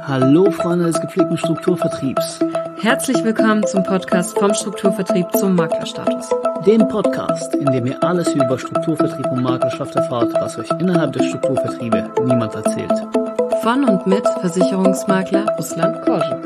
Hallo Freunde des gepflegten Strukturvertriebs. Herzlich willkommen zum Podcast vom Strukturvertrieb zum Maklerstatus. Dem Podcast, in dem ihr alles über Strukturvertrieb und Maklerschaft erfahrt, was euch innerhalb der Strukturvertriebe niemand erzählt. Von und mit Versicherungsmakler Ruslan Korschek.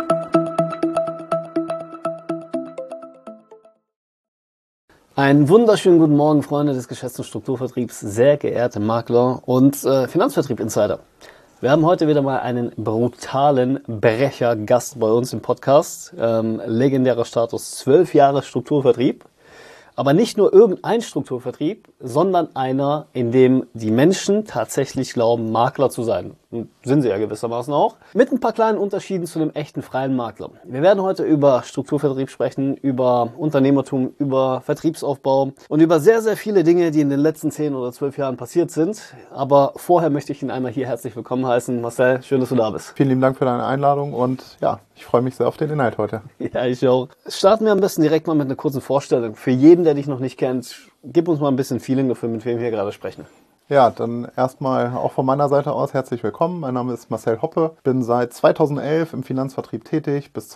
Einen wunderschönen guten Morgen, Freunde des Geschäfts- und Strukturvertriebs, sehr geehrte Makler und Finanzvertrieb-Insider. Wir haben heute wieder mal einen brutalen Brecher-Gast bei uns im Podcast. Legendärer Status, 12 Jahre Strukturvertrieb. Aber nicht nur irgendein Strukturvertrieb, sondern einer, in dem die Menschen tatsächlich glauben, Makler zu sein. Und sind sie ja gewissermaßen auch. Mit ein paar kleinen Unterschieden zu einem echten freien Makler. Wir werden heute über Strukturvertrieb sprechen, über Unternehmertum, über Vertriebsaufbau und über sehr, sehr viele Dinge, die in den letzten 10 oder 12 Jahren passiert sind. Aber vorher möchte ich ihn einmal hier herzlich willkommen heißen. Marcel, schön, dass du da bist. Vielen lieben Dank für deine Einladung und ja, ich freue mich sehr auf den Inhalt heute. Ja, ich auch. Starten wir am besten direkt mal mit einer kurzen Vorstellung. Für jeden, der dich noch nicht kennt, gib uns mal ein bisschen Feeling dafür, mit wem wir gerade sprechen. Ja, dann erstmal auch von meiner Seite aus herzlich willkommen. Mein Name ist Marcel Hoppe, bin seit 2011 im Finanzvertrieb tätig, bis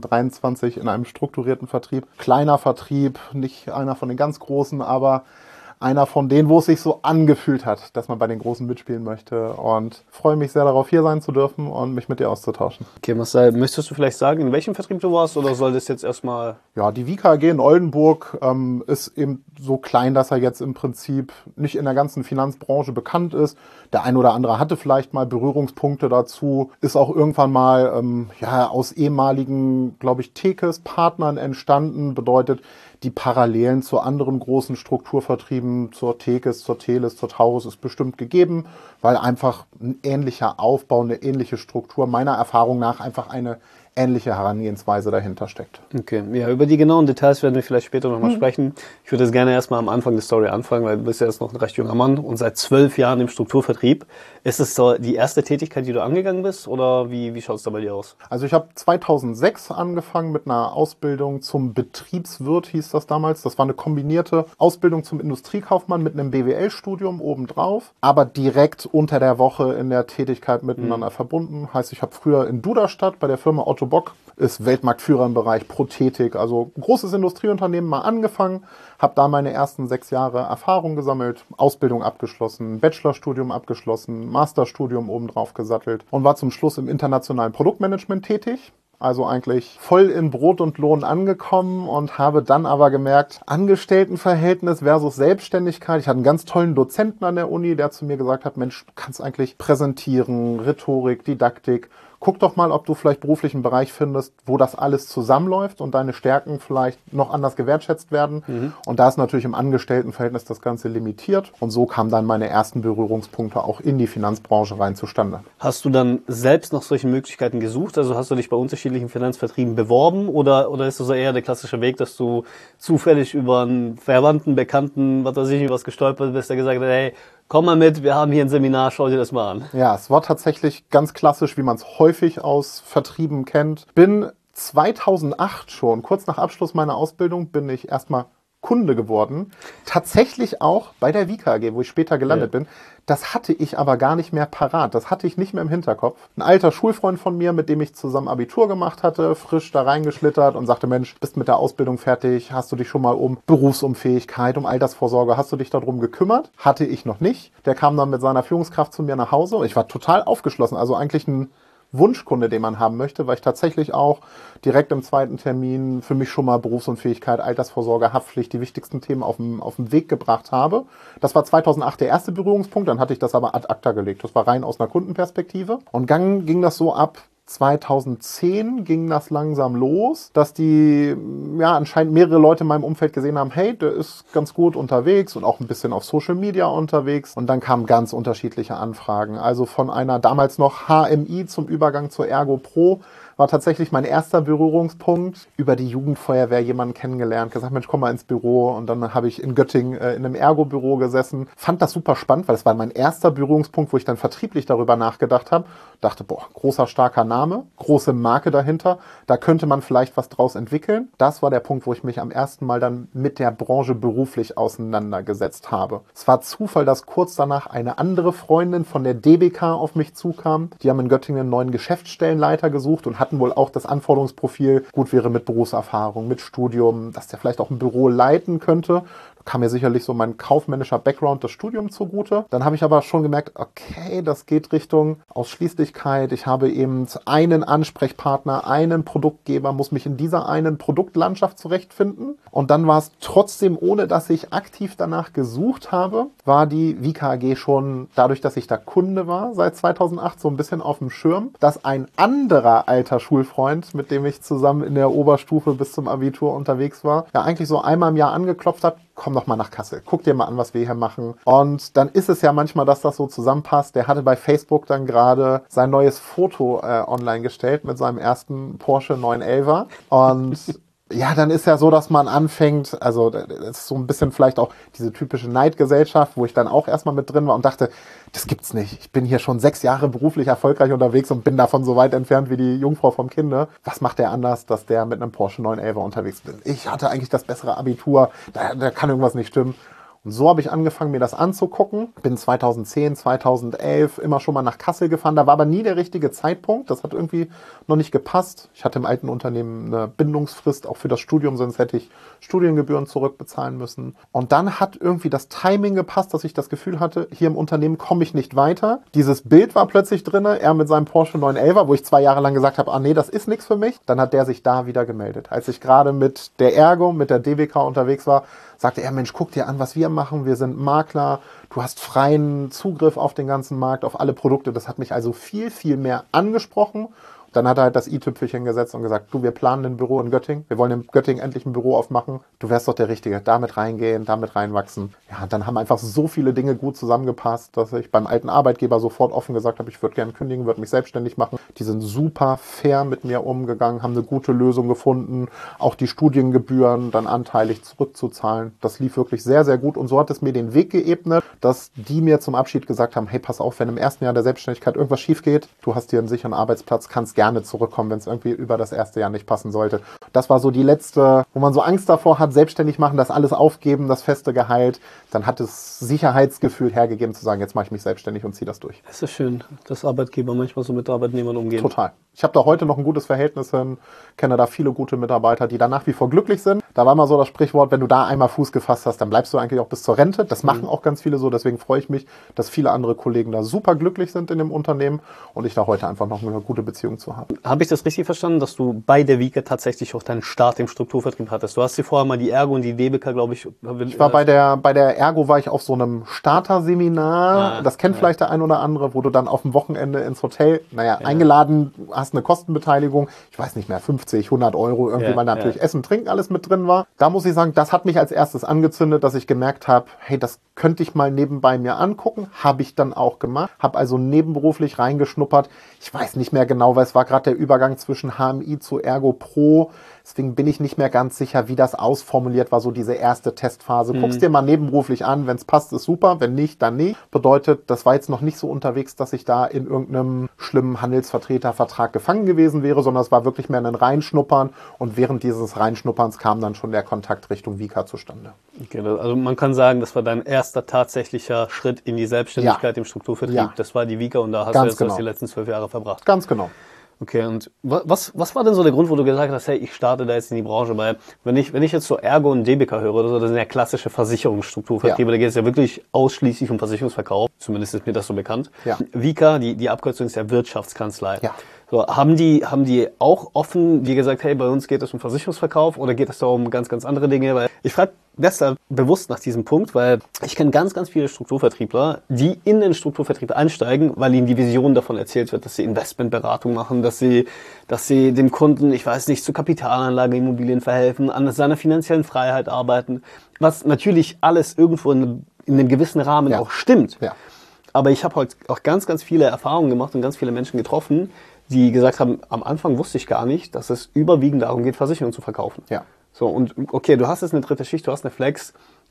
2023 in einem strukturierten Vertrieb. Kleiner Vertrieb, nicht einer von den ganz großen, aber einer von denen, wo es sich so angefühlt hat, dass man bei den Großen mitspielen möchte, und freue mich sehr darauf, hier sein zu dürfen und mich mit dir auszutauschen. Okay, Marcel, möchtest du vielleicht sagen, in welchem Vertrieb du warst, oder soll das jetzt erstmal... Ja, die WIKAG in Oldenburg ist eben so klein, dass er jetzt im Prinzip nicht in der ganzen Finanzbranche bekannt ist. Der ein oder andere hatte vielleicht mal Berührungspunkte dazu, ist auch irgendwann mal aus ehemaligen, glaube ich, Tekes-Partnern entstanden, bedeutet, die Parallelen zu anderen großen Strukturvertrieben, zur Tekes, zur Teles, zur Taurus ist bestimmt gegeben, weil einfach ein ähnlicher Aufbau, eine ähnliche Struktur, meiner Erfahrung nach einfach eine ähnliche Herangehensweise dahinter steckt. Okay, ja, über die genauen Details werden wir vielleicht später nochmal sprechen. Ich würde jetzt gerne erstmal am Anfang der Story anfangen, weil du bist ja jetzt noch ein recht junger Mann und seit 12 Jahren im Strukturvertrieb. Ist es so die erste Tätigkeit, die du angegangen bist, oder wie schaut es da bei dir aus? Also ich habe 2006 angefangen mit einer Ausbildung zum Betriebswirt, hieß das damals. Das war eine kombinierte Ausbildung zum Industriekaufmann mit einem BWL-Studium obendrauf, aber direkt unter der Woche in der Tätigkeit miteinander verbunden. Heißt, ich habe früher in Duderstadt bei der Firma Otto Bock, ist Weltmarktführer im Bereich Prothetik, also großes Industrieunternehmen, mal angefangen, habe da meine ersten 6 Jahre Erfahrung gesammelt, Ausbildung abgeschlossen, Bachelorstudium abgeschlossen, Masterstudium obendrauf gesattelt und war zum Schluss im internationalen Produktmanagement tätig. Also eigentlich voll in Brot und Lohn angekommen und habe dann aber gemerkt, Angestelltenverhältnis versus Selbstständigkeit. Ich hatte einen ganz tollen Dozenten an der Uni, der zu mir gesagt hat, Mensch, du kannst eigentlich präsentieren, Rhetorik, Didaktik. Guck doch mal, ob du vielleicht beruflichen Bereich findest, wo das alles zusammenläuft und deine Stärken vielleicht noch anders gewertschätzt werden. Und da ist natürlich im Angestelltenverhältnis das Ganze limitiert. Und so kamen dann meine ersten Berührungspunkte auch in die Finanzbranche rein zustande. Hast du dann selbst nach solchen Möglichkeiten gesucht? Also hast du dich bei unterschiedlichen Finanzvertrieben beworben, oder ist das so eher der klassische Weg, dass du zufällig über einen Verwandten, Bekannten, was weiß ich, über was gestolpert bist, der gesagt hat, hey, komm mal mit, wir haben hier ein Seminar, schau dir das mal an. Ja, es war tatsächlich ganz klassisch, wie man es häufig aus Vertrieben kennt. Bin 2008 schon, kurz nach Abschluss meiner Ausbildung, bin ich erstmal Kunde geworden. Tatsächlich auch bei der WIKAG, wo ich später gelandet bin. Das hatte ich aber gar nicht mehr parat. Das hatte ich nicht mehr im Hinterkopf. Ein alter Schulfreund von mir, mit dem ich zusammen Abitur gemacht hatte, frisch da reingeschlittert und sagte, Mensch, bist mit der Ausbildung fertig? Hast du dich schon mal um Berufsunfähigkeit, um Altersvorsorge, hast du dich darum gekümmert? Hatte ich noch nicht. Der kam dann mit seiner Führungskraft zu mir nach Hause und ich war total aufgeschlossen. Also eigentlich ein Wunschkunde, den man haben möchte, weil ich tatsächlich auch direkt im zweiten Termin für mich schon mal Berufsunfähigkeit, Altersvorsorge, Haftpflicht, die wichtigsten Themen auf den Weg gebracht habe. Das war 2008 der erste Berührungspunkt, dann hatte ich das aber ad acta gelegt. Das war rein aus einer Kundenperspektive. Und dann ging das so ab 2010 ging das langsam los, dass anscheinend mehrere Leute in meinem Umfeld gesehen haben, hey, der ist ganz gut unterwegs und auch ein bisschen auf Social Media unterwegs. Und dann kamen ganz unterschiedliche Anfragen. Also von einer damals noch HMI zum Übergang zur Ergo Pro war tatsächlich mein erster Berührungspunkt. Über die Jugendfeuerwehr jemanden kennengelernt, gesagt, Mensch, komm mal ins Büro. Und dann habe ich in Göttingen in einem Ergo-Büro gesessen. Fand das super spannend, weil es war mein erster Berührungspunkt, wo ich dann vertrieblich darüber nachgedacht habe. Dachte, boah, großer, starker Name, große Marke dahinter. Da könnte man vielleicht was draus entwickeln. Das war der Punkt, wo ich mich am ersten Mal dann mit der Branche beruflich auseinandergesetzt habe. Es war Zufall, dass kurz danach eine andere Freundin von der DBK auf mich zukam. Die haben in Göttingen einen neuen Geschäftsstellenleiter gesucht und hatten wohl auch das Anforderungsprofil, gut wäre mit Berufserfahrung, mit Studium, dass der vielleicht auch ein Büro leiten könnte. Kam mir sicherlich so mein kaufmännischer Background, das Studium zugute. Dann habe ich aber schon gemerkt, okay, das geht Richtung Ausschließlichkeit. Ich habe eben einen Ansprechpartner, einen Produktgeber, muss mich in dieser einen Produktlandschaft zurechtfinden. Und dann war es trotzdem, ohne dass ich aktiv danach gesucht habe, war die Vika AG schon, dadurch, dass ich da Kunde war, seit 2008 so ein bisschen auf dem Schirm, dass ein anderer alter Schulfreund, mit dem ich zusammen in der Oberstufe bis zum Abitur unterwegs war, ja eigentlich so einmal im Jahr angeklopft hat, komm doch mal nach Kassel, guck dir mal an, was wir hier machen. Und dann ist es ja manchmal, dass das so zusammenpasst. Der hatte bei Facebook dann gerade sein neues Foto online gestellt mit seinem ersten Porsche 911er. Und ja, dann ist ja so, dass man anfängt, also das ist so ein bisschen vielleicht auch diese typische Neidgesellschaft, wo ich dann auch erstmal mit drin war und dachte, das gibt's nicht. Ich bin hier schon 6 Jahre beruflich erfolgreich unterwegs und bin davon so weit entfernt wie die Jungfrau vom Kinde. Was macht der anders, dass der mit einem Porsche 911 unterwegs ist? Ich hatte eigentlich das bessere Abitur, da kann irgendwas nicht stimmen. Und so habe ich angefangen, mir das anzugucken. Bin 2010, 2011 immer schon mal nach Kassel gefahren. Da war aber nie der richtige Zeitpunkt. Das hat irgendwie noch nicht gepasst. Ich hatte im alten Unternehmen eine Bindungsfrist, auch für das Studium, sonst hätte ich Studiengebühren zurückbezahlen müssen. Und dann hat irgendwie das Timing gepasst, dass ich das Gefühl hatte, hier im Unternehmen komme ich nicht weiter. Dieses Bild war plötzlich drin, er mit seinem Porsche 911, wo ich 2 Jahre lang gesagt habe, nee, das ist nichts für mich. Dann hat der sich da wieder gemeldet. Als ich gerade mit der Ergo, mit der DWK unterwegs war, sagte er, Mensch, guck dir an, was wir machen. Wir sind Makler. Du hast freien Zugriff auf den ganzen Markt, auf alle Produkte. Das hat mich also viel, viel mehr angesprochen. Dann hat er halt das i-Tüpfelchen gesetzt und gesagt, du, wir planen ein Büro in Göttingen. Wir wollen in Göttingen endlich ein Büro aufmachen. Du wärst doch der Richtige. Damit reingehen, damit reinwachsen. Ja, dann haben einfach so viele Dinge gut zusammengepasst, dass ich beim alten Arbeitgeber sofort offen gesagt habe, ich würde gerne kündigen, würde mich selbstständig machen. Die sind super fair mit mir umgegangen, haben eine gute Lösung gefunden. Auch die Studiengebühren dann anteilig zurückzuzahlen. Das lief wirklich sehr, sehr gut. Und so hat es mir den Weg geebnet, dass die mir zum Abschied gesagt haben, hey, pass auf, wenn im ersten Jahr der Selbstständigkeit irgendwas schief geht, du hast hier einen sicheren Arbeitsplatz, kannst gerne zurückkommen, wenn es irgendwie über das erste Jahr nicht passen sollte. Das war so die letzte, wo man so Angst davor hat, selbstständig machen, das alles aufgeben, das feste Gehalt. Dann hat es Sicherheitsgefühl hergegeben, zu sagen, jetzt mache ich mich selbstständig und ziehe das durch. Es ist schön, dass Arbeitgeber manchmal so mit Arbeitnehmern umgehen. Total. Ich habe da heute noch ein gutes Verhältnis hin, kenne da viele gute Mitarbeiter, die da nach wie vor glücklich sind. Da war mal so das Sprichwort, wenn du da einmal Fuß gefasst hast, dann bleibst du eigentlich auch bis zur Rente. Das machen auch ganz viele so, deswegen freue ich mich, dass viele andere Kollegen da super glücklich sind in dem Unternehmen und ich da heute einfach noch eine gute Beziehung zu haben. Habe ich das richtig verstanden, dass du bei der Vika tatsächlich auch deinen Start im Strukturvertrieb hattest? Du hast dir vorher mal die Ergo und die DBK, glaube ich... Ich war bei der Ergo war ich auf so einem Starterseminar, das kennt vielleicht der ein oder andere, wo du dann auf dem Wochenende ins Hotel, eingeladen, hast eine Kostenbeteiligung, ich weiß nicht mehr, 50, 100 Euro, irgendwie, weil natürlich Essen, Trinken alles mit drin war. Da muss ich sagen, das hat mich als erstes angezündet, dass ich gemerkt habe, hey, das könnte ich mal nebenbei mir angucken. Habe ich dann auch gemacht. Habe also nebenberuflich reingeschnuppert. Ich weiß nicht mehr genau, weil es war gerade der Übergang zwischen HMI zu Ergo Pro. Deswegen bin ich nicht mehr ganz sicher, wie das ausformuliert war, so diese erste Testphase. Guck's dir mal nebenberuflich an. Wenn es passt, ist super. Wenn nicht, dann nicht. Bedeutet, das war jetzt noch nicht so unterwegs, dass ich da in irgendeinem schlimmen Handelsvertretervertrag gefangen gewesen wäre, sondern es war wirklich mehr ein Reinschnuppern. Und während dieses Reinschnupperns kam dann schon der Kontakt Richtung Vika zustande. Okay, also man kann sagen, das war dein erster tatsächlicher Schritt in die Selbstständigkeit im Strukturvertrieb. Ja. Das war die Vika und da hast Ganz du jetzt genau. die letzten 12 Jahre verbracht. Ganz genau. Okay, und was war denn so der Grund, wo du gesagt hast, hey, ich starte da jetzt in die Branche? Weil wenn ich jetzt so Ergo und DBK höre oder so, das sind ja klassische Versicherungsstrukturvertriebe, da geht es ja wirklich ausschließlich um Versicherungsverkauf. Zumindest ist mir das so bekannt. Ja. Vika, die Abkürzung ist ja Wirtschaftskanzlei. Ja. So, haben die auch offen, wie gesagt, hey, bei uns geht es um Versicherungsverkauf oder geht es da um ganz, ganz andere Dinge? Weil ich frage deshalb bewusst nach diesem Punkt, weil ich kenne ganz, ganz viele Strukturvertriebler, die in den Strukturvertrieb einsteigen, weil ihnen die Vision davon erzählt wird, dass sie Investmentberatung machen, dass sie dem Kunden, ich weiß nicht, zur Kapitalanlage Immobilien verhelfen, an seiner finanziellen Freiheit arbeiten, was natürlich alles irgendwo in einem gewissen Rahmen auch stimmt. Ja. Aber ich habe heute auch ganz, ganz viele Erfahrungen gemacht und ganz viele Menschen getroffen, die gesagt haben, am Anfang wusste ich gar nicht, dass es überwiegend darum geht, Versicherungen zu verkaufen. Ja. So, und okay, du hast jetzt eine dritte Schicht, du hast eine Flex,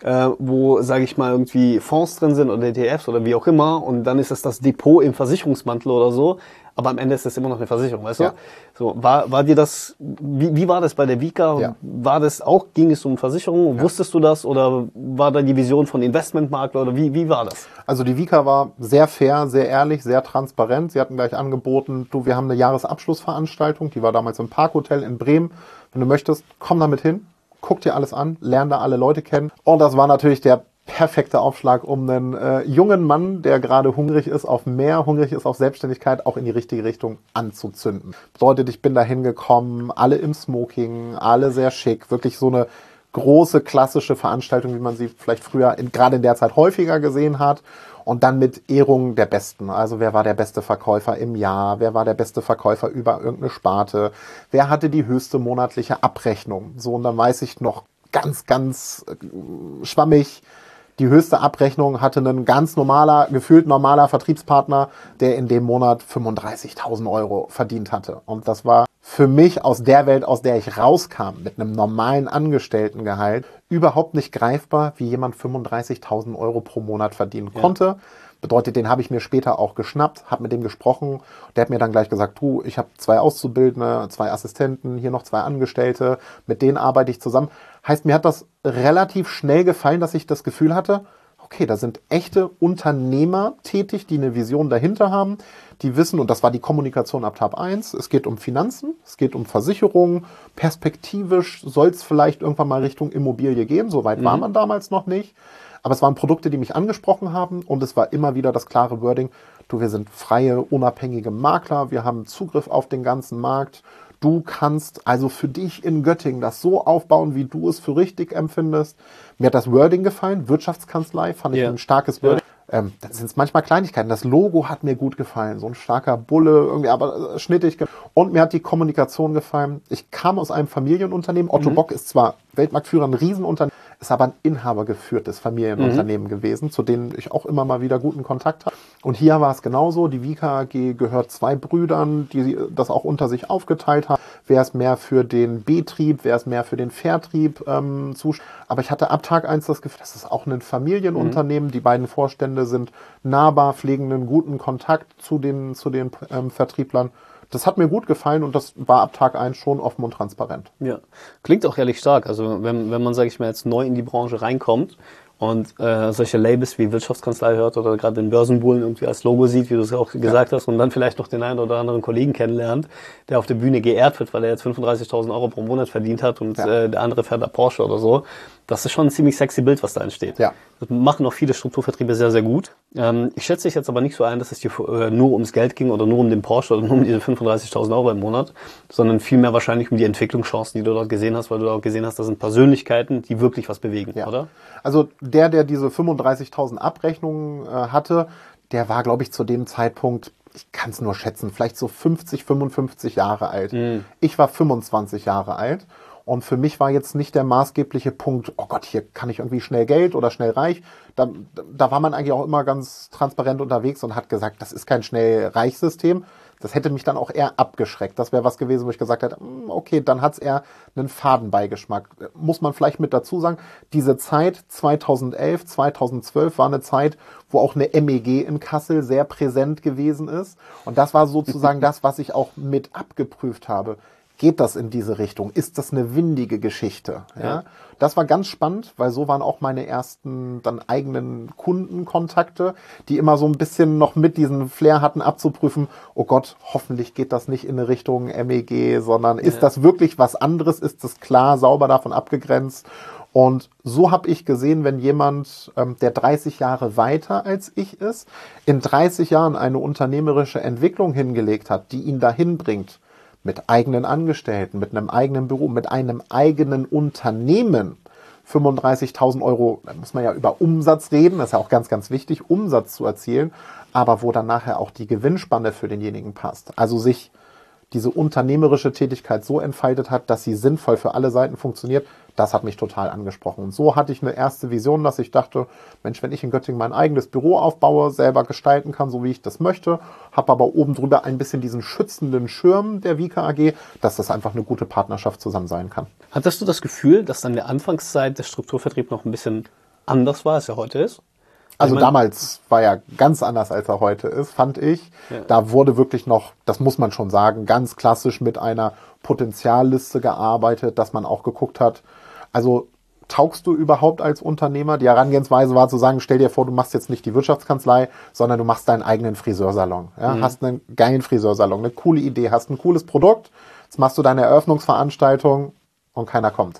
wo, sage ich mal, irgendwie Fonds drin sind oder ETFs oder wie auch immer, und dann ist es das Depot im Versicherungsmantel oder so, aber am Ende ist es immer noch eine Versicherung, weißt Ja. du? So, war dir das, wie war das bei der Vika? Ja. War das auch, ging es um Versicherungen? Wusstest du das oder war da die Vision von Investmentmakler oder wie war das? Also die Vika war sehr fair, sehr ehrlich, sehr transparent. Sie hatten gleich angeboten, du, wir haben eine Jahresabschlussveranstaltung, die war damals im Parkhotel in Bremen. Wenn du möchtest, komm damit hin, guck dir alles an, lern da alle Leute kennen. Und das war natürlich der perfekte Aufschlag, um einen jungen Mann, der gerade hungrig ist auf mehr, hungrig ist auf Selbstständigkeit, auch in die richtige Richtung anzuzünden. Bedeutet, ich bin da hingekommen, alle im Smoking, alle sehr schick, wirklich so eine große klassische Veranstaltung, wie man sie vielleicht früher gerade in der Zeit häufiger gesehen hat. Und dann mit Ehrungen der Besten. Also wer war der beste Verkäufer im Jahr? Wer war der beste Verkäufer über irgendeine Sparte? Wer hatte die höchste monatliche Abrechnung? So, und dann weiß ich noch ganz schwammig, die höchste Abrechnung hatte ein ganz normaler, gefühlt normaler Vertriebspartner, der in dem Monat 35.000 Euro verdient hatte. Und das war für mich aus der Welt, aus der ich rauskam, mit einem normalen Angestelltengehalt, überhaupt nicht greifbar, wie jemand 35.000 Euro pro Monat verdienen konnte. Bedeutet, den habe ich mir später auch geschnappt, habe mit dem gesprochen. Der hat mir dann gleich gesagt, du, ich habe 2 Auszubildende, 2 Assistenten, hier noch 2 Angestellte, mit denen arbeite ich zusammen. Heißt, mir hat das relativ schnell gefallen, dass ich das Gefühl hatte, okay, da sind echte Unternehmer tätig, die eine Vision dahinter haben, die wissen, und das war die Kommunikation ab Tab 1, es geht um Finanzen, es geht um Versicherungen, perspektivisch soll es vielleicht irgendwann mal Richtung Immobilie gehen, soweit war man damals noch nicht. Aber es waren Produkte, die mich angesprochen haben, und es war immer wieder das klare Wording, du, wir sind freie, unabhängige Makler, wir haben Zugriff auf den ganzen Markt. Du kannst also für dich in Göttingen das so aufbauen, wie du es für richtig empfindest. Mir hat das Wording gefallen, Wirtschaftskanzlei, fand ich ein starkes Wording. Das sind manchmal Kleinigkeiten. Das Logo hat mir gut gefallen, so ein starker Bulle, irgendwie, aber schnittig. Und mir hat die Kommunikation gefallen. Ich kam aus einem Familienunternehmen. Otto Bock ist zwar Weltmarktführer, ein Riesenunternehmen, ist aber ein inhabergeführtes Familienunternehmen gewesen, zu denen ich auch immer mal wieder guten Kontakt habe. Und hier war es genauso. Die Vika AG gehört 2 Brüdern, die das auch unter sich aufgeteilt haben. Wer ist mehr für den Betrieb, wer ist mehr für den Vertrieb zuständig. Aber ich hatte ab Tag 1 das Gefühl, das ist auch ein Familienunternehmen. Die beiden Vorstände sind nahbar, pflegen einen guten Kontakt zu den Vertrieblern. Das hat mir gut gefallen, und das war ab Tag 1 schon offen und transparent. Ja, klingt auch ehrlich stark. Also wenn man, sage ich mal, jetzt neu in die Branche reinkommt und solche Labels wie Wirtschaftskanzlei hört oder gerade den Börsenbullen irgendwie als Logo sieht, wie du es auch gesagt hast, und dann vielleicht noch den einen oder anderen Kollegen kennenlernt, der auf der Bühne geehrt wird, weil er jetzt 35.000 Euro pro Monat verdient hat und der andere fährt da Porsche oder so. Das ist schon ein ziemlich sexy Bild, was da entsteht. Ja. Das machen auch viele Strukturvertriebe sehr, sehr gut. Ich schätze dich jetzt aber nicht so ein, dass es dir nur ums Geld ging oder nur um den Porsche oder nur um diese 35.000 Euro im Monat, sondern vielmehr wahrscheinlich um die Entwicklungschancen, die du dort gesehen hast, weil du auch gesehen hast, das sind Persönlichkeiten, die wirklich was bewegen, oder? Also der diese 35.000 Abrechnungen hatte, der war, glaube ich, zu dem Zeitpunkt, ich kann es nur schätzen, vielleicht so 50, 55 Jahre alt. Ich war 25 Jahre alt. Und für mich war jetzt nicht der maßgebliche Punkt, oh Gott, hier kann ich irgendwie schnell Geld oder schnell reich. Da war man eigentlich auch immer ganz transparent unterwegs und hat gesagt, das ist kein Schnell-Reich-System. Das hätte mich dann auch eher abgeschreckt. Das wäre was gewesen, wo ich gesagt hätte, okay, dann hat es eher einen Fadenbeigeschmack. Muss man vielleicht mit dazu sagen, diese Zeit 2011, 2012 war eine Zeit, wo auch eine MEG in Kassel sehr präsent gewesen ist. Und das war sozusagen das, was ich auch mit abgeprüft habe. Geht das in diese Richtung? Ist das eine windige Geschichte? Ja. Das war ganz spannend, weil so waren auch meine ersten dann eigenen Kundenkontakte, die immer so ein bisschen noch mit diesen Flair hatten abzuprüfen, oh Gott, hoffentlich geht das nicht in eine Richtung MEG, sondern ist das wirklich was anderes? Ist das klar, sauber davon abgegrenzt? Und so habe ich gesehen, wenn jemand, der 30 Jahre weiter als ich ist, in 30 Jahren eine unternehmerische Entwicklung hingelegt hat, die ihn dahin bringt, mit eigenen Angestellten, mit einem eigenen Büro, mit einem eigenen Unternehmen, 35.000 Euro, da muss man ja über Umsatz reden, das ist ja auch ganz, ganz wichtig, Umsatz zu erzielen, aber wo dann nachher auch die Gewinnspanne für denjenigen passt. Also sich diese unternehmerische Tätigkeit so entfaltet hat, dass sie sinnvoll für alle Seiten funktioniert, Das hat mich total angesprochen. Und so hatte ich eine erste Vision, dass ich dachte, Mensch, wenn ich in Göttingen mein eigenes Büro aufbaue, selber gestalten kann, so wie ich das möchte, habe aber oben drüber ein bisschen diesen schützenden Schirm der Vika AG, dass das einfach eine gute Partnerschaft zusammen sein kann. Hattest du das Gefühl, dass dann der Anfangszeit der Strukturvertrieb noch ein bisschen anders war, als er heute ist? Also damals war ja ganz anders, als er heute ist, fand ich. Ja. Da wurde wirklich noch, das muss man schon sagen, ganz klassisch mit einer Potenzialliste gearbeitet, dass man auch geguckt hat, also taugst du überhaupt als Unternehmer? Die Herangehensweise war zu sagen, stell dir vor, du machst jetzt nicht die Wirtschaftskanzlei, sondern du machst deinen eigenen Friseursalon. Ja? Hast einen geilen Friseursalon, eine coole Idee, hast ein cooles Produkt, jetzt machst du deine Eröffnungsveranstaltung und keiner kommt.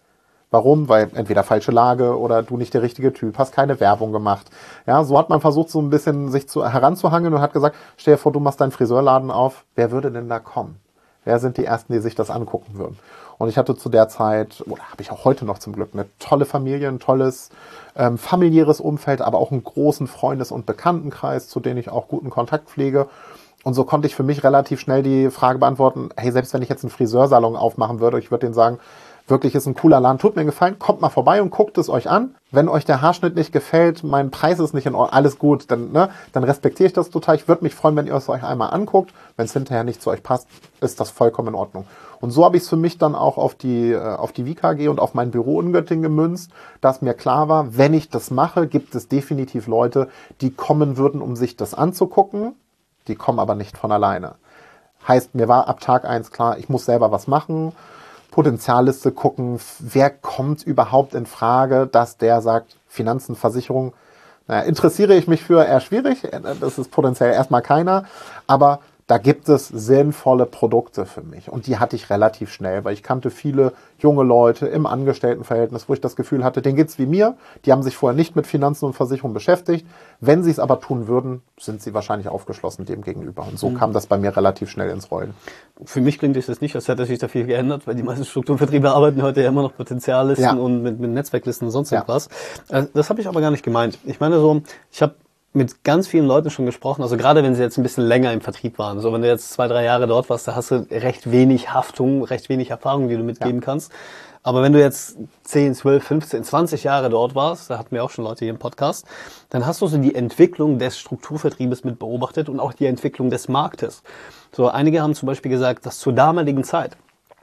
Warum? Weil entweder falsche Lage oder du nicht der richtige Typ, hast keine Werbung gemacht. Ja, so hat man versucht, so ein bisschen sich heranzuhangeln und hat gesagt, stell dir vor, du machst deinen Friseurladen auf, wer würde denn da kommen? Wer sind die Ersten, die sich das angucken würden? Und ich hatte zu der Zeit, oder habe ich auch heute noch zum Glück, eine tolle Familie, ein tolles familiäres Umfeld, aber auch einen großen Freundes- und Bekanntenkreis, zu denen ich auch guten Kontakt pflege. Und so konnte ich für mich relativ schnell die Frage beantworten, hey, selbst wenn ich jetzt einen Friseursalon aufmachen würde, ich würde denen sagen, wirklich ist ein cooler Laden, tut mir einen Gefallen, kommt mal vorbei und guckt es euch an. Wenn euch der Haarschnitt nicht gefällt, mein Preis ist nicht in Ordnung, alles gut, dann respektiere ich das total. Ich würde mich freuen, wenn ihr es euch einmal anguckt. Wenn es hinterher nicht zu euch passt, ist das vollkommen in Ordnung. Und so habe ich es für mich dann auch auf die Vika AG und auf mein Büro in Göttingen gemünzt, dass mir klar war, wenn ich das mache, gibt es definitiv Leute, die kommen würden, um sich das anzugucken. Die kommen aber nicht von alleine. Heißt, mir war ab Tag 1 klar, ich muss selber was machen, Potenzialliste gucken, wer kommt überhaupt in Frage, dass der sagt, Finanzen, Versicherung, interessiere ich mich für, eher schwierig, das ist potenziell erstmal keiner, aber da gibt es sinnvolle Produkte für mich und die hatte ich relativ schnell, weil ich kannte viele junge Leute im Angestelltenverhältnis, wo ich das Gefühl hatte, denen geht's wie mir, die haben sich vorher nicht mit Finanzen und Versicherung beschäftigt. Wenn sie es aber tun würden, sind sie wahrscheinlich aufgeschlossen dem gegenüber. Und so kam das bei mir relativ schnell ins Rollen. Für mich klingt es jetzt nicht, als hätte sich da viel geändert, weil die meisten Strukturvertriebe arbeiten heute ja immer noch Potenziallisten und mit Netzwerklisten und sonst irgendwas. Das habe ich aber gar nicht gemeint. Ich meine so, ich habe mit ganz vielen Leuten schon gesprochen, also gerade wenn sie jetzt ein bisschen länger im Vertrieb waren. So wenn du jetzt 2-3 Jahre dort warst, da hast du recht wenig Haftung, recht wenig Erfahrung, die du mitgeben kannst. Aber wenn du jetzt 10, 12, 15, 20 Jahre dort warst, da hatten wir auch schon Leute hier im Podcast, dann hast du so die Entwicklung des Strukturvertriebes mit beobachtet und auch die Entwicklung des Marktes. So einige haben zum Beispiel gesagt, dass zur damaligen Zeit,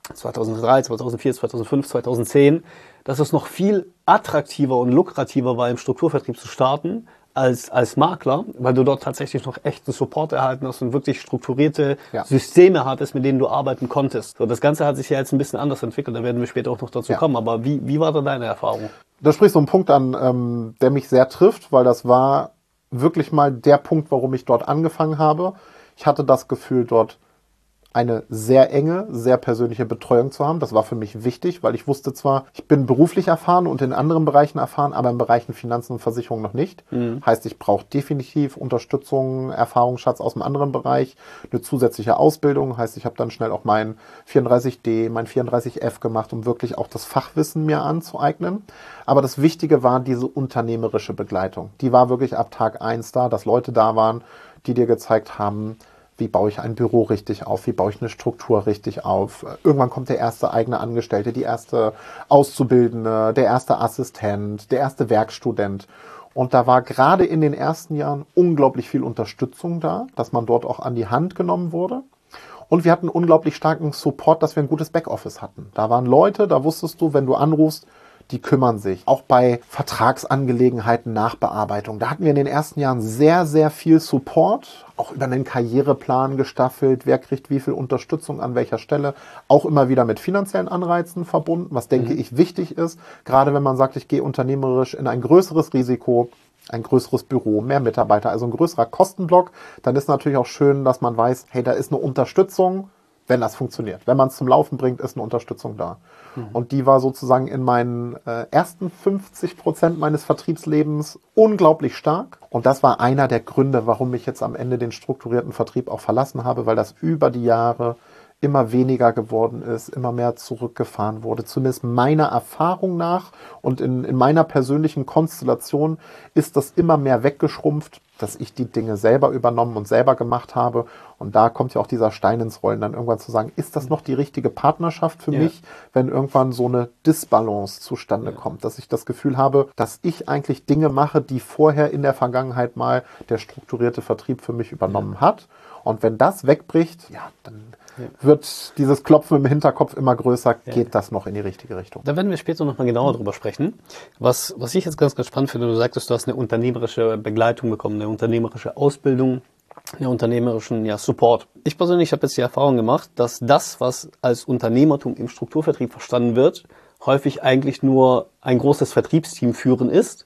2003, 2004, 2005, 2010, dass es noch viel attraktiver und lukrativer war, im Strukturvertrieb zu starten, als Makler, weil du dort tatsächlich noch echten Support erhalten hast und wirklich strukturierte Systeme hattest, mit denen du arbeiten konntest. So, das Ganze hat sich ja jetzt ein bisschen anders entwickelt, da werden wir später auch noch dazu kommen. Aber wie war da deine Erfahrung? Da sprichst du einen Punkt an, der mich sehr trifft, weil das war wirklich mal der Punkt, warum ich dort angefangen habe. Ich hatte das Gefühl, dort eine sehr enge, sehr persönliche Betreuung zu haben. Das war für mich wichtig, weil ich wusste zwar, ich bin beruflich erfahren und in anderen Bereichen erfahren, aber in Bereichen Finanzen und Versicherung noch nicht. Heißt, ich brauche definitiv Unterstützung, Erfahrungsschatz aus einem anderen Bereich, eine zusätzliche Ausbildung. Heißt, ich habe dann schnell auch mein 34D, mein 34F gemacht, um wirklich auch das Fachwissen mir anzueignen. Aber das Wichtige war diese unternehmerische Begleitung. Die war wirklich ab Tag 1 da, dass Leute da waren, die dir gezeigt haben, wie baue ich ein Büro richtig auf? Wie baue ich eine Struktur richtig auf? Irgendwann kommt der erste eigene Angestellte, die erste Auszubildende, der erste Assistent, der erste Werkstudent. Und da war gerade in den ersten Jahren unglaublich viel Unterstützung da, dass man dort auch an die Hand genommen wurde. Und wir hatten unglaublich starken Support, dass wir ein gutes Backoffice hatten. Da waren Leute, da wusstest du, wenn du anrufst, die kümmern sich. Auch bei Vertragsangelegenheiten, Nachbearbeitung. Da hatten wir in den ersten Jahren sehr, sehr viel Support, auch über einen Karriereplan gestaffelt, wer kriegt wie viel Unterstützung an welcher Stelle, auch immer wieder mit finanziellen Anreizen verbunden, was denke ich wichtig ist, gerade wenn man sagt, ich gehe unternehmerisch in ein größeres Risiko, ein größeres Büro, mehr Mitarbeiter, also ein größerer Kostenblock, dann ist natürlich auch schön, dass man weiß, hey, da ist eine Unterstützung, wenn das funktioniert. Wenn man es zum Laufen bringt, ist eine Unterstützung da. Und die war sozusagen in meinen ersten 50% meines Vertriebslebens unglaublich stark. Und das war einer der Gründe, warum ich jetzt am Ende den strukturierten Vertrieb auch verlassen habe, weil das über die Jahre immer weniger geworden ist, immer mehr zurückgefahren wurde. Zumindest meiner Erfahrung nach und in meiner persönlichen Konstellation ist das immer mehr weggeschrumpft. dass ich die Dinge selber übernommen und selber gemacht habe. Und da kommt ja auch dieser Stein ins Rollen, dann irgendwann zu sagen, ist das noch die richtige Partnerschaft für mich, wenn irgendwann so eine Disbalance zustande kommt, dass ich das Gefühl habe, dass ich eigentlich Dinge mache, die vorher in der Vergangenheit mal der strukturierte Vertrieb für mich übernommen hat. Und wenn das wegbricht, dann wird dieses Klopfen im Hinterkopf immer größer, geht das noch in die richtige Richtung. Da werden wir später nochmal genauer drüber sprechen. Was ich jetzt ganz, ganz spannend finde, du sagtest, du hast eine unternehmerische Begleitung bekommen, eine unternehmerische Ausbildung, einen unternehmerischen Support. Ich persönlich habe jetzt die Erfahrung gemacht, dass das, was als Unternehmertum im Strukturvertrieb verstanden wird, häufig eigentlich nur ein großes Vertriebsteam führen ist.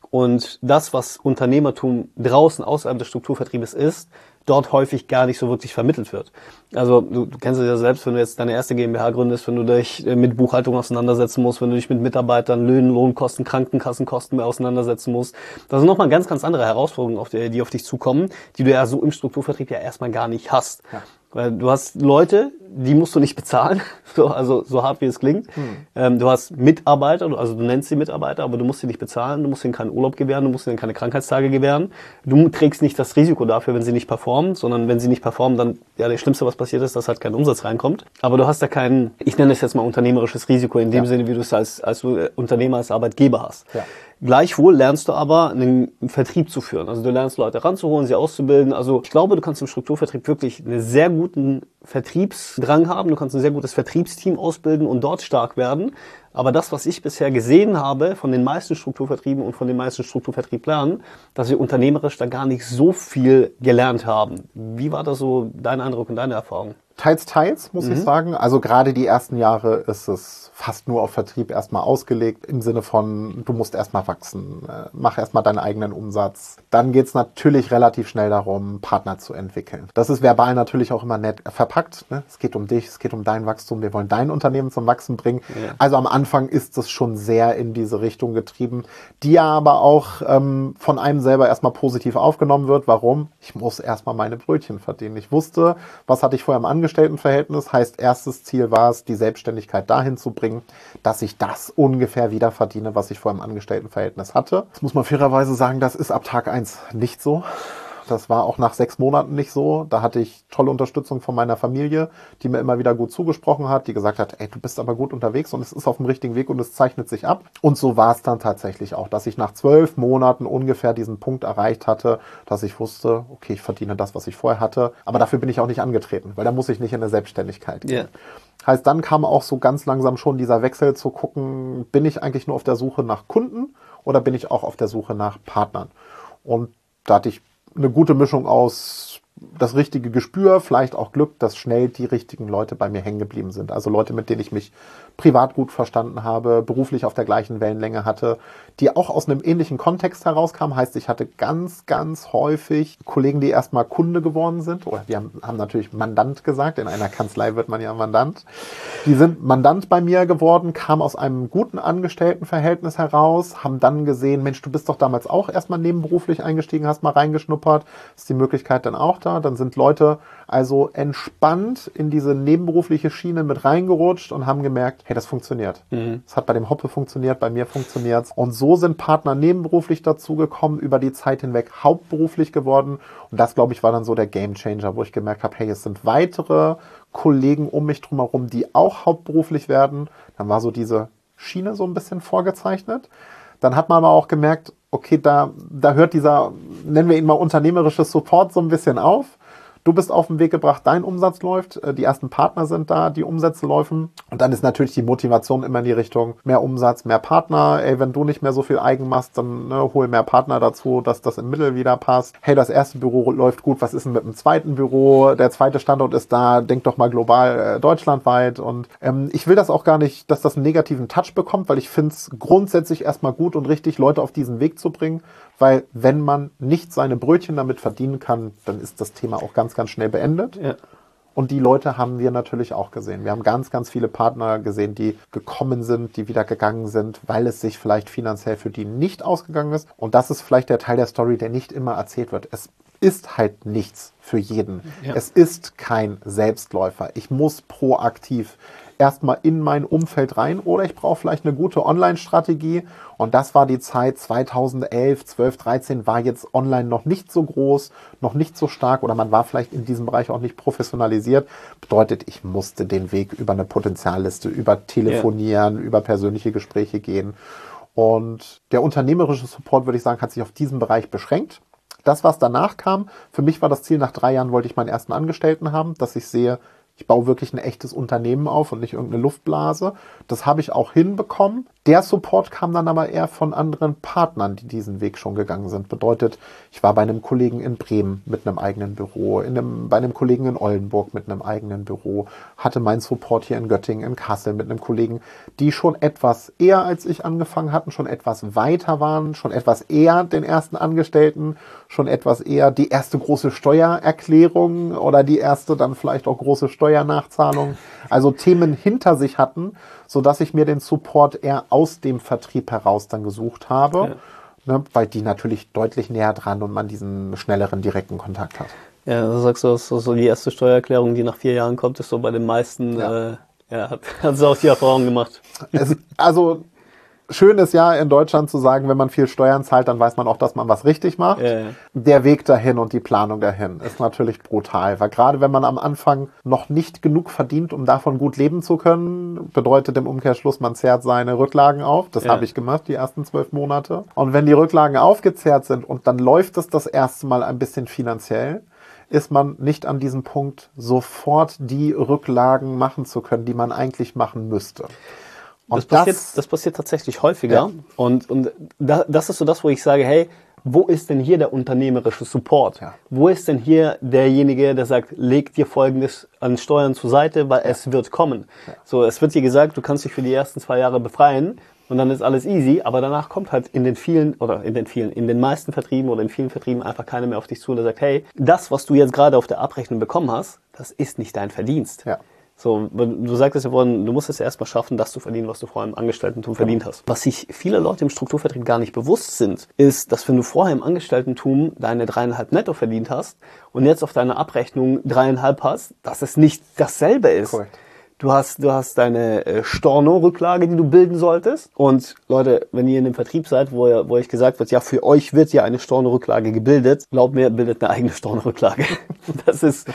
Und das, was Unternehmertum draußen außerhalb des Strukturvertriebes ist, dort häufig gar nicht so wirklich vermittelt wird. Also du kennst es ja selbst, wenn du jetzt deine erste GmbH gründest, wenn du dich mit Buchhaltung auseinandersetzen musst, wenn du dich mit Mitarbeitern, Löhnen, Lohnkosten, Krankenkassenkosten auseinandersetzen musst. Das sind nochmal ganz, ganz andere Herausforderungen, die auf dich zukommen, die du ja so im Strukturvertrieb ja erstmal gar nicht hast. Ja. Weil du hast Leute, die musst du nicht bezahlen, also so hart wie es klingt. Du hast Mitarbeiter, also du nennst sie Mitarbeiter, aber du musst sie nicht bezahlen, du musst ihnen keinen Urlaub gewähren, du musst ihnen keine Krankheitstage gewähren. Du trägst nicht das Risiko dafür, wenn sie nicht performen, sondern wenn sie nicht performen, dann, das Schlimmste, was passiert ist, dass halt kein Umsatz reinkommt. Aber du hast da kein, ich nenne es jetzt mal unternehmerisches Risiko, in dem Sinne, wie du es als Unternehmer, als Arbeitgeber hast. Ja. Gleichwohl lernst du aber, einen Vertrieb zu führen. Also du lernst Leute ranzuholen, sie auszubilden. Also ich glaube, du kannst im Strukturvertrieb wirklich einen sehr guten Vertriebsdrang haben. Du kannst ein sehr gutes Vertriebsteam ausbilden und dort stark werden. Aber das, was ich bisher gesehen habe von den meisten Strukturvertrieben und von den meisten Strukturvertrieblern, dass wir unternehmerisch da gar nicht so viel gelernt haben. Wie war das so dein Eindruck und deine Erfahrung? Teils, muss ich sagen. Also gerade die ersten Jahre ist es fast nur auf Vertrieb erstmal ausgelegt, im Sinne von, du musst erstmal wachsen, mach erstmal deinen eigenen Umsatz. Dann geht's natürlich relativ schnell darum, Partner zu entwickeln. Das ist verbal natürlich auch immer nett verpackt. Ne? Es geht um dich, es geht um dein Wachstum, wir wollen dein Unternehmen zum Wachsen bringen. Ja. Also am Anfang ist es schon sehr in diese Richtung getrieben, die ja aber auch von einem selber erstmal positiv aufgenommen wird. Warum? Ich muss erstmal meine Brötchen verdienen. Ich wusste, was hatte ich vorher im Angestelltenverhältnis, heißt erstes Ziel war es, die Selbstständigkeit dahin zu bringen, dass ich das ungefähr wieder verdiene, was ich vorher im Angestelltenverhältnis hatte. Das muss man fairerweise sagen, das ist ab Tag 1 nicht so. Das war auch nach 6 Monaten nicht so. Da hatte ich tolle Unterstützung von meiner Familie, die mir immer wieder gut zugesprochen hat, die gesagt hat, ey, du bist aber gut unterwegs und es ist auf dem richtigen Weg und es zeichnet sich ab. Und so war es dann tatsächlich auch, dass ich nach 12 Monaten ungefähr diesen Punkt erreicht hatte, dass ich wusste, okay, ich verdiene das, was ich vorher hatte, aber dafür bin ich auch nicht angetreten, weil da muss ich nicht in eine Selbstständigkeit gehen. Yeah. Heißt, dann kam auch so ganz langsam schon dieser Wechsel zu gucken, bin ich eigentlich nur auf der Suche nach Kunden oder bin ich auch auf der Suche nach Partnern? Und da hatte ich eine gute Mischung aus das richtige Gespür, vielleicht auch Glück, dass schnell die richtigen Leute bei mir hängen geblieben sind. Also Leute, mit denen ich mich privat gut verstanden habe, beruflich auf der gleichen Wellenlänge hatte, die auch aus einem ähnlichen Kontext herauskamen. Heißt, ich hatte ganz, ganz häufig Kollegen, die erstmal Kunde geworden sind. Oder wir haben natürlich Mandant gesagt. In einer Kanzlei wird man ja Mandant. Die sind Mandant bei mir geworden, kamen aus einem guten Angestelltenverhältnis heraus, haben dann gesehen, Mensch, du bist doch damals auch erstmal nebenberuflich eingestiegen, hast mal reingeschnuppert. Ist die Möglichkeit dann auch da? Dann sind Leute also entspannt in diese nebenberufliche Schiene mit reingerutscht und haben gemerkt, hey, das funktioniert. Das hat bei dem Hoppe funktioniert, bei mir funktioniert's. Und so sind Partner nebenberuflich dazugekommen, über die Zeit hinweg hauptberuflich geworden. Und das, glaube ich, war dann so der Gamechanger, wo ich gemerkt habe, hey, es sind weitere Kollegen um mich drumherum, die auch hauptberuflich werden. Dann war so diese Schiene so ein bisschen vorgezeichnet. Dann hat man aber auch gemerkt, okay, da hört dieser, nennen wir ihn mal unternehmerische Support so ein bisschen auf. Du bist auf den Weg gebracht, dein Umsatz läuft, die ersten Partner sind da, die Umsätze laufen. Und dann ist natürlich die Motivation immer in die Richtung, mehr Umsatz, mehr Partner. Ey, wenn du nicht mehr so viel Eigen machst, dann hol mehr Partner dazu, dass das im Mittel wieder passt. Hey, das erste Büro läuft gut, was ist denn mit dem zweiten Büro? Der zweite Standort ist da, denk doch mal global, deutschlandweit. Und ich will das auch gar nicht, dass das einen negativen Touch bekommt, weil ich finde es grundsätzlich erstmal gut und richtig, Leute auf diesen Weg zu bringen. Weil wenn man nicht seine Brötchen damit verdienen kann, dann ist das Thema auch ganz, ganz schnell beendet. Ja. Und die Leute haben wir natürlich auch gesehen. Wir haben ganz, ganz viele Partner gesehen, die gekommen sind, die wieder gegangen sind, weil es sich vielleicht finanziell für die nicht ausgegangen ist. Und das ist vielleicht der Teil der Story, der nicht immer erzählt wird. Es ist halt nichts für jeden. Ja. Es ist kein Selbstläufer. Ich muss proaktiv erstmal in mein Umfeld rein oder ich brauche vielleicht eine gute Online-Strategie. Und das war die Zeit 2011, 12, 13 war jetzt online noch nicht so groß, noch nicht so stark oder man war vielleicht in diesem Bereich auch nicht professionalisiert. Bedeutet, ich musste den Weg über eine Potenzialliste, über Telefonieren, über persönliche Gespräche gehen. Und der unternehmerische Support, würde ich sagen, hat sich auf diesen Bereich beschränkt. Das, was danach kam, für mich war das Ziel, nach 3 Jahren wollte ich meinen ersten Angestellten haben, dass ich sehe, ich baue wirklich ein echtes Unternehmen auf und nicht irgendeine Luftblase. Das habe ich auch hinbekommen. Der Support kam dann aber eher von anderen Partnern, die diesen Weg schon gegangen sind. Bedeutet, ich war bei einem Kollegen in Bremen mit einem eigenen Büro, bei einem Kollegen in Oldenburg mit einem eigenen Büro, hatte meinen Support hier in Göttingen, in Kassel mit einem Kollegen, die schon etwas eher als ich angefangen hatten, schon etwas weiter waren, schon etwas eher den ersten Angestellten, schon etwas eher die erste große Steuererklärung oder die erste dann vielleicht auch große Steuernachzahlung, also Themen hinter sich hatten, sodass ich mir den Support eher aus dem Vertrieb heraus dann gesucht habe, ne, weil die natürlich deutlich näher dran und man diesen schnelleren, direkten Kontakt hat. Ja, du sagst so die erste Steuererklärung, die nach 4 Jahren kommt, ist so bei den meisten, hat sie auch die Erfahrung gemacht. Also schön ist ja in Deutschland zu sagen, wenn man viel Steuern zahlt, dann weiß man auch, dass man was richtig macht. Ja. Der Weg dahin und die Planung dahin ist natürlich brutal, weil gerade wenn man am Anfang noch nicht genug verdient, um davon gut leben zu können, bedeutet im Umkehrschluss, man zehrt seine Rücklagen auf. Das habe ich gemacht, die ersten 12 Monate. Und wenn die Rücklagen aufgezehrt sind und dann läuft es das erste Mal ein bisschen finanziell, ist man nicht an diesem Punkt, sofort die Rücklagen machen zu können, die man eigentlich machen müsste. Und das passiert tatsächlich häufiger. Ja. Und das ist so das, wo ich sage, hey, wo ist denn hier der unternehmerische Support? Ja. Wo ist denn hier derjenige, der sagt, leg dir Folgendes an Steuern zur Seite, weil es wird kommen. Ja. So, es wird dir gesagt, du kannst dich für die ersten 2 Jahre befreien und dann ist alles easy, aber danach kommt halt in den meisten Vertrieben oder in vielen Vertrieben einfach keiner mehr auf dich zu und der sagt, hey, das, was du jetzt gerade auf der Abrechnung bekommen hast, das ist nicht dein Verdienst. Ja. So, du sagtest ja vorhin, du musst es erst mal schaffen, das zu verdienen, was du vorher im Angestelltentum verdient hast. Was sich viele Leute im Strukturvertrieb gar nicht bewusst sind, ist, dass wenn du vorher im Angestelltentum deine 3,5 netto verdient hast und jetzt auf deiner Abrechnung 3,5 hast, dass es nicht dasselbe ist. Korrekt. Du hast deine Storno-Rücklage, die du bilden solltest. Und Leute, wenn ihr in dem Vertrieb seid, wo euch gesagt wird, ja, für euch wird ja eine Storno-Rücklage gebildet, glaubt mir, bildet eine eigene Storno-Rücklage. Das ist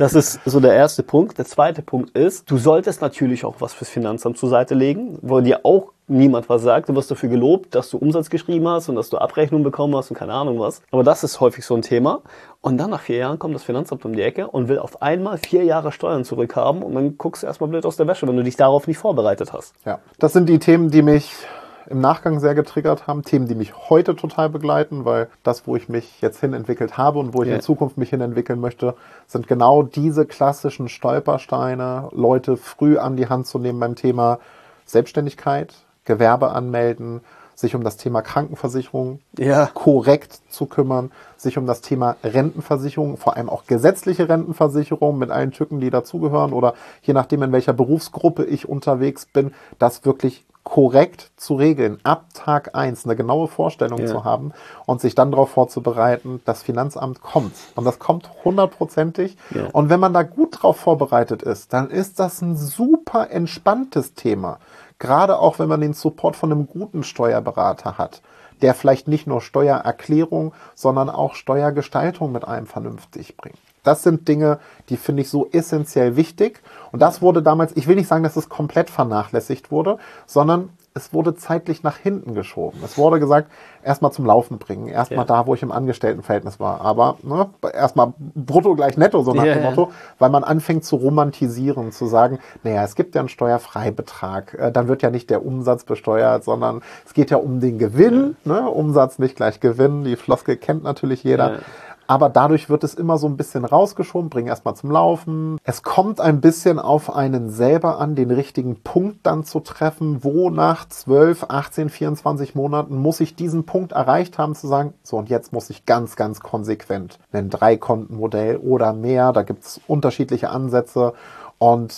so der erste Punkt. Der zweite Punkt ist, du solltest natürlich auch was fürs Finanzamt zur Seite legen, wo dir auch niemand was sagt. Du wirst dafür gelobt, dass du Umsatz geschrieben hast und dass du Abrechnungen bekommen hast und keine Ahnung was. Aber das ist häufig so ein Thema. Und dann nach 4 Jahren kommt das Finanzamt um die Ecke und will auf einmal 4 Jahre Steuern zurückhaben und dann guckst du erstmal blöd aus der Wäsche, wenn du dich darauf nicht vorbereitet hast. Ja, das sind die Themen, die mich im Nachgang sehr getriggert haben, Themen, die mich heute total begleiten, weil das, wo ich mich jetzt hin entwickelt habe und wo ich in Zukunft mich hin entwickeln möchte, sind genau diese klassischen Stolpersteine, Leute früh an die Hand zu nehmen beim Thema Selbstständigkeit, Gewerbe anmelden, sich um das Thema Krankenversicherung korrekt zu kümmern, sich um das Thema Rentenversicherung, vor allem auch gesetzliche Rentenversicherung mit allen Tücken, die dazugehören oder je nachdem, in welcher Berufsgruppe ich unterwegs bin, das wirklich korrekt zu regeln, ab Tag 1 eine genaue Vorstellung zu haben und sich dann darauf vorzubereiten, das Finanzamt kommt. Und das kommt 100%ig. Ja. Und wenn man da gut drauf vorbereitet ist, dann ist das ein super entspanntes Thema. Gerade auch, wenn man den Support von einem guten Steuerberater hat, der vielleicht nicht nur Steuererklärung, sondern auch Steuergestaltung mit einem vernünftig bringt. Das sind Dinge, die finde ich so essentiell wichtig. Und das wurde damals, ich will nicht sagen, dass es komplett vernachlässigt wurde, sondern es wurde zeitlich nach hinten geschoben. Es wurde gesagt, erstmal zum Laufen bringen, erstmal da, wo ich im Angestelltenverhältnis war. Aber erstmal brutto gleich netto, so nach dem Motto, weil man anfängt zu romantisieren, zu sagen, naja, es gibt ja einen Steuerfreibetrag, dann wird ja nicht der Umsatz besteuert, sondern es geht ja um den Gewinn, Umsatz nicht gleich Gewinn, die Floskel kennt natürlich jeder. Ja. Aber dadurch wird es immer so ein bisschen rausgeschoben, bring erstmal zum Laufen. Es kommt ein bisschen auf einen selber an, den richtigen Punkt dann zu treffen, wo nach 12, 18, 24 Monaten muss ich diesen Punkt erreicht haben, zu sagen, so und jetzt muss ich ganz, ganz konsequent ein 3-Konten-Modell oder mehr, da gibt es unterschiedliche Ansätze und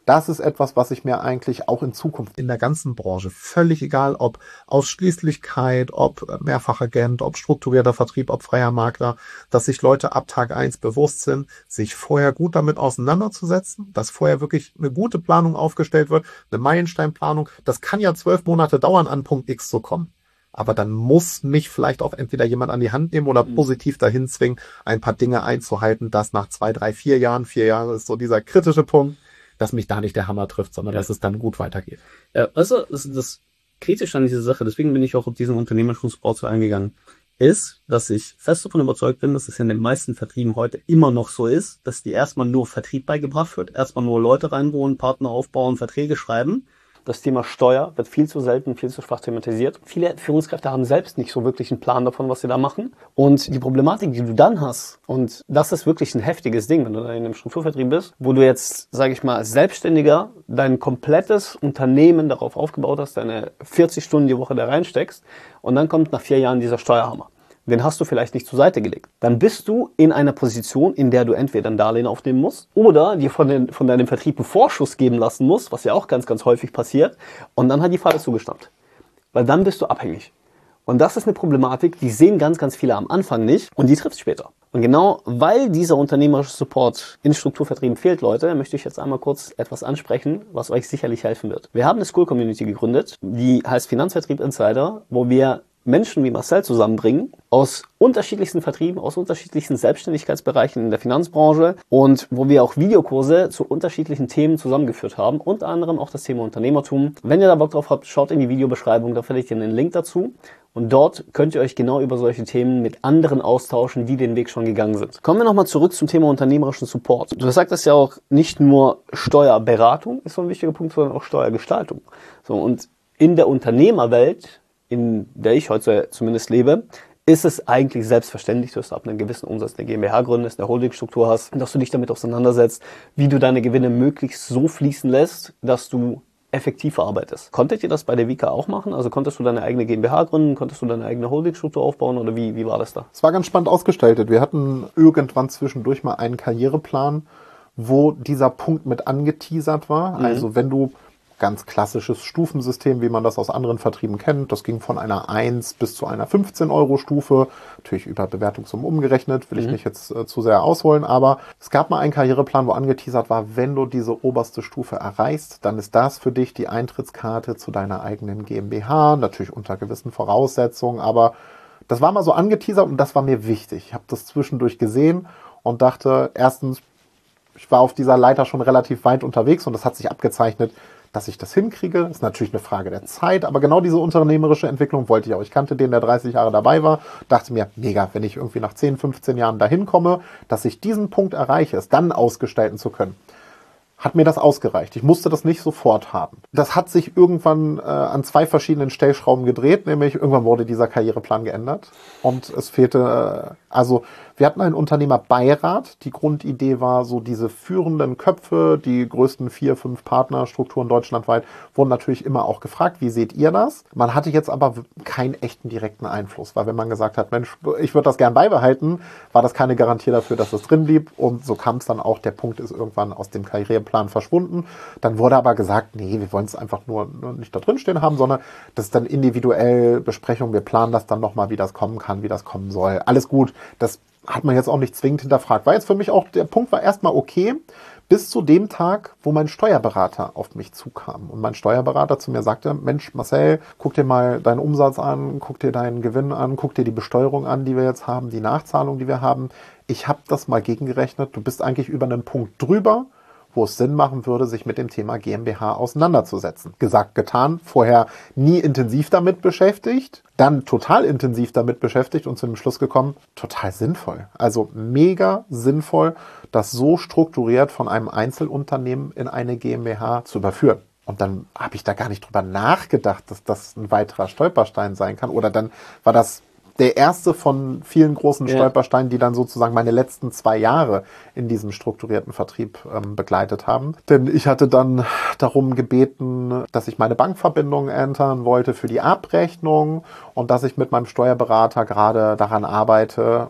Das ist etwas, was ich mir eigentlich auch in Zukunft in der ganzen Branche, völlig egal, ob Ausschließlichkeit, ob Mehrfachagent, ob strukturierter Vertrieb, ob freier Makler, dass sich Leute ab Tag 1 bewusst sind, sich vorher gut damit auseinanderzusetzen, dass vorher wirklich eine gute Planung aufgestellt wird, eine Meilensteinplanung. Das kann ja 12 Monate dauern, an Punkt X zu kommen. Aber dann muss mich vielleicht auch entweder jemand an die Hand nehmen oder positiv dahin zwingen, ein paar Dinge einzuhalten, dass nach 2, 3, 4 Jahren, 4 Jahre ist so dieser kritische Punkt, dass mich da nicht der Hammer trifft, sondern dass es dann gut weitergeht. Ja, also das Kritische an dieser Sache, deswegen bin ich auch auf diesen Unternehmerschulsport so eingegangen, ist, dass ich fest davon überzeugt bin, dass es in den meisten Vertrieben heute immer noch so ist, dass die erstmal nur Vertrieb beigebracht wird, erstmal nur Leute reinholen, Partner aufbauen, Verträge schreiben. Das Thema Steuer wird viel zu selten, viel zu schwach thematisiert. Viele Führungskräfte haben selbst nicht so wirklich einen Plan davon, was sie da machen. Und die Problematik, die du dann hast, und das ist wirklich ein heftiges Ding, wenn du da in einem Strukturvertrieb bist, wo du jetzt, sage ich mal, als Selbstständiger dein komplettes Unternehmen darauf aufgebaut hast, deine 40 Stunden die Woche da reinsteckst, und dann kommt nach 4 Jahren dieser Steuerhammer. Den hast du vielleicht nicht zur Seite gelegt. Dann bist du in einer Position, in der du entweder ein Darlehen aufnehmen musst oder dir von deinem Vertrieb einen Vorschuss geben lassen musst, was ja auch ganz, ganz häufig passiert, und dann hat die Falle zugestappt. Weil dann bist du abhängig. Und das ist eine Problematik, die sehen ganz, ganz viele am Anfang nicht, und die trifft später. Und genau weil dieser unternehmerische Support in Strukturvertrieben fehlt, Leute, möchte ich jetzt einmal kurz etwas ansprechen, was euch sicherlich helfen wird. Wir haben eine School-Community gegründet, die heißt Finanzvertrieb Insider, wo wir Menschen wie Marcel zusammenbringen, aus unterschiedlichsten Vertrieben, aus unterschiedlichsten Selbstständigkeitsbereichen in der Finanzbranche, und wo wir auch Videokurse zu unterschiedlichen Themen zusammengeführt haben, unter anderem auch das Thema Unternehmertum. Wenn ihr da Bock drauf habt, schaut in die Videobeschreibung, da verlinke ich einen Link dazu, und dort könnt ihr euch genau über solche Themen mit anderen austauschen, die den Weg schon gegangen sind. Kommen wir nochmal zurück zum Thema unternehmerischen Support. Du sagtest ja auch, nicht nur Steuerberatung ist so ein wichtiger Punkt, sondern auch Steuergestaltung. So, und in der Unternehmerwelt, in der ich heute zumindest lebe, ist es eigentlich selbstverständlich, dass du ab einem gewissen Umsatz eine GmbH gründest, eine Holdingstruktur hast, dass du dich damit auseinandersetzt, wie du deine Gewinne möglichst so fließen lässt, dass du effektiv arbeitest. Konntet ihr das bei der Vika auch machen? Also konntest du deine eigene GmbH gründen? Konntest du deine eigene Holdingstruktur aufbauen? Oder wie war das da? Es war ganz spannend ausgestaltet. Wir hatten irgendwann zwischendurch mal einen Karriereplan, wo dieser Punkt mit angeteasert war. Also wenn du ganz klassisches Stufensystem, wie man das aus anderen Vertrieben kennt. Das ging von einer 1 bis zu einer 15-Euro-Stufe. Natürlich über Bewertungssummen umgerechnet, will ich nicht jetzt zu sehr ausholen. Aber es gab mal einen Karriereplan, wo angeteasert war, wenn du diese oberste Stufe erreichst, dann ist das für dich die Eintrittskarte zu deiner eigenen GmbH. Natürlich unter gewissen Voraussetzungen. Aber das war mal so angeteasert, und das war mir wichtig. Ich habe das zwischendurch gesehen und dachte, erstens, ich war auf dieser Leiter schon relativ weit unterwegs, und das hat sich abgezeichnet, dass ich das hinkriege. Ist natürlich eine Frage der Zeit, aber genau diese unternehmerische Entwicklung wollte ich auch. Ich kannte den, der 30 Jahre dabei war, dachte mir, mega, wenn ich irgendwie nach 10, 15 Jahren dahin komme, dass ich diesen Punkt erreiche, es dann ausgestalten zu können. Hat mir das ausgereicht. Ich musste das nicht sofort haben. Das hat sich irgendwann an 2 verschiedenen Stellschrauben gedreht, nämlich irgendwann wurde dieser Karriereplan geändert und es fehlte, wir hatten einen Unternehmerbeirat. Die Grundidee war so, diese führenden Köpfe, die größten 4, 5 Partnerstrukturen deutschlandweit, wurden natürlich immer auch gefragt, wie seht ihr das? Man hatte jetzt aber keinen echten direkten Einfluss, weil wenn man gesagt hat, Mensch, ich würde das gern beibehalten, war das keine Garantie dafür, dass es drin blieb, und so kam es dann auch, der Punkt ist irgendwann aus dem Karriereplan verschwunden. Dann wurde aber gesagt, nee, wir wollen es einfach nur nicht da drin stehen haben, sondern das ist dann individuell Besprechung, wir planen das dann nochmal, wie das kommen kann, wie das kommen soll. Alles gut, das hat man jetzt auch nicht zwingend hinterfragt. War jetzt für mich auch, der Punkt war erstmal okay, bis zu dem Tag, wo mein Steuerberater auf mich zukam. Und mein Steuerberater zu mir sagte, Mensch, Marcel, guck dir mal deinen Umsatz an, guck dir deinen Gewinn an, guck dir die Besteuerung an, die wir jetzt haben, die Nachzahlung, die wir haben. Ich habe das mal gegengerechnet. Du bist eigentlich über einen Punkt drüber, wo es Sinn machen würde, sich mit dem Thema GmbH auseinanderzusetzen. Gesagt, getan, vorher nie intensiv damit beschäftigt, dann total intensiv damit beschäftigt und zu dem Schluss gekommen, total sinnvoll. Also mega sinnvoll, das so strukturiert von einem Einzelunternehmen in eine GmbH zu überführen. Und dann habe ich da gar nicht drüber nachgedacht, dass das ein weiterer Stolperstein sein kann. Oder dann war das der erste von vielen großen Stolpersteinen, die dann sozusagen meine letzten 2 Jahre in diesem strukturierten Vertrieb begleitet haben. Denn ich hatte dann darum gebeten, dass ich meine Bankverbindung ändern wollte für die Abrechnung und dass ich mit meinem Steuerberater gerade daran arbeite,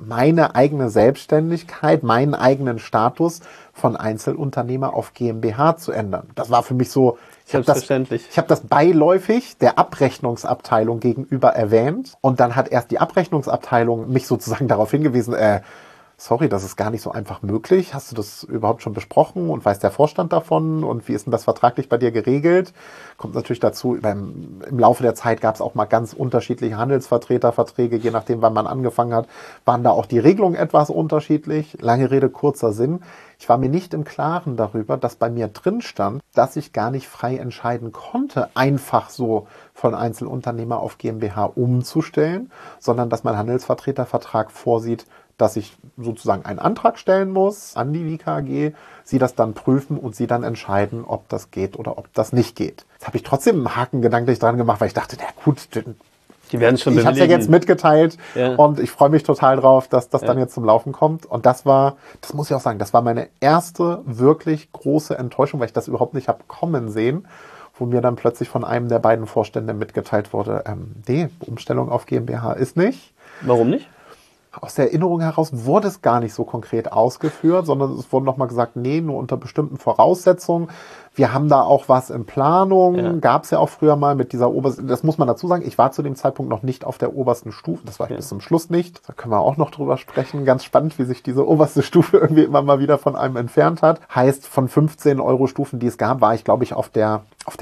meine eigene Selbstständigkeit, meinen eigenen Status von Einzelunternehmer auf GmbH zu ändern. Das war für mich so, ich habe das beiläufig der Abrechnungsabteilung gegenüber erwähnt und dann hat erst die Abrechnungsabteilung mich sozusagen darauf hingewiesen, sorry, das ist gar nicht so einfach möglich. Hast du das überhaupt schon besprochen und weiß der Vorstand davon? Und wie ist denn das vertraglich bei dir geregelt? Kommt natürlich dazu, im Laufe der Zeit gab es auch mal ganz unterschiedliche Handelsvertreterverträge, je nachdem, wann man angefangen hat, waren da auch die Regelungen etwas unterschiedlich. Lange Rede, kurzer Sinn. Ich war mir nicht im Klaren darüber, dass bei mir drin stand, dass ich gar nicht frei entscheiden konnte, einfach so von Einzelunternehmer auf GmbH umzustellen, sondern dass mein Handelsvertretervertrag vorsieht, dass ich sozusagen einen Antrag stellen muss an die WIKAG, sie das dann prüfen und sie dann entscheiden, ob das geht oder ob das nicht geht. Jetzt habe ich trotzdem einen Haken gedanklich dran gemacht, weil ich dachte, na gut, die werden schon ich habe es ja jetzt mitgeteilt ja. Und ich freue mich total drauf, dass das dann jetzt zum Laufen kommt. Und das muss ich auch sagen, das war meine erste wirklich große Enttäuschung, weil ich das überhaupt nicht habe kommen sehen, wo mir dann plötzlich von einem der beiden Vorstände mitgeteilt wurde, nee, Umstellung auf GmbH ist nicht. Warum nicht? Aus der Erinnerung heraus wurde es gar nicht so konkret ausgeführt, sondern es wurde nochmal gesagt, nee, nur unter bestimmten Voraussetzungen. Wir haben da auch was in Planung. Ja. Gab es ja auch früher mal mit dieser obersten, das muss man dazu sagen, ich war zu dem Zeitpunkt noch nicht auf der obersten Stufe. Das war ich bis zum Schluss nicht. Da können wir auch noch drüber sprechen. Ganz spannend, wie sich diese oberste Stufe irgendwie immer mal wieder von einem entfernt hat. Heißt, von 15 Euro Stufen, die es gab, war ich, glaube ich, auf der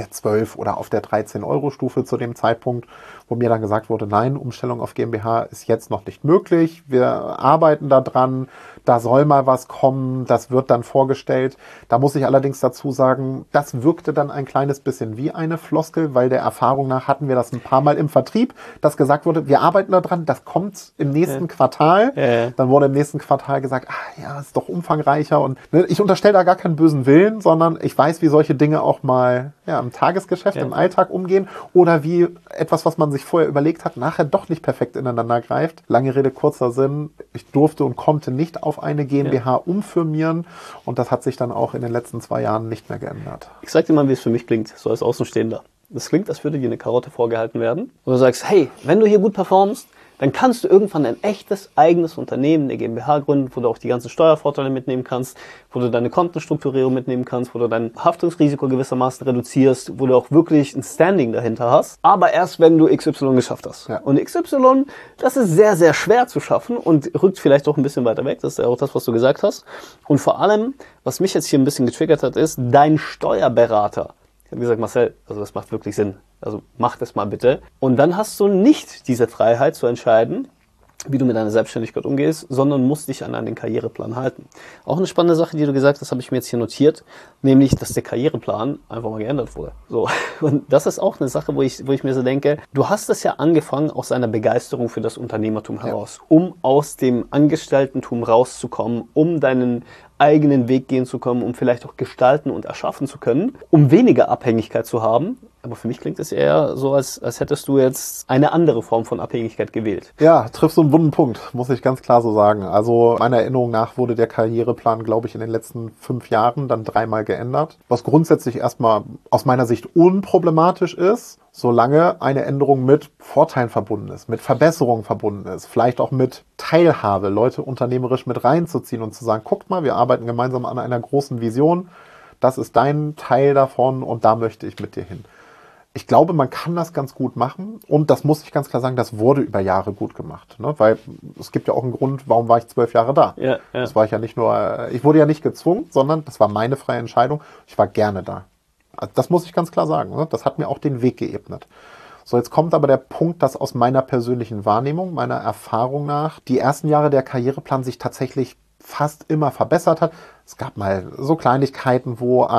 12 oder auf der 13 Euro Stufe zu dem Zeitpunkt, wo mir dann gesagt wurde, nein, Umstellung auf GmbH ist jetzt noch nicht möglich. Wir arbeiten da dran. Da soll mal was kommen. Das wird dann vorgestellt. Da muss ich allerdings dazu sagen, das wirkte dann ein kleines bisschen wie eine Floskel, weil der Erfahrung nach hatten wir das ein paar Mal im Vertrieb, dass gesagt wurde, wir arbeiten da dran, das kommt im nächsten Quartal. Dann wurde im nächsten Quartal gesagt, ja, ist doch umfangreicher. Und ne, ich unterstelle da gar keinen bösen Willen, sondern ich weiß, wie solche Dinge auch mal im Tagesgeschäft, im Alltag umgehen oder wie etwas, was man sich vorher überlegt hat, nachher doch nicht perfekt ineinander greift. Lange Rede, kurzer Sinn. Ich durfte und konnte nicht auf eine GmbH umfirmieren und das hat sich dann auch in den letzten 2 Jahren nicht mehr geändert. Ich sag dir mal, wie es für mich klingt, so als Außenstehender. Das klingt, als würde dir eine Karotte vorgehalten werden. Und du sagst, hey, wenn du hier gut performst, dann kannst du irgendwann ein echtes, eigenes Unternehmen, eine GmbH gründen, wo du auch die ganzen Steuervorteile mitnehmen kannst, wo du deine Kontenstrukturierung mitnehmen kannst, wo du dein Haftungsrisiko gewissermaßen reduzierst, wo du auch wirklich ein Standing dahinter hast. Aber erst, wenn du XY geschafft hast. Ja. Und XY, das ist sehr, sehr schwer zu schaffen und rückt vielleicht auch ein bisschen weiter weg. Das ist ja auch das, was du gesagt hast. Und vor allem, was mich jetzt hier ein bisschen getriggert hat, ist, dein Steuerberater. Ich habe gesagt, Marcel, also das macht wirklich Sinn. Also mach das mal bitte. Und dann hast du nicht diese Freiheit zu entscheiden, wie du mit deiner Selbstständigkeit umgehst, sondern musst dich an den Karriereplan halten. Auch eine spannende Sache, die du gesagt hast, habe ich mir jetzt hier notiert, nämlich, dass der Karriereplan einfach mal geändert wurde. So. Und das ist auch eine Sache, wo ich mir so denke, du hast das ja angefangen aus einer Begeisterung für das Unternehmertum heraus, um aus dem Angestelltentum rauszukommen, um deinen eigenen Weg gehen zu kommen, um vielleicht auch gestalten und erschaffen zu können, um weniger Abhängigkeit zu haben. Aber für mich klingt es eher so, als hättest du jetzt eine andere Form von Abhängigkeit gewählt. Ja, triffst du einen wunden Punkt, muss ich ganz klar so sagen. Also meiner Erinnerung nach wurde der Karriereplan, glaube ich, in den letzten 5 Jahren dann 3-mal geändert. Was grundsätzlich erstmal aus meiner Sicht unproblematisch ist, solange eine Änderung mit Vorteilen verbunden ist, mit Verbesserungen verbunden ist, vielleicht auch mit Teilhabe, Leute unternehmerisch mit reinzuziehen und zu sagen, guckt mal, wir arbeiten gemeinsam an einer großen Vision, das ist dein Teil davon und da möchte ich mit dir hin. Ich glaube, man kann das ganz gut machen und das muss ich ganz klar sagen, das wurde über Jahre gut gemacht, ne? Weil es gibt ja auch einen Grund, warum war ich 12 Jahre da. Ja. Das war ich ja nicht nur, ich wurde ja nicht gezwungen, sondern das war meine freie Entscheidung. Ich war gerne da. Also das muss ich ganz klar sagen, ne? Das hat mir auch den Weg geebnet. So, jetzt kommt aber der Punkt, dass aus meiner persönlichen Wahrnehmung, meiner Erfahrung nach, die ersten Jahre der Karriereplan sich tatsächlich fast immer verbessert hat. Es gab mal so Kleinigkeiten,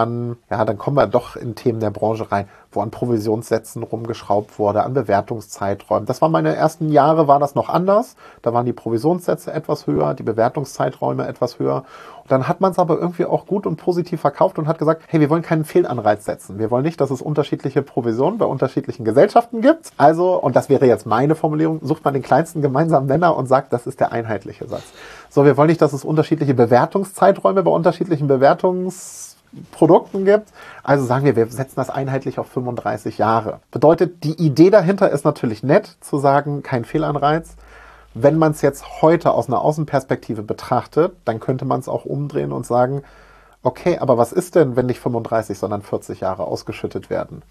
dann kommen wir doch in Themen der Branche rein, wo an Provisionssätzen rumgeschraubt wurde, an Bewertungszeiträumen. Das war meine ersten Jahre, war das noch anders. Da waren die Provisionssätze etwas höher, die Bewertungszeiträume etwas höher. Und dann hat man es aber irgendwie auch gut und positiv verkauft und hat gesagt, hey, wir wollen keinen Fehlanreiz setzen. Wir wollen nicht, dass es unterschiedliche Provisionen bei unterschiedlichen Gesellschaften gibt. Also, und das wäre jetzt meine Formulierung, sucht man den kleinsten gemeinsamen Nenner und sagt, das ist der einheitliche Satz. So, wir wollen nicht, dass es unterschiedliche Bewertungszeiträume bei unterschiedlichen Bewertungsprodukten gibt. Also sagen wir setzen das einheitlich auf 35 Jahre. Bedeutet, die Idee dahinter ist natürlich nett, zu sagen, kein Fehlanreiz. Wenn man es jetzt heute aus einer Außenperspektive betrachtet, dann könnte man es auch umdrehen und sagen, okay, aber was ist denn, wenn nicht 35, sondern 40 Jahre ausgeschüttet werden?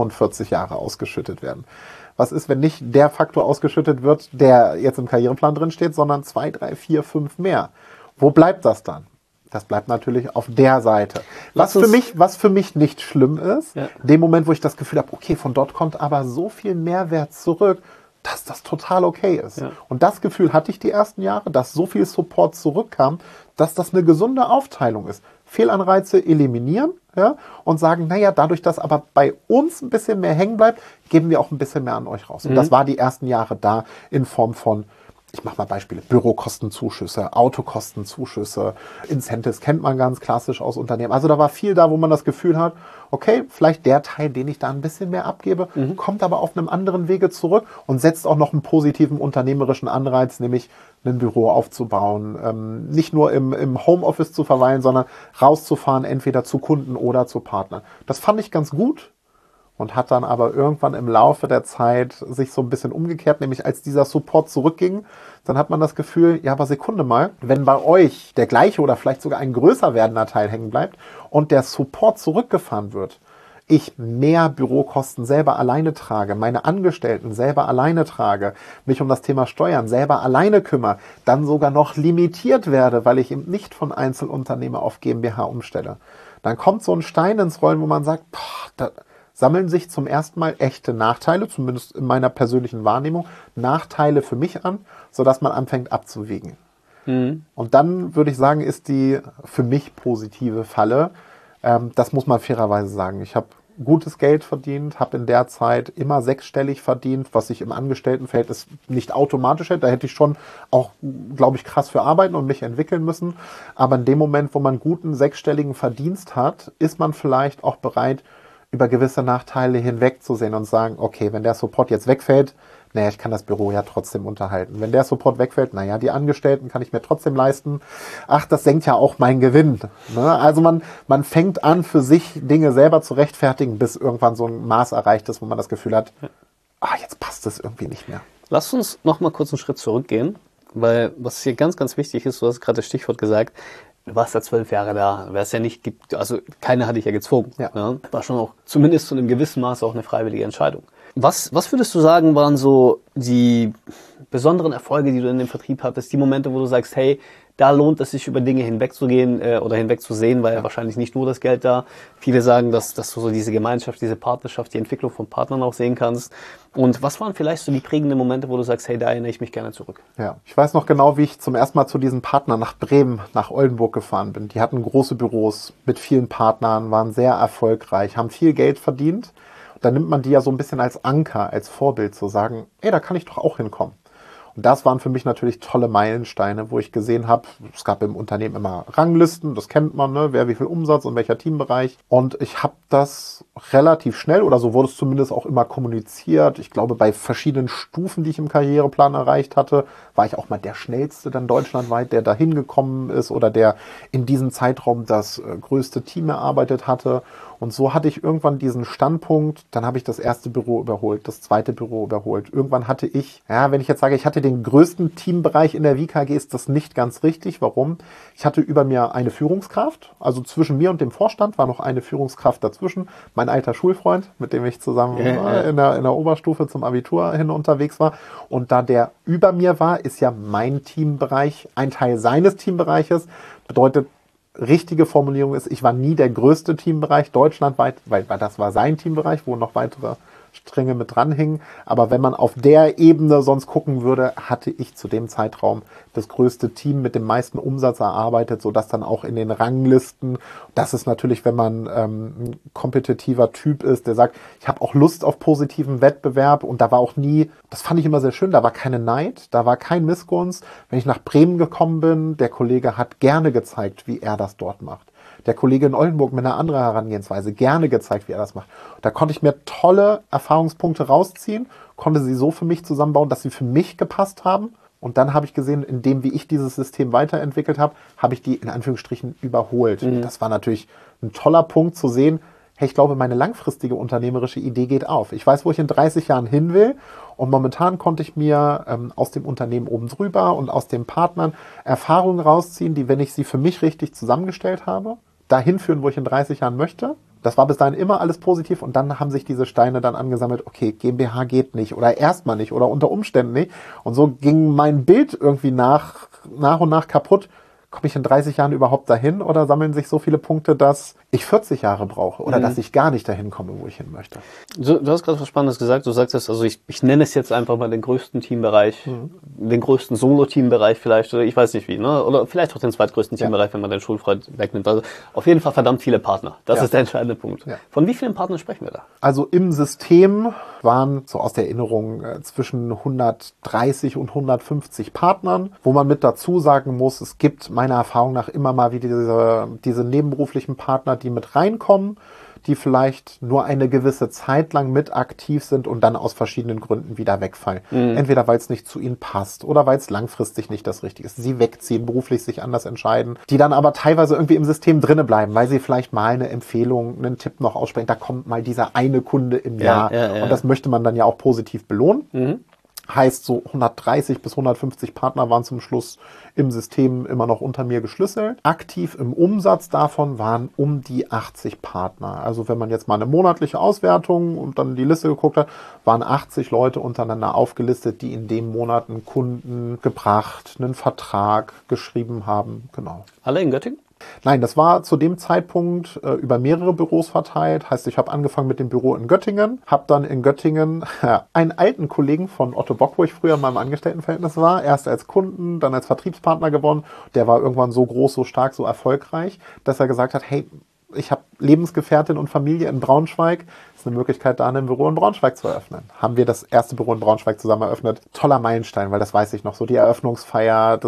45 Jahre ausgeschüttet werden? Was ist, wenn nicht der Faktor ausgeschüttet wird, der jetzt im Karriereplan drin steht, sondern 2, 3, 4, 5 mehr? Wo bleibt das dann? Das bleibt natürlich auf der Seite. Was für mich nicht schlimm ist, in dem Moment, wo ich das Gefühl habe, okay, von dort kommt aber so viel Mehrwert zurück, dass das total okay ist. Ja. Und das Gefühl hatte ich die ersten Jahre, dass so viel Support zurückkam, dass das eine gesunde Aufteilung ist. Fehlanreize eliminieren, ja, und sagen, naja, dadurch, dass aber bei uns ein bisschen mehr hängen bleibt, geben wir auch ein bisschen mehr an euch raus. Und das war die ersten Jahre da in Form von, ich mache mal Beispiele, Bürokostenzuschüsse, Autokostenzuschüsse, Incentives kennt man ganz klassisch aus Unternehmen. Also da war viel da, wo man das Gefühl hat, okay, vielleicht der Teil, den ich da ein bisschen mehr abgebe, kommt aber auf einem anderen Wege zurück und setzt auch noch einen positiven unternehmerischen Anreiz, nämlich ein Büro aufzubauen, nicht nur im Homeoffice zu verweilen, sondern rauszufahren, entweder zu Kunden oder zu Partnern. Das fand ich ganz gut. Und hat dann aber irgendwann im Laufe der Zeit sich so ein bisschen umgekehrt, nämlich als dieser Support zurückging, dann hat man das Gefühl, ja, aber Sekunde mal, wenn bei euch der gleiche oder vielleicht sogar ein größer werdender Teil hängen bleibt und der Support zurückgefahren wird, ich mehr Bürokosten selber alleine trage, meine Angestellten selber alleine trage, mich um das Thema Steuern selber alleine kümmere, dann sogar noch limitiert werde, weil ich eben nicht von Einzelunternehmer auf GmbH umstelle, dann kommt so ein Stein ins Rollen, wo man sagt, da sammeln sich zum ersten Mal echte Nachteile, zumindest in meiner persönlichen Wahrnehmung, Nachteile für mich an, sodass man anfängt abzuwägen. Und dann würde ich sagen, ist die für mich positive Falle, das muss man fairerweise sagen. Ich habe gutes Geld verdient, habe in der Zeit immer 6-stellig verdient, was ich im Angestelltenverhältnis nicht automatisch hätte. Da hätte ich schon auch, glaube ich, krass für arbeiten und mich entwickeln müssen. Aber in dem Moment, wo man guten 6-stelligen Verdienst hat, ist man vielleicht auch bereit, über gewisse Nachteile hinwegzusehen und sagen, okay, wenn der Support jetzt wegfällt, naja, ich kann das Büro ja trotzdem unterhalten. Wenn der Support wegfällt, naja, die Angestellten kann ich mir trotzdem leisten. Ach, das senkt ja auch meinen Gewinn. Ne? Also man fängt an, für sich Dinge selber zu rechtfertigen, bis irgendwann so ein Maß erreicht ist, wo man das Gefühl hat, jetzt passt es irgendwie nicht mehr. Lass uns noch mal kurz einen Schritt zurückgehen, weil was hier ganz, ganz wichtig ist, du hast gerade das Stichwort gesagt, du warst ja 12 Jahre da, wer es ja nicht gibt, also keiner hat dich ja gezwungen. Ja. Ne? War schon auch zumindest zu einem gewissen Maß auch eine freiwillige Entscheidung. Was würdest du sagen, waren so die besonderen Erfolge, die du in dem Vertrieb hattest, die Momente, wo du sagst, hey, da lohnt es sich, über Dinge hinwegzugehen oder hinwegzusehen, weil wahrscheinlich nicht nur das Geld da. Viele sagen, dass du so diese Gemeinschaft, diese Partnerschaft, die Entwicklung von Partnern auch sehen kannst. Und was waren vielleicht so die prägenden Momente, wo du sagst, hey, da erinnere ich mich gerne zurück? Ja, ich weiß noch genau, wie ich zum ersten Mal zu diesem Partner nach Bremen, nach Oldenburg gefahren bin. Die hatten große Büros mit vielen Partnern, waren sehr erfolgreich, haben viel Geld verdient. Da nimmt man die ja so ein bisschen als Anker, als Vorbild zu sagen, ey, da kann ich doch auch hinkommen. Und das waren für mich natürlich tolle Meilensteine, wo ich gesehen habe, es gab im Unternehmen immer Ranglisten, das kennt man, ne, wer wie viel Umsatz und welcher Teambereich. Und ich habe das relativ schnell, oder so wurde es zumindest auch immer kommuniziert. Ich glaube, bei verschiedenen Stufen, die ich im Karriereplan erreicht hatte, war ich auch mal der Schnellste dann deutschlandweit, der da hingekommen ist oder der in diesem Zeitraum das größte Team erarbeitet hatte. Und so hatte ich irgendwann diesen Standpunkt, dann habe ich das erste Büro überholt, das zweite Büro überholt. Irgendwann hatte ich, wenn ich jetzt sage, ich hatte den größten Teambereich in der WKG, ist das nicht ganz richtig. Warum? Ich hatte über mir eine Führungskraft, also zwischen mir und dem Vorstand war noch eine Führungskraft dazwischen, mein alter Schulfreund, mit dem ich zusammen in der Oberstufe zum Abitur hin unterwegs war. Und da der über mir war, ist ja mein Teambereich ein Teil seines Teambereiches, bedeutet, richtige Formulierung ist, ich war nie der größte Teambereich deutschlandweit, weil das war sein Teambereich, wo noch weitere Stränge mit dranhingen. Aber wenn man auf der Ebene sonst gucken würde, hatte ich zu dem Zeitraum das größte Team mit dem meisten Umsatz erarbeitet, sodass dann auch in den Ranglisten, das ist natürlich, wenn man ein kompetitiver Typ ist, der sagt, ich habe auch Lust auf positiven Wettbewerb und da war auch nie, das fand ich immer sehr schön, da war keine Neid, da war kein Missgunst. Wenn ich nach Bremen gekommen bin, der Kollege hat gerne gezeigt, wie er das dort macht. Der Kollege in Oldenburg mit einer anderen Herangehensweise gerne gezeigt, wie er das macht. Da konnte ich mir tolle Erfahrungspunkte rausziehen, konnte sie so für mich zusammenbauen, dass sie für mich gepasst haben. Und dann habe ich gesehen, in dem, wie ich dieses System weiterentwickelt habe, habe ich die in Anführungsstrichen überholt. Das war natürlich ein toller Punkt zu sehen. hey, ich glaube, meine langfristige unternehmerische Idee geht auf. Ich weiß, wo ich in 30 Jahren hin will. Und momentan konnte ich mir aus dem Unternehmen oben drüber und aus den Partnern Erfahrungen rausziehen, die, wenn ich sie für mich richtig zusammengestellt habe, dahin führen, wo ich in 30 Jahren möchte. Das war bis dahin immer alles positiv und dann haben sich diese Steine dann angesammelt, okay, GmbH geht nicht oder erstmal nicht oder unter Umständen nicht. Und so ging mein Bild irgendwie nach und nach kaputt. Komme ich in 30 Jahren überhaupt dahin oder sammeln sich so viele Punkte, dass ich 40 Jahre brauche oder dass ich gar nicht dahin komme, wo ich hin möchte? Du hast gerade was Spannendes gesagt. Du sagtest, also ich nenne es jetzt einfach mal den größten Teambereich, den größten Solo-Teambereich vielleicht, oder ich weiß nicht wie, ne? Oder vielleicht auch den zweitgrößten Teambereich, wenn man den Schulfreund wegnimmt. Also auf jeden Fall verdammt viele Partner. Das ist der entscheidende Punkt. Ja. Von wie vielen Partnern sprechen wir da? Also im System waren, so aus der Erinnerung, zwischen 130 und 150 Partnern, wo man mit dazu sagen muss, es gibt meiner Erfahrung nach immer mal wieder diese nebenberuflichen Partner, die mit reinkommen, die vielleicht nur eine gewisse Zeit lang mit aktiv sind und dann aus verschiedenen Gründen wieder wegfallen. Entweder weil es nicht zu ihnen passt oder weil es langfristig nicht das Richtige ist. Sie wegziehen, beruflich sich anders entscheiden, die dann aber teilweise irgendwie im System drinne bleiben, weil sie vielleicht mal eine Empfehlung, einen Tipp noch aussprechen. Da kommt mal dieser eine Kunde im Jahr. Und das möchte man dann ja auch positiv belohnen. Heißt, so 130 bis 150 Partner waren zum Schluss im System immer noch unter mir geschlüsselt. Aktiv im Umsatz davon waren um die 80 Partner. Also wenn man jetzt mal eine monatliche Auswertung und dann die Liste geguckt hat, waren 80 Leute untereinander aufgelistet, die in dem Monat einen Kunden gebracht, einen Vertrag geschrieben haben. Genau. Alle in Göttingen? Nein, das war zu dem Zeitpunkt über mehrere Büros verteilt. Heißt, ich habe angefangen mit dem Büro in Göttingen, habe dann in Göttingen einen alten Kollegen von Otto Bock, wo ich früher mal im Angestelltenverhältnis war, erst als Kunden, dann als Vertriebspartner gewonnen. Der war irgendwann so groß, so stark, so erfolgreich, dass er gesagt hat, hey, ich habe Lebensgefährtin und Familie in Braunschweig. Das ist eine Möglichkeit, da ein Büro in Braunschweig zu eröffnen. Haben wir das erste Büro in Braunschweig zusammen eröffnet. Toller Meilenstein, weil das weiß ich noch, so die Eröffnungsfeier.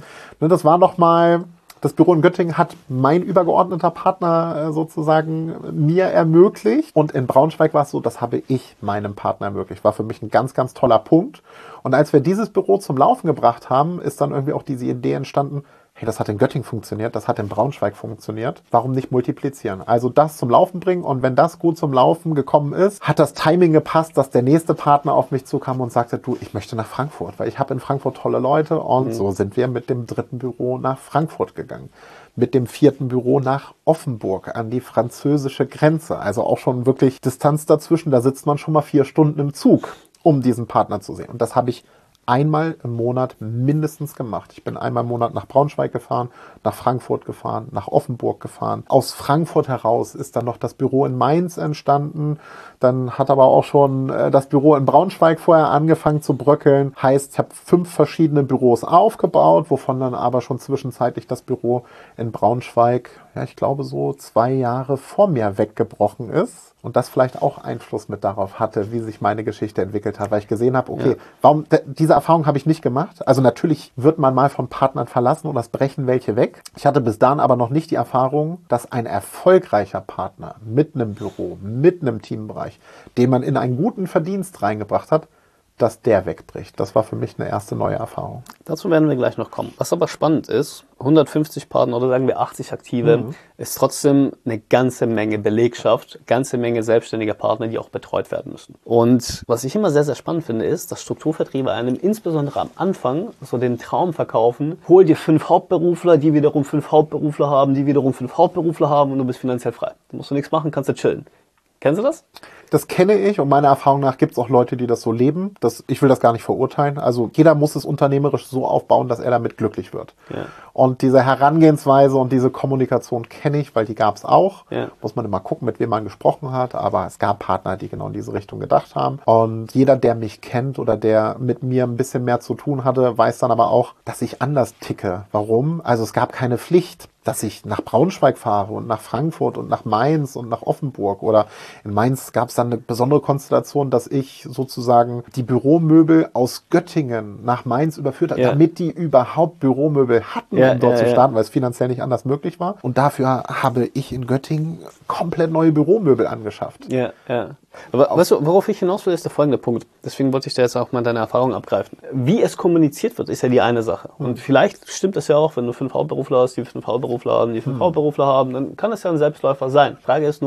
Das war nochmal... Das Büro in Göttingen hat mein übergeordneter Partner sozusagen mir ermöglicht. Und in Braunschweig war es so, das habe ich meinem Partner ermöglicht. War für mich ein ganz, ganz toller Punkt. Und als wir dieses Büro zum Laufen gebracht haben, ist dann irgendwie auch diese Idee entstanden, hey, das hat in Göttingen funktioniert, das hat in Braunschweig funktioniert. Warum nicht multiplizieren? Also das zum Laufen bringen und wenn das gut zum Laufen gekommen ist, hat das Timing gepasst, dass der nächste Partner auf mich zukam und sagte, du, ich möchte nach Frankfurt, weil ich habe in Frankfurt tolle Leute und so sind wir mit dem 3. Büro nach Frankfurt gegangen. Mit dem 4. Büro nach Offenburg an die französische Grenze. Also auch schon wirklich Distanz dazwischen, da sitzt man schon mal 4 Stunden im Zug, um diesen Partner zu sehen. Und das habe ich einmal im Monat mindestens gemacht. Ich bin einmal im Monat nach Braunschweig gefahren, nach Frankfurt gefahren, nach Offenburg gefahren. Aus Frankfurt heraus ist dann noch das Büro in Mainz entstanden. Dann hat aber auch schon das Büro in Braunschweig vorher angefangen zu bröckeln. Heißt, ich habe 5 verschiedene Büros aufgebaut, wovon dann aber schon zwischenzeitlich das Büro in Braunschweig, ja, ich glaube so 2 Jahre vor mir weggebrochen ist. Und das vielleicht auch Einfluss mit darauf hatte, wie sich meine Geschichte entwickelt hat, weil ich gesehen habe, okay, warum diese Erfahrung habe ich nicht gemacht. Also natürlich wird man mal von Partnern verlassen und das brechen welche weg. Ich hatte bis dahin aber noch nicht die Erfahrung, dass ein erfolgreicher Partner mit einem Büro, mit einem Teambereich, den man in einen guten Verdienst reingebracht hat, dass der wegbricht. Das war für mich eine erste neue Erfahrung. Dazu werden wir gleich noch kommen. Was aber spannend ist, 150 Partner oder sagen wir 80 Aktive, ist trotzdem eine ganze Menge Belegschaft, ganze Menge selbstständiger Partner, die auch betreut werden müssen. Und was ich immer sehr, sehr spannend finde, ist, dass Strukturvertriebe einem insbesondere am Anfang so den Traum verkaufen, hol dir 5 Hauptberufler, die wiederum 5 Hauptberufler haben, die wiederum 5 Hauptberufler haben und du bist finanziell frei. Da musst du nichts machen, kannst du chillen. Kennst du das? Das kenne ich und meiner Erfahrung nach gibt es auch Leute, die das so leben. Ich will das gar nicht verurteilen. Also jeder muss es unternehmerisch so aufbauen, dass er damit glücklich wird. Ja. Und diese Herangehensweise und diese Kommunikation kenne ich, weil die gab es auch. Ja. Muss man immer gucken, mit wem man gesprochen hat. Aber es gab Partner, die genau in diese Richtung gedacht haben. Und jeder, der mich kennt oder der mit mir ein bisschen mehr zu tun hatte, weiß dann aber auch, dass ich anders ticke. Warum? Also es gab keine Pflicht, dass ich nach Braunschweig fahre und nach Frankfurt und nach Mainz und nach Offenburg. Oder in Mainz gab es dann eine besondere Konstellation, dass ich sozusagen die Büromöbel aus Göttingen nach Mainz überführt habe, damit die überhaupt Büromöbel hatten, um dort zu starten, weil es finanziell nicht anders möglich war. Und dafür habe ich in Göttingen komplett neue Büromöbel angeschafft. Ja, ja. Aber weißt du, worauf ich hinaus will, ist der folgende Punkt. Deswegen wollte ich da jetzt auch mal deine Erfahrung abgreifen. Wie es kommuniziert wird, ist ja die eine Sache. Und vielleicht stimmt es ja auch, wenn du 5 Hauptberufler hast, die 5 Hauptberufler haben, die 5 Hauptberufler haben, dann kann es ja ein Selbstläufer sein. Frage ist nur,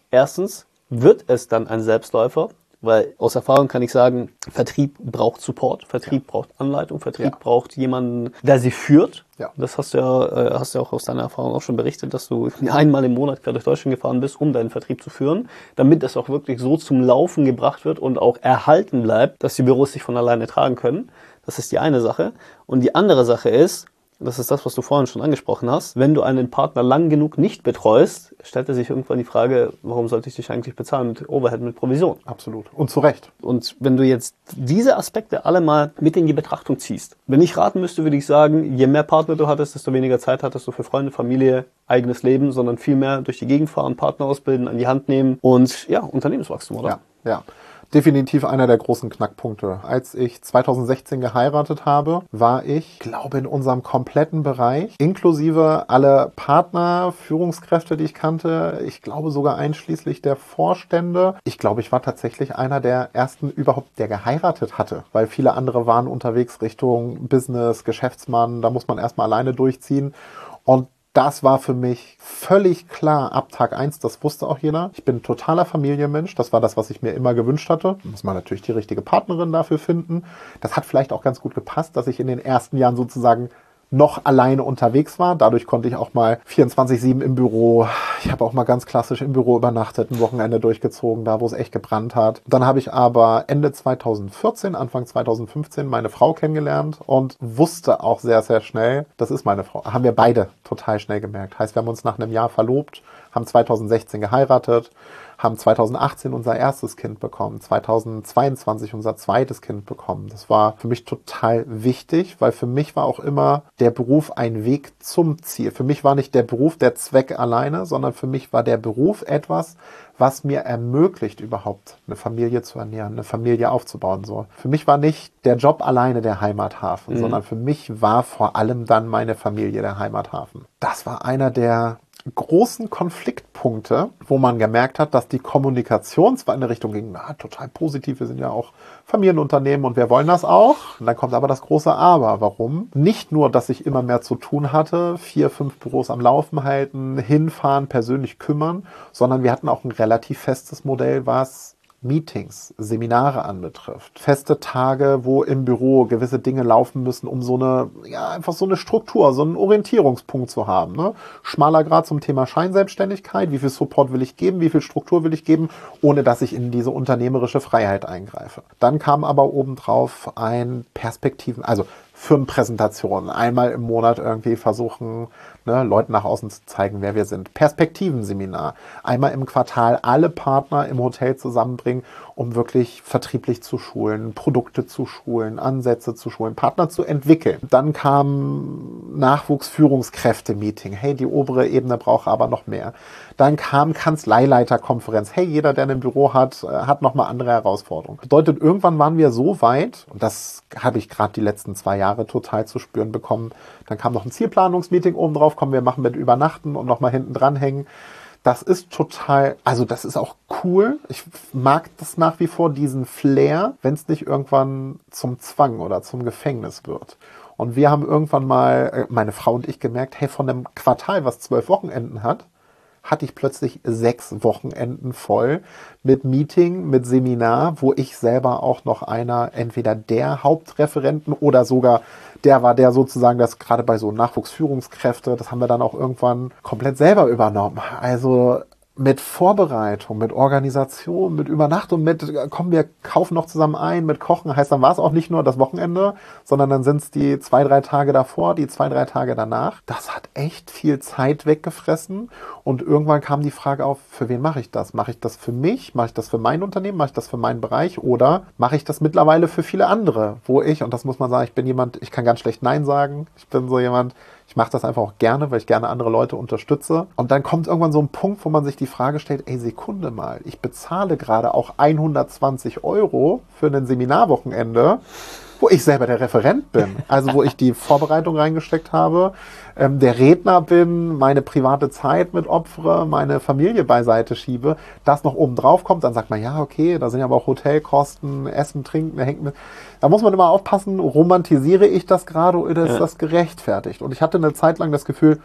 Erstens wird es dann ein Selbstläufer, weil aus Erfahrung kann ich sagen, Vertrieb braucht Support, Vertrieb braucht Anleitung, Vertrieb braucht jemanden, der sie führt. Ja. Das hast du ja auch aus deiner Erfahrung auch schon berichtet, dass du einmal im Monat quer durch Deutschland gefahren bist, um deinen Vertrieb zu führen, damit es auch wirklich so zum Laufen gebracht wird und auch erhalten bleibt, dass die Büros sich von alleine tragen können. Das ist die eine Sache. Und die andere Sache ist, das ist das, was du vorhin schon angesprochen hast, wenn du einen Partner lang genug nicht betreust, stellt er sich irgendwann die Frage, warum sollte ich dich eigentlich bezahlen mit Overhead, mit Provision? Absolut. Und zu Recht. Und wenn du jetzt diese Aspekte alle mal mit in die Betrachtung ziehst, wenn ich raten müsste, würde ich sagen, je mehr Partner du hattest, desto weniger Zeit hattest du für Freunde, Familie, eigenes Leben, sondern viel mehr durch die Gegend fahren, Partner ausbilden, an die Hand nehmen und ja, Unternehmenswachstum, oder? Ja. Definitiv einer der großen Knackpunkte. Als ich 2016 geheiratet habe, war ich, glaube in unserem kompletten Bereich, inklusive alle Partner, Führungskräfte, die ich kannte, ich glaube sogar einschließlich der Vorstände. Ich glaube, ich war tatsächlich einer der ersten überhaupt, der geheiratet hatte, weil viele andere waren unterwegs Richtung Business, Geschäftsmann, da muss man erstmal alleine durchziehen. Und das war für mich völlig klar ab Tag 1, das wusste auch jeder. Ich bin ein totaler Familienmensch, das war das, was ich mir immer gewünscht hatte. Da muss man natürlich die richtige Partnerin dafür finden. Das hat vielleicht auch ganz gut gepasst, dass ich in den ersten Jahren sozusagen noch alleine unterwegs war. Dadurch konnte ich auch mal 24/7 im Büro. Ich habe auch mal ganz klassisch im Büro übernachtet, ein Wochenende durchgezogen, da wo es echt gebrannt hat. Dann habe ich aber Ende 2014, Anfang 2015 meine Frau kennengelernt und wusste auch sehr, sehr schnell, das ist meine Frau. Haben wir beide total schnell gemerkt. Heißt, wir haben uns nach einem Jahr verlobt, haben 2016 geheiratet, haben 2018 unser erstes Kind bekommen, 2022 unser zweites Kind bekommen. Das war für mich total wichtig, weil für mich war auch immer der Beruf ein Weg zum Ziel. Für mich war nicht der Beruf der Zweck alleine, sondern für mich war der Beruf etwas, was mir ermöglicht, überhaupt eine Familie zu ernähren, eine Familie aufzubauen. So. Für mich war nicht der Job alleine der Heimathafen, sondern für mich war vor allem dann meine Familie der Heimathafen. Das war einer der großen Konfliktpunkte, wo man gemerkt hat, dass die Kommunikation zwar in eine Richtung ging, total positiv, wir sind ja auch Familienunternehmen und wir wollen das auch. Und dann kommt aber das große Aber. Warum? Nicht nur, dass ich immer mehr zu tun hatte, 4, 5 Büros am Laufen halten, hinfahren, persönlich kümmern, sondern wir hatten auch ein relativ festes Modell, was Meetings, Seminare anbetrifft. Feste Tage, wo im Büro gewisse Dinge laufen müssen, um so eine, einfach so eine Struktur, so einen Orientierungspunkt zu haben. Ne? Schmaler Grad zum Thema Scheinselbstständigkeit. Wie viel Support will ich geben? Wie viel Struktur will ich geben? Ohne dass ich in diese unternehmerische Freiheit eingreife. Dann kam aber obendrauf ein also Firmenpräsentationen. Einmal im Monat irgendwie versuchen, Leuten nach außen zu zeigen, wer wir sind. Perspektivenseminar. Einmal im Quartal alle Partner im Hotel zusammenbringen, um wirklich vertrieblich zu schulen, Produkte zu schulen, Ansätze zu schulen, Partner zu entwickeln. Dann kam Nachwuchsführungskräfte-Meeting. Hey, die obere Ebene braucht aber noch mehr. Dann kam Kanzleileiterkonferenz. Hey, jeder, der ein Büro hat, hat nochmal andere Herausforderungen. Bedeutet, irgendwann waren wir so weit, und das habe ich gerade die letzten 2 Jahre total zu spüren bekommen. Dann kam noch ein Zielplanungsmeeting oben drauf. Komm, wir machen mit Übernachten und nochmal hinten dranhängen. Das ist total, also das ist auch cool. Ich mag das nach wie vor, diesen Flair, wenn es nicht irgendwann zum Zwang oder zum Gefängnis wird. Und wir haben irgendwann mal, meine Frau und ich, gemerkt, hey, von einem Quartal, was 12 Wochenenden hat, hatte ich plötzlich 6 Wochenenden voll mit Meeting, mit Seminar, wo ich selber auch noch entweder der Hauptreferenten oder sogar der war, der sozusagen das gerade bei so Nachwuchsführungskräfte, das haben wir dann auch irgendwann komplett selber übernommen. Also mit Vorbereitung, mit Organisation, mit Übernachtung, komm, wir kaufen noch zusammen ein, mit Kochen, heißt, dann war es auch nicht nur das Wochenende, sondern dann sind es die 2, 3 Tage davor, die 2, 3 Tage danach. Das hat echt viel Zeit weggefressen und irgendwann kam die Frage auf, für wen mache ich das? Mache ich das für mich? Mache ich das für mein Unternehmen? Mache ich das für meinen Bereich? Oder mache ich das mittlerweile für viele andere, wo ich, und das muss man sagen, ich bin jemand, ich kann ganz schlecht Nein sagen, ich bin so jemand, ich mache das einfach auch gerne, weil ich gerne andere Leute unterstütze. Und dann kommt irgendwann so ein Punkt, wo man sich die Frage stellt, ey, Sekunde mal, ich bezahle gerade auch 120 € für ein Seminarwochenende, wo ich selber der Referent bin. Also wo ich die Vorbereitung reingesteckt habe, der Redner bin, meine private Zeit mit opfere, meine Familie beiseite schiebe, das noch oben drauf kommt, dann sagt man, ja, okay, da sind ja aber auch Hotelkosten, Essen, Trinken, hängt mit. Da muss man immer aufpassen, romantisiere ich das gerade oder ist das gerechtfertigt? Und ich hatte eine Zeit lang das Gefühl,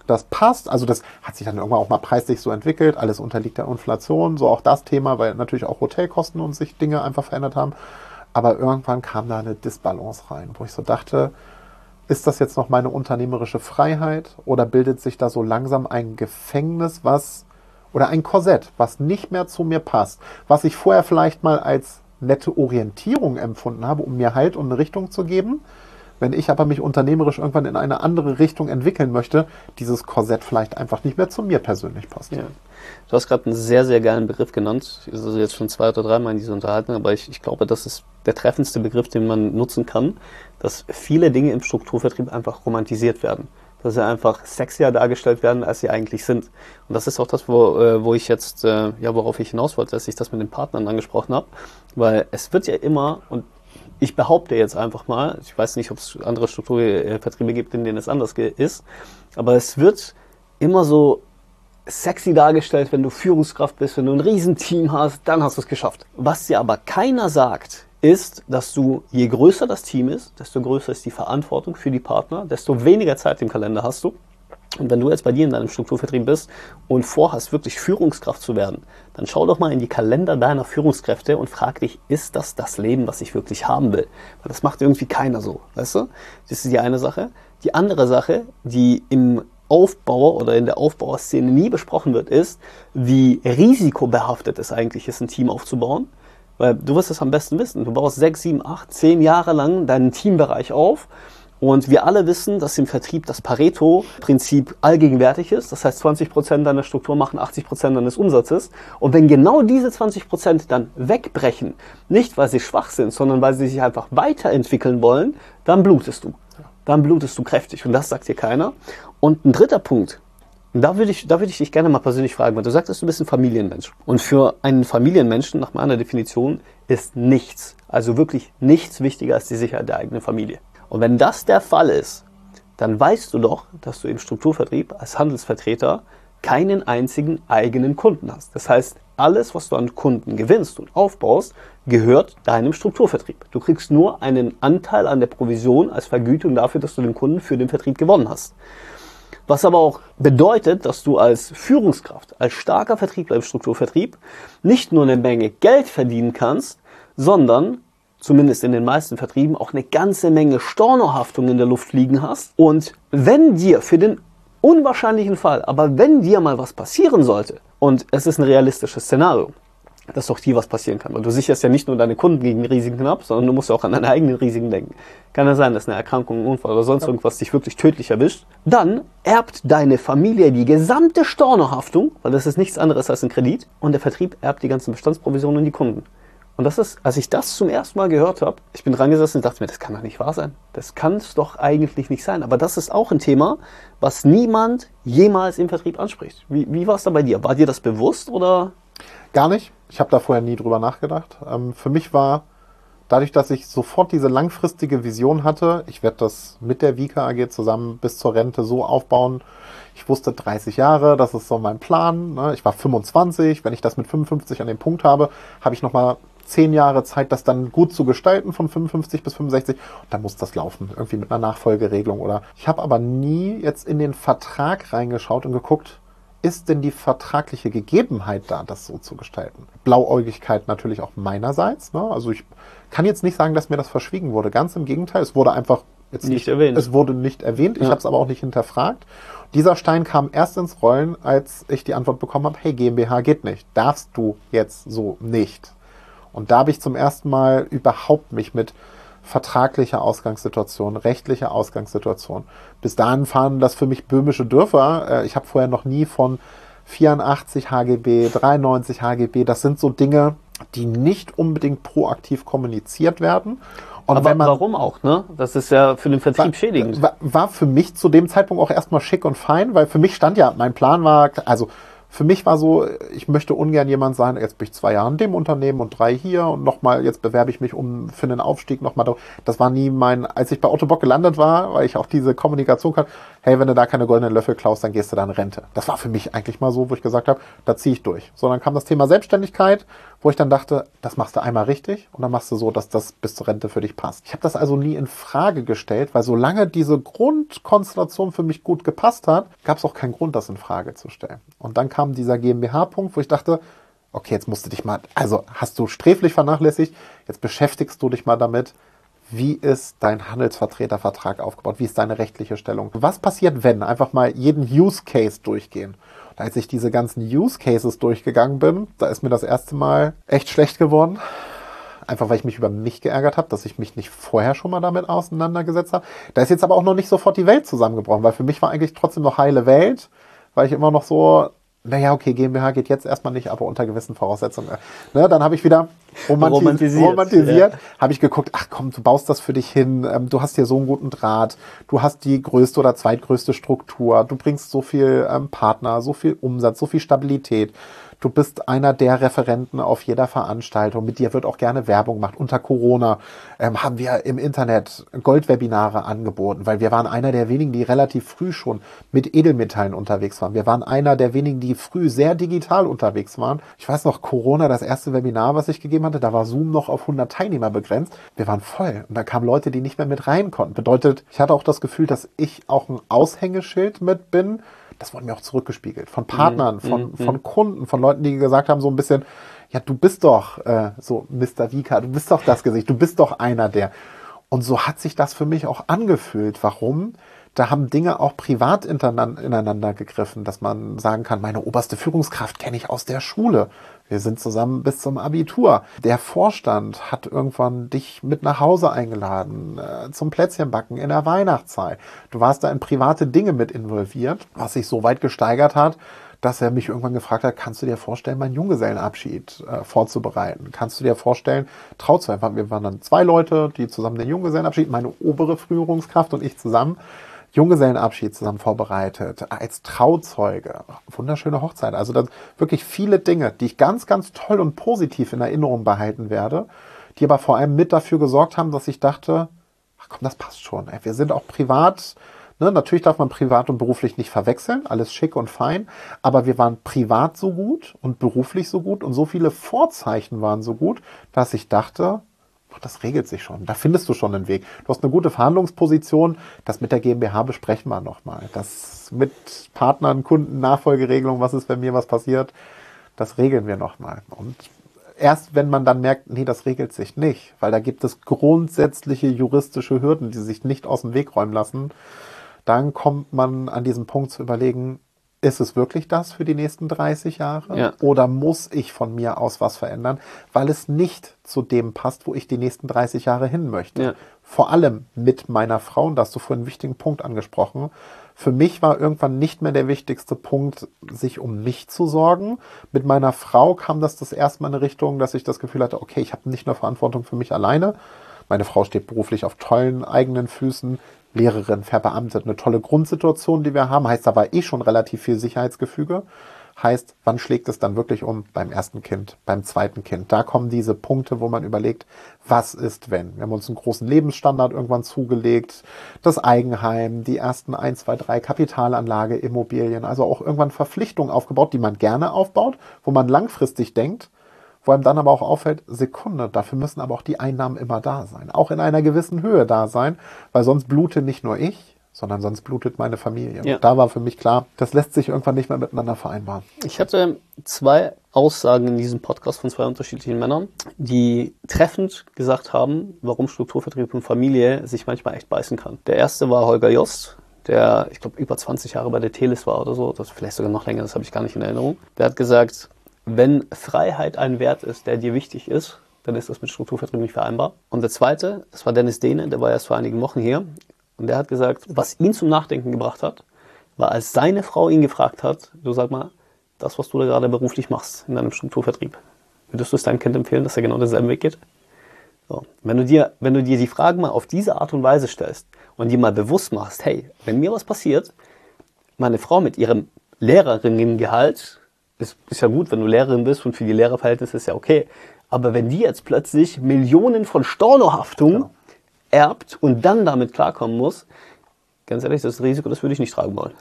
das passt. Also das hat sich dann irgendwann auch mal preislich so entwickelt. Alles unterliegt der Inflation. So auch das Thema, weil natürlich auch Hotelkosten und sich Dinge einfach verändert haben. Aber irgendwann kam da eine Disbalance rein, wo ich so dachte, ist das jetzt noch meine unternehmerische Freiheit oder bildet sich da so langsam ein Gefängnis, oder ein Korsett, was nicht mehr zu mir passt, was ich vorher vielleicht mal als nette Orientierung empfunden habe, um mir Halt und eine Richtung zu geben. Wenn ich aber mich unternehmerisch irgendwann in eine andere Richtung entwickeln möchte, dieses Korsett vielleicht einfach nicht mehr zu mir persönlich passt. Ja. Du hast gerade einen sehr, sehr geilen Begriff genannt. Das ist jetzt schon 2 oder 3 Mal in dieser Unterhaltung, aber ich glaube, das ist der treffendste Begriff, den man nutzen kann, dass viele Dinge im Strukturvertrieb einfach romantisiert werden. Dass sie einfach sexier dargestellt werden, als sie eigentlich sind. Und das ist auch das, wo ich jetzt, worauf ich hinaus wollte, dass ich das mit den Partnern angesprochen habe. Weil es wird ja immer, und ich behaupte jetzt einfach mal, ich weiß nicht, ob es andere Strukturvertriebe gibt, in denen es anders ist, aber es wird immer so sexy dargestellt, wenn du Führungskraft bist, wenn du ein Riesenteam hast, dann hast du es geschafft. Was dir aber keiner sagt, ist, dass du, je größer das Team ist, desto größer ist die Verantwortung für die Partner, desto weniger Zeit im Kalender hast du. Und wenn du jetzt bei dir in deinem Strukturvertrieb bist und vorhast, wirklich Führungskraft zu werden, dann schau doch mal in die Kalender deiner Führungskräfte und frag dich, ist das Leben, was ich wirklich haben will? Weil das macht irgendwie keiner so, weißt du? Das ist die eine Sache. Die andere Sache, die im Aufbau oder in der Aufbauszene nie besprochen wird, ist, wie risikobehaftet es eigentlich ist, ein Team aufzubauen. Weil du wirst es am besten wissen. Du baust 6, 7, 8, 10 Jahre lang deinen Teambereich auf. Und wir alle wissen, dass im Vertrieb das Pareto-Prinzip allgegenwärtig ist. Das heißt, 20% deiner Struktur machen 80% deines Umsatzes. Und wenn genau diese 20% dann wegbrechen, nicht weil sie schwach sind, sondern weil sie sich einfach weiterentwickeln wollen, dann blutest du. Dann blutest du kräftig. Und das sagt dir keiner. Und ein dritter Punkt, da würde ich dich gerne mal persönlich fragen, weil du sagtest, du bist ein Familienmensch. Und für einen Familienmenschen, nach meiner Definition, ist nichts, also wirklich nichts wichtiger als die Sicherheit der eigenen Familie. Und wenn das der Fall ist, dann weißt du doch, dass du im Strukturvertrieb als Handelsvertreter keinen einzigen eigenen Kunden hast. Das heißt, alles, was du an Kunden gewinnst und aufbaust, gehört deinem Strukturvertrieb. Du kriegst nur einen Anteil an der Provision als Vergütung dafür, dass du den Kunden für den Vertrieb gewonnen hast. Was aber auch bedeutet, dass du als Führungskraft, als starker Vertriebler im Strukturvertrieb nicht nur eine Menge Geld verdienen kannst, sondern zumindest in den meisten Vertrieben auch eine ganze Menge Stornohaftung in der Luft liegen hast. Und wenn dir für den unwahrscheinlichen Fall, aber wenn dir mal was passieren sollte, und es ist ein realistisches Szenario, dass doch dir was passieren kann. Weil du sicherst ja nicht nur deine Kunden gegen Risiken ab, sondern du musst ja auch an deine eigenen Risiken denken. Kann ja sein, dass eine Erkrankung, ein Unfall oder sonst irgendwas dich wirklich tödlich erwischt. Dann erbt deine Familie die gesamte Stornohaftung, weil das ist nichts anderes als ein Kredit, und der Vertrieb erbt die ganzen Bestandsprovisionen und die Kunden. Und das ist, als ich das zum ersten Mal gehört habe, ich bin dran gesessen und dachte mir, das kann doch nicht wahr sein. Das kann es doch eigentlich nicht sein. Aber das ist auch ein Thema, was niemand jemals im Vertrieb anspricht. Wie war es da bei dir? War dir das bewusst oder? Gar nicht. Ich habe da vorher nie drüber nachgedacht. Für mich war, dadurch, dass ich sofort diese langfristige Vision hatte, ich werde das mit der Vika AG zusammen bis zur Rente so aufbauen. Ich wusste 30 Jahre, das ist so mein Plan. Ich war 25. Wenn ich das mit 55 an dem Punkt habe, habe ich nochmal 10 Jahre Zeit, das dann gut zu gestalten, von 55 bis 65. Und dann muss das laufen, irgendwie mit einer Nachfolgeregelung. Oder ich habe aber nie jetzt in den Vertrag reingeschaut und geguckt, ist denn die vertragliche Gegebenheit da, das so zu gestalten? Blauäugigkeit natürlich auch meinerseits. Also ich kann jetzt nicht sagen, dass mir das verschwiegen wurde. Ganz im Gegenteil, es wurde einfach jetzt nicht erwähnt. Es wurde nicht erwähnt. Ich habe es aber auch nicht hinterfragt. Dieser Stein kam erst ins Rollen, als ich die Antwort bekommen habe, hey, GmbH geht nicht. Darfst du jetzt so nicht. Und da habe ich zum ersten Mal überhaupt mich mit vertraglicher Ausgangssituation, rechtlicher Ausgangssituation. Bis dahin fahren das für mich böhmische Dörfer. Ich habe vorher noch nie von 84 HGB, 93 HGB, das sind so Dinge, die nicht unbedingt proaktiv kommuniziert werden. Und aber warum auch, ne? Das ist ja für den Vertrieb schädigend. War für mich zu dem Zeitpunkt auch erstmal schick und fein, weil für mich stand ja, mein Plan war, also für mich war so, ich möchte ungern jemand sein, jetzt bin ich 2 Jahre in dem Unternehmen und 3 hier und nochmal, jetzt bewerbe ich mich für einen Aufstieg nochmal. Das war nie als ich bei Otto Bock gelandet war, weil ich auch diese Kommunikation kann, hey, wenn du da keine goldenen Löffel klaust, dann gehst du da in Rente. Das war für mich eigentlich mal so, wo ich gesagt habe, da ziehe ich durch. So, dann kam das Thema Selbstständigkeit, wo ich dann dachte, das machst du einmal richtig und dann machst du so, dass das bis zur Rente für dich passt. Ich habe das also nie in Frage gestellt, weil solange diese Grundkonstellation für mich gut gepasst hat, gab es auch keinen Grund, das in Frage zu stellen. Und dann kam dieser GmbH-Punkt, wo ich dachte, okay, jetzt musst du dich mal, also hast du sträflich vernachlässigt, jetzt beschäftigst du dich mal damit, wie ist dein Handelsvertretervertrag aufgebaut, wie ist deine rechtliche Stellung. Was passiert, wenn? Einfach mal jeden Use Case durchgehen. Und als ich diese ganzen Use Cases durchgegangen bin, da ist mir das erste Mal echt schlecht geworden. Einfach weil ich mich über mich geärgert habe, dass ich mich nicht vorher schon mal damit auseinandergesetzt habe. Da ist jetzt aber auch noch nicht sofort die Welt zusammengebrochen, weil für mich war eigentlich trotzdem noch heile Welt, weil ich immer noch so, naja, okay, GmbH geht jetzt erstmal nicht, aber unter gewissen Voraussetzungen. Ne, dann habe ich wieder romantisiert. Ja. Habe ich geguckt, ach komm, du baust das für dich hin, du hast hier so einen guten Draht, du hast die größte oder zweitgrößte Struktur, du bringst so viel Partner, so viel Umsatz, so viel Stabilität. Du bist einer der Referenten auf jeder Veranstaltung. Mit dir wird auch gerne Werbung gemacht. Unter Corona haben wir im Internet Goldwebinare angeboten, weil wir waren einer der wenigen, die relativ früh schon mit Edelmetallen unterwegs waren. Wir waren einer der wenigen, die früh sehr digital unterwegs waren. Ich weiß noch, Corona, das erste Webinar, was ich gegeben hatte, da war Zoom noch auf 100 Teilnehmer begrenzt. Wir waren voll und da kamen Leute, die nicht mehr mit rein konnten. Bedeutet, ich hatte auch das Gefühl, dass ich auch ein Aushängeschild mit bin. Das wurde mir auch zurückgespiegelt von Partnern, von Kunden, von Leuten, die gesagt haben so ein bisschen, ja, du bist doch so Mr. Vika, du bist doch das Gesicht, du bist doch einer der. Und so hat sich das für mich auch angefühlt. Warum? Da haben Dinge auch privat ineinander gegriffen, dass man sagen kann, meine oberste Führungskraft kenne ich aus der Schule. Wir sind zusammen bis zum Abitur. Der Vorstand hat irgendwann dich mit nach Hause eingeladen, zum Plätzchenbacken in der Weihnachtszeit. Du warst da in private Dinge mit involviert, was sich so weit gesteigert hat, dass er mich irgendwann gefragt hat, kannst du dir vorstellen, meinen Junggesellenabschied vorzubereiten? Kannst du dir vorstellen, Trauzeuge? Wir waren dann 2 Leute, die zusammen den Junggesellenabschied, meine obere Führungskraft und ich zusammen, Junggesellenabschied zusammen vorbereitet, als Trauzeuge, wunderschöne Hochzeit. Also das wirklich viele Dinge, die ich ganz, ganz toll und positiv in Erinnerung behalten werde, die aber vor allem mit dafür gesorgt haben, dass ich dachte, ach komm, das passt schon. Ey. Wir sind auch privat, ne? Natürlich darf man privat und beruflich nicht verwechseln, alles schick und fein, aber wir waren privat so gut und beruflich so gut und so viele Vorzeichen waren so gut, dass ich dachte, das regelt sich schon. Da findest du schon einen Weg. Du hast eine gute Verhandlungsposition. Das mit der GmbH besprechen wir nochmal. Das mit Partnern, Kunden, Nachfolgeregelung, was ist, wenn mir was passiert, das regeln wir nochmal. Und erst wenn man dann merkt, nee, das regelt sich nicht, weil da gibt es grundsätzliche juristische Hürden, die sich nicht aus dem Weg räumen lassen, dann kommt man an diesen Punkt zu überlegen, ist es wirklich das für die nächsten 30 Jahre? Ja. Oder muss ich von mir aus was verändern, weil es nicht zu dem passt, wo ich die nächsten 30 Jahre hin möchte? Ja. Vor allem mit meiner Frau, und da hast du vorhin einen wichtigen Punkt angesprochen. Für mich war irgendwann nicht mehr der wichtigste Punkt, sich um mich zu sorgen. Mit meiner Frau kam das erste Mal in eine Richtung, dass ich das Gefühl hatte, okay, ich habe nicht nur Verantwortung für mich alleine. Meine Frau steht beruflich auf tollen eigenen Füßen. Lehrerin, verbeamtet, eine tolle Grundsituation, die wir haben. Heißt, da war schon relativ viel Sicherheitsgefüge. Heißt, wann schlägt es dann wirklich um? Beim ersten Kind, beim zweiten Kind. Da kommen diese Punkte, wo man überlegt, was ist, wenn? Wir haben uns einen großen Lebensstandard irgendwann zugelegt, das Eigenheim, die ersten 1, 2, 3 Kapitalanlage, Immobilien, also auch irgendwann Verpflichtungen aufgebaut, die man gerne aufbaut, wo man langfristig denkt, wo einem dann aber auch auffällt, Sekunde, dafür müssen aber auch die Einnahmen immer da sein. Auch in einer gewissen Höhe da sein, weil sonst blute nicht nur ich, sondern sonst blutet meine Familie. Ja. Und da war für mich klar, das lässt sich irgendwann nicht mehr miteinander vereinbaren. Ich hatte 2 Aussagen in diesem Podcast von 2 unterschiedlichen Männern, die treffend gesagt haben, warum Strukturvertrieb und Familie sich manchmal echt beißen kann. Der erste war Holger Jost, der, ich glaube, über 20 Jahre bei der Telis war oder so, das vielleicht sogar noch länger, das habe ich gar nicht in Erinnerung. Der hat gesagt, wenn Freiheit ein Wert ist, der dir wichtig ist, dann ist das mit Strukturvertrieb nicht vereinbar. Und der zweite, das war Dennis Dehne, der war erst vor einigen Wochen hier. Und der hat gesagt, was ihn zum Nachdenken gebracht hat, war, als seine Frau ihn gefragt hat, du sag mal, das, was du da gerade beruflich machst in deinem Strukturvertrieb, würdest du es deinem Kind empfehlen, dass er genau denselben Weg geht? So. Wenn du dir die Fragen mal auf diese Art und Weise stellst und dir mal bewusst machst, hey, wenn mir was passiert, meine Frau mit ihrem Lehrerinnengehalt, ist ja gut, wenn du Lehrerin bist und für die Lehrerverhältnisse ist ja okay. Aber wenn die jetzt plötzlich Millionen von Stornohaftung erbt und dann damit klarkommen muss, ganz ehrlich, das ist das Risiko, das würde ich nicht tragen wollen. Ja,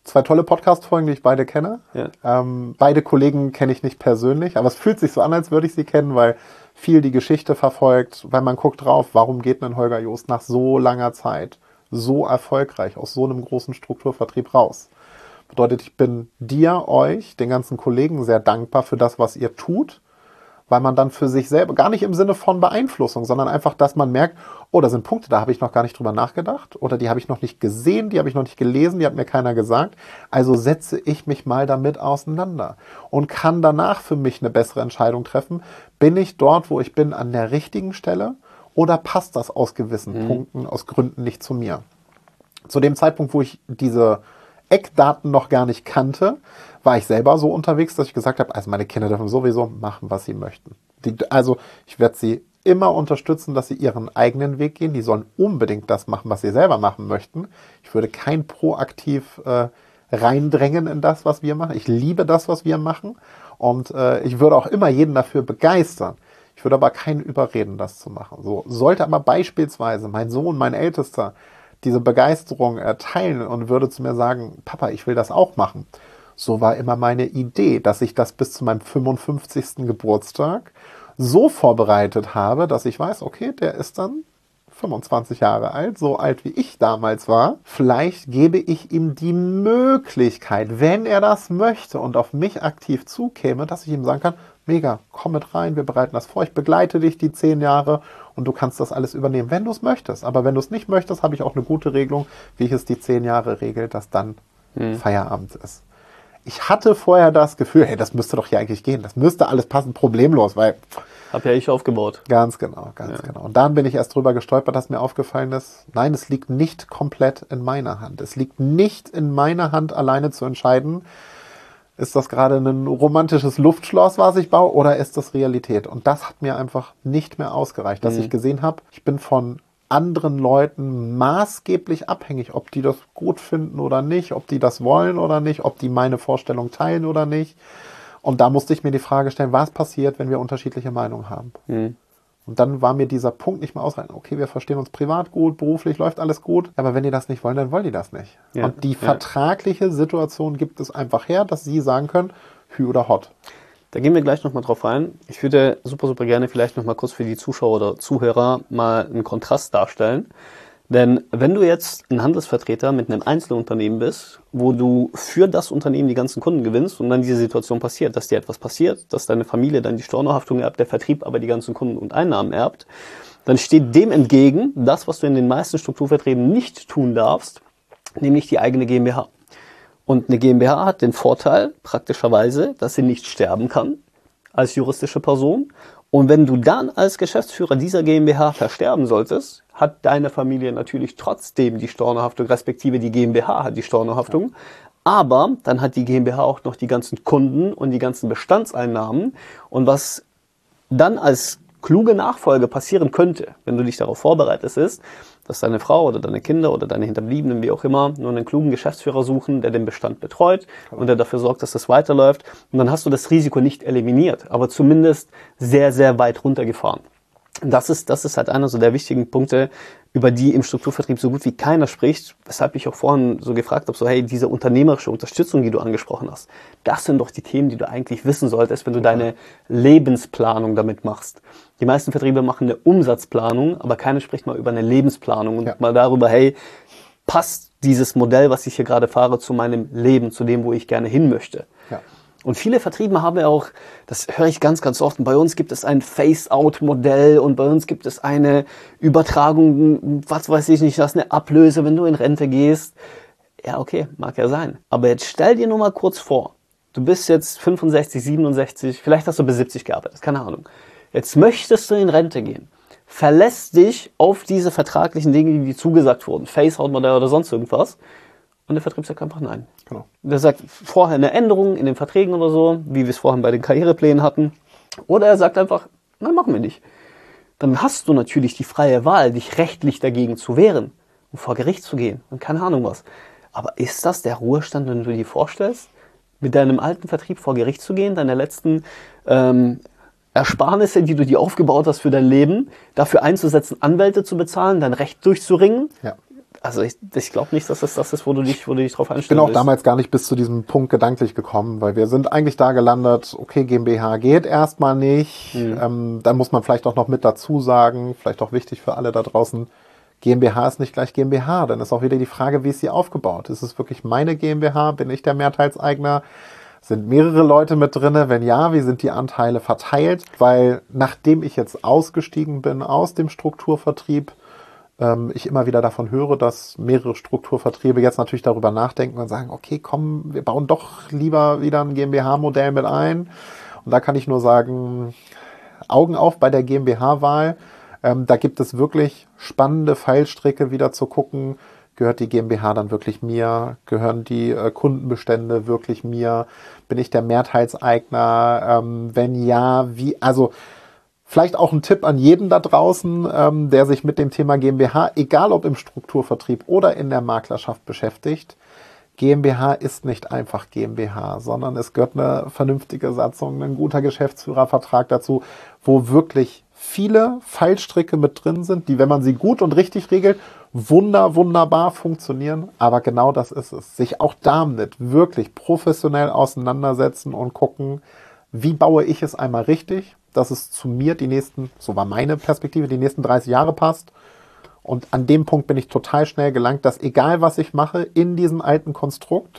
2 tolle Podcast-Folgen, die ich beide kenne. Ja. Beide Kollegen kenne ich nicht persönlich, aber es fühlt sich so an, als würde ich sie kennen, weil viel die Geschichte verfolgt, weil man guckt drauf, warum geht ein Holger Joost nach so langer Zeit so erfolgreich aus so einem großen Strukturvertrieb raus. Bedeutet, ich bin dir, euch, den ganzen Kollegen sehr dankbar für das, was ihr tut, weil man dann für sich selber, gar nicht im Sinne von Beeinflussung, sondern einfach, dass man merkt, oh, da sind Punkte, da habe ich noch gar nicht drüber nachgedacht oder die habe ich noch nicht gesehen, die habe ich noch nicht gelesen, die hat mir keiner gesagt. Also setze ich mich mal damit auseinander und kann danach für mich eine bessere Entscheidung treffen. Bin ich dort, wo ich bin, an der richtigen Stelle oder passt das aus gewissen Punkten, aus Gründen nicht zu mir? Zu dem Zeitpunkt, wo ich diese Eckdaten noch gar nicht kannte, war ich selber so unterwegs, dass ich gesagt habe, also meine Kinder dürfen sowieso machen, was sie möchten. Also ich werde sie immer unterstützen, dass sie ihren eigenen Weg gehen. Die sollen unbedingt das machen, was sie selber machen möchten. Ich würde kein proaktiv reindrängen in das, was wir machen. Ich liebe das, was wir machen. Und ich würde auch immer jeden dafür begeistern. Ich würde aber keinen überreden, das zu machen. So sollte aber beispielsweise mein Sohn, mein Ältester, diese Begeisterung teilen und würde zu mir sagen, Papa, ich will das auch machen. So war immer meine Idee, dass ich das bis zu meinem 55. Geburtstag so vorbereitet habe, dass ich weiß, okay, der ist dann 25 Jahre alt, so alt wie ich damals war. Vielleicht gebe ich ihm die Möglichkeit, wenn er das möchte und auf mich aktiv zukäme, dass ich ihm sagen kann, mega, komm mit rein, wir bereiten das vor, ich begleite dich die 10 Jahre und du kannst das alles übernehmen, wenn du es möchtest. Aber wenn du es nicht möchtest, habe ich auch eine gute Regelung, wie ich es die 10 Jahre regel, dass dann Feierabend ist. Ich hatte vorher das Gefühl, hey, das müsste doch hier eigentlich gehen, das müsste alles passen, problemlos, weil... Hab ja ich aufgebaut. Ganz genau. Und dann bin ich erst drüber gestolpert, dass mir aufgefallen ist, nein, es liegt nicht komplett in meiner Hand. Es liegt nicht in meiner Hand, alleine zu entscheiden, ist das gerade ein romantisches Luftschloss, was ich baue, oder ist das Realität? Und das hat mir einfach nicht mehr ausgereicht, dass ich gesehen habe, ich bin von anderen Leuten maßgeblich abhängig, ob die das gut finden oder nicht, ob die das wollen oder nicht, ob die meine Vorstellung teilen oder nicht. Und da musste ich mir die Frage stellen, was passiert, wenn wir unterschiedliche Meinungen haben? Und dann war mir dieser Punkt nicht mehr ausreichend. Okay, wir verstehen uns privat gut, beruflich läuft alles gut, aber wenn die das nicht wollen, dann wollen die das nicht. Ja, und die vertragliche Situation gibt es einfach her, dass sie sagen können, Hü oder Hot. Da gehen wir gleich nochmal drauf ein. Ich würde super gerne vielleicht nochmal kurz für die Zuschauer oder Zuhörer mal einen Kontrast darstellen. Denn wenn du jetzt ein Handelsvertreter mit einem Einzelunternehmen bist, wo du für das Unternehmen die ganzen Kunden gewinnst und dann diese Situation passiert, dass dir etwas passiert, dass deine Familie dann die Stornohaftung erbt, der Vertrieb aber die ganzen Kunden und Einnahmen erbt, dann steht dem entgegen das, was du in den meisten Strukturverträgen nicht tun darfst, nämlich die eigene GmbH. Und eine GmbH hat den Vorteil, praktischerweise, dass sie nicht sterben kann als juristische Person. Und wenn du dann als Geschäftsführer dieser GmbH versterben solltest, hat deine Familie natürlich trotzdem die Stornohaftung, respektive die GmbH hat die Stornohaftung. Aber dann hat die GmbH auch noch die ganzen Kunden und die ganzen Bestandseinnahmen. Und was dann als kluge Nachfolge passieren könnte, wenn du dich darauf vorbereitest, ist, dass deine Frau oder deine Kinder oder deine Hinterbliebenen, wie auch immer, nur einen klugen Geschäftsführer suchen, der den Bestand betreut und der dafür sorgt, dass das weiterläuft. Und dann hast du das Risiko nicht eliminiert, aber zumindest sehr, sehr weit runtergefahren. Das ist halt einer so der wichtigen Punkte, über die im Strukturvertrieb so gut wie keiner spricht, weshalb ich auch vorhin so gefragt habe, so hey, diese unternehmerische Unterstützung, die du angesprochen hast, das sind doch die Themen, die du eigentlich wissen solltest, wenn du deine Lebensplanung damit machst. Die meisten Vertriebe machen eine Umsatzplanung, aber keiner spricht mal über eine Lebensplanung und mal darüber, hey, passt dieses Modell, was ich hier gerade fahre, zu meinem Leben, zu dem, wo ich gerne hin möchte. Ja. Und viele Vertriebe haben ja auch, das höre ich ganz, ganz oft, und bei uns gibt es ein Face-Out-Modell und bei uns gibt es eine Übertragung, was weiß ich nicht, das ist eine Ablöse, wenn du in Rente gehst. Ja, okay, mag ja sein. Aber jetzt stell dir nur mal kurz vor, du bist jetzt 65, 67, vielleicht hast du bis 70 gearbeitet, keine Ahnung. Jetzt möchtest du in Rente gehen. Verlässt dich auf diese vertraglichen Dinge, die dir zugesagt wurden, Face-Out-Modell oder sonst irgendwas. Und der Vertrieb sagt einfach nein. Genau. Der sagt vorher eine Änderung in den Verträgen oder so, wie wir es vorhin bei den Karriereplänen hatten. Oder er sagt einfach, nein, machen wir nicht. Dann hast du natürlich die freie Wahl, dich rechtlich dagegen zu wehren und vor Gericht zu gehen und keine Ahnung was. Aber ist das der Ruhestand, wenn du dir vorstellst, mit deinem alten Vertrieb vor Gericht zu gehen, deine letzten Ersparnisse, die du dir aufgebaut hast für dein Leben, dafür einzusetzen, Anwälte zu bezahlen, dein Recht durchzuringen? Ja. Also ich glaube nicht, dass das ist, wo du dich drauf einstellst. Ich bin auch damals gar nicht bis zu diesem Punkt gedanklich gekommen, weil wir sind eigentlich da gelandet, okay, GmbH geht erstmal nicht. Dann muss man vielleicht auch noch mit dazu sagen, vielleicht auch wichtig für alle da draußen, GmbH ist nicht gleich GmbH. Dann ist auch wieder die Frage, wie ist sie aufgebaut? Ist es wirklich meine GmbH? Bin ich der Mehrteilseigner? Sind mehrere Leute mit drinne? Wenn ja, wie sind die Anteile verteilt? Weil nachdem ich jetzt ausgestiegen bin aus dem Strukturvertrieb, ich immer wieder davon höre, dass mehrere Strukturvertriebe jetzt natürlich darüber nachdenken und sagen, okay, komm, wir bauen doch lieber wieder ein GmbH-Modell mit ein. Und da kann ich nur sagen, Augen auf bei der GmbH-Wahl. Da gibt es wirklich spannende Fallstricke wieder zu gucken. Gehört die GmbH dann wirklich mir? Gehören die Kundenbestände wirklich mir? Bin ich der Mehrteilseigner? Wenn ja, wie? Also vielleicht auch ein Tipp an jeden da draußen, der sich mit dem Thema GmbH, egal ob im Strukturvertrieb oder in der Maklerschaft beschäftigt. GmbH ist nicht einfach GmbH, sondern es gehört eine vernünftige Satzung, ein guter Geschäftsführervertrag dazu, wo wirklich viele Fallstricke mit drin sind, die, wenn man sie gut und richtig regelt, wunderbar funktionieren. Aber genau das ist es. Sich auch damit wirklich professionell auseinandersetzen und gucken, wie baue ich es einmal richtig, dass es zu mir so war meine Perspektive, die nächsten 30 Jahre passt. Und an dem Punkt bin ich total schnell gelangt, dass egal was ich mache in diesem alten Konstrukt,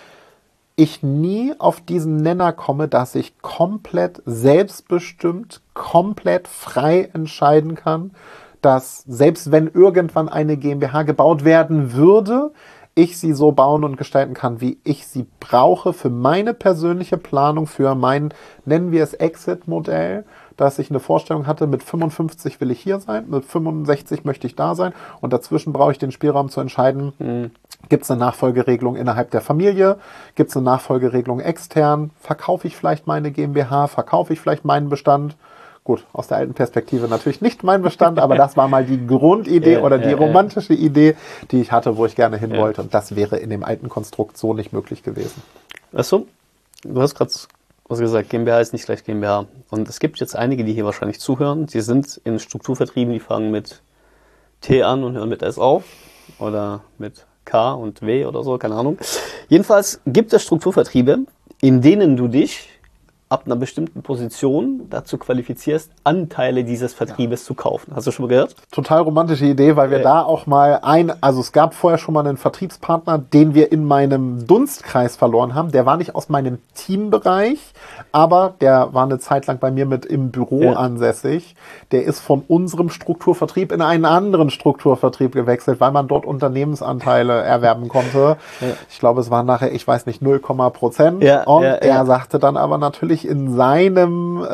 ich nie auf diesen Nenner komme, dass ich komplett selbstbestimmt, komplett frei entscheiden kann, dass selbst wenn irgendwann eine GmbH gebaut werden würde, ich sie so bauen und gestalten kann, wie ich sie brauche für meine persönliche Planung, für mein, nennen wir es Exit-Modell, dass ich eine Vorstellung hatte, mit 55 will ich hier sein, mit 65 möchte ich da sein und dazwischen brauche ich den Spielraum zu entscheiden, gibt es eine Nachfolgeregelung innerhalb der Familie, gibt es eine Nachfolgeregelung extern, verkaufe ich vielleicht meine GmbH, verkaufe ich vielleicht meinen Bestand. Gut, aus der alten Perspektive natürlich nicht mein Bestand, aber das war mal die Grundidee oder die romantische Idee, die ich hatte, wo ich gerne hin wollte. Und das wäre in dem alten Konstrukt so nicht möglich gewesen. Weißt du hast gerade was gesagt, GmbH ist nicht gleich GmbH. Und es gibt jetzt einige, die hier wahrscheinlich zuhören, die sind in Strukturvertrieben, die fangen mit T an und hören mit S auf. Oder mit K und W oder so, keine Ahnung. Jedenfalls gibt es Strukturvertriebe, in denen du dich ab einer bestimmten Position dazu qualifizierst, Anteile dieses Vertriebes zu kaufen. Hast du schon mal gehört? Total romantische Idee, weil wir da auch mal also es gab vorher schon mal einen Vertriebspartner, den wir in meinem Dunstkreis verloren haben. Der war nicht aus meinem Teambereich, aber der war eine Zeit lang bei mir mit im Büro ansässig. Der ist von unserem Strukturvertrieb in einen anderen Strukturvertrieb gewechselt, weil man dort Unternehmensanteile erwerben konnte. Ich glaube, es waren nachher, ich weiß nicht, 0,%. Er sagte dann aber natürlich in seiner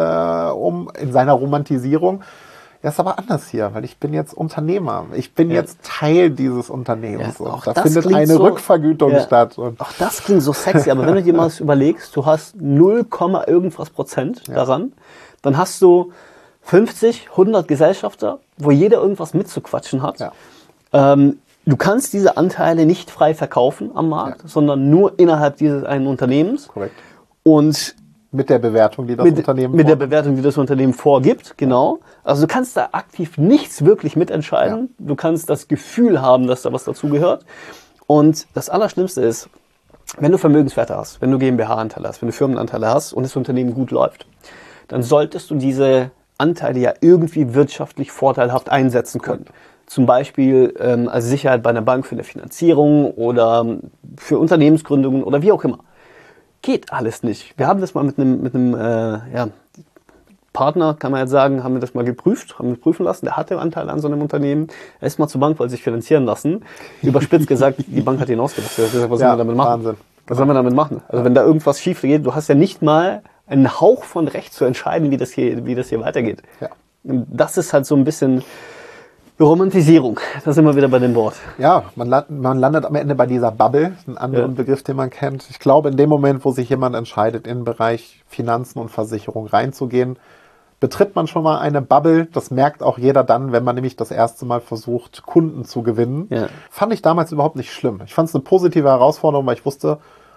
Romantisierung, ja, ist aber anders hier, weil ich bin jetzt Unternehmer. Ich bin jetzt Teil dieses Unternehmens. Ja, und da findet eine Rückvergütung statt. Und auch das klingt so sexy, aber wenn du dir mal überlegst, du hast 0, irgendwas Prozent daran, dann hast du 50, 100 Gesellschafter, wo jeder irgendwas mitzuquatschen hat. Ja. Du kannst diese Anteile nicht frei verkaufen am Markt, sondern nur innerhalb dieses einen Unternehmens. Korrekt. Und mit der Bewertung, die das Unternehmen vorgibt, genau. Also du kannst da aktiv nichts wirklich mitentscheiden. Ja. Du kannst das Gefühl haben, dass da was dazugehört. Und das Allerschlimmste ist, wenn du Vermögenswerte hast, wenn du GmbH-Anteile hast, wenn du Firmenanteile hast und das Unternehmen gut läuft, dann solltest du diese Anteile ja irgendwie wirtschaftlich vorteilhaft einsetzen können. Zum Beispiel als Sicherheit bei einer Bank für eine Finanzierung oder für Unternehmensgründungen oder wie auch immer. Geht alles nicht. Wir haben das mal mit einem Partner, kann man jetzt sagen, haben wir das mal geprüft, haben wir prüfen lassen. Der hatte Anteile an so einem Unternehmen. Er ist mal zur Bank, wollte sich finanzieren lassen. Überspitzt gesagt, die Bank hat ihn ausgedacht. Was sollen wir damit machen? Wahnsinn. Was sollen wir damit machen? Also wenn da irgendwas schief geht, du hast ja nicht mal einen Hauch von Recht zu entscheiden, wie das hier weitergeht. Ja. Und das ist halt so ein bisschen Romantisierung, da sind wir wieder bei dem Wort. Ja, man landet am Ende bei dieser Bubble, einen anderen Begriff, den man kennt. Ich glaube, in dem Moment, wo sich jemand entscheidet, in den Bereich Finanzen und Versicherung reinzugehen, betritt man schon mal eine Bubble. Das merkt auch jeder dann, wenn man nämlich das erste Mal versucht, Kunden zu gewinnen. Ja. Fand ich damals überhaupt nicht schlimm. Ich fand es eine positive Herausforderung, weil ich wusste,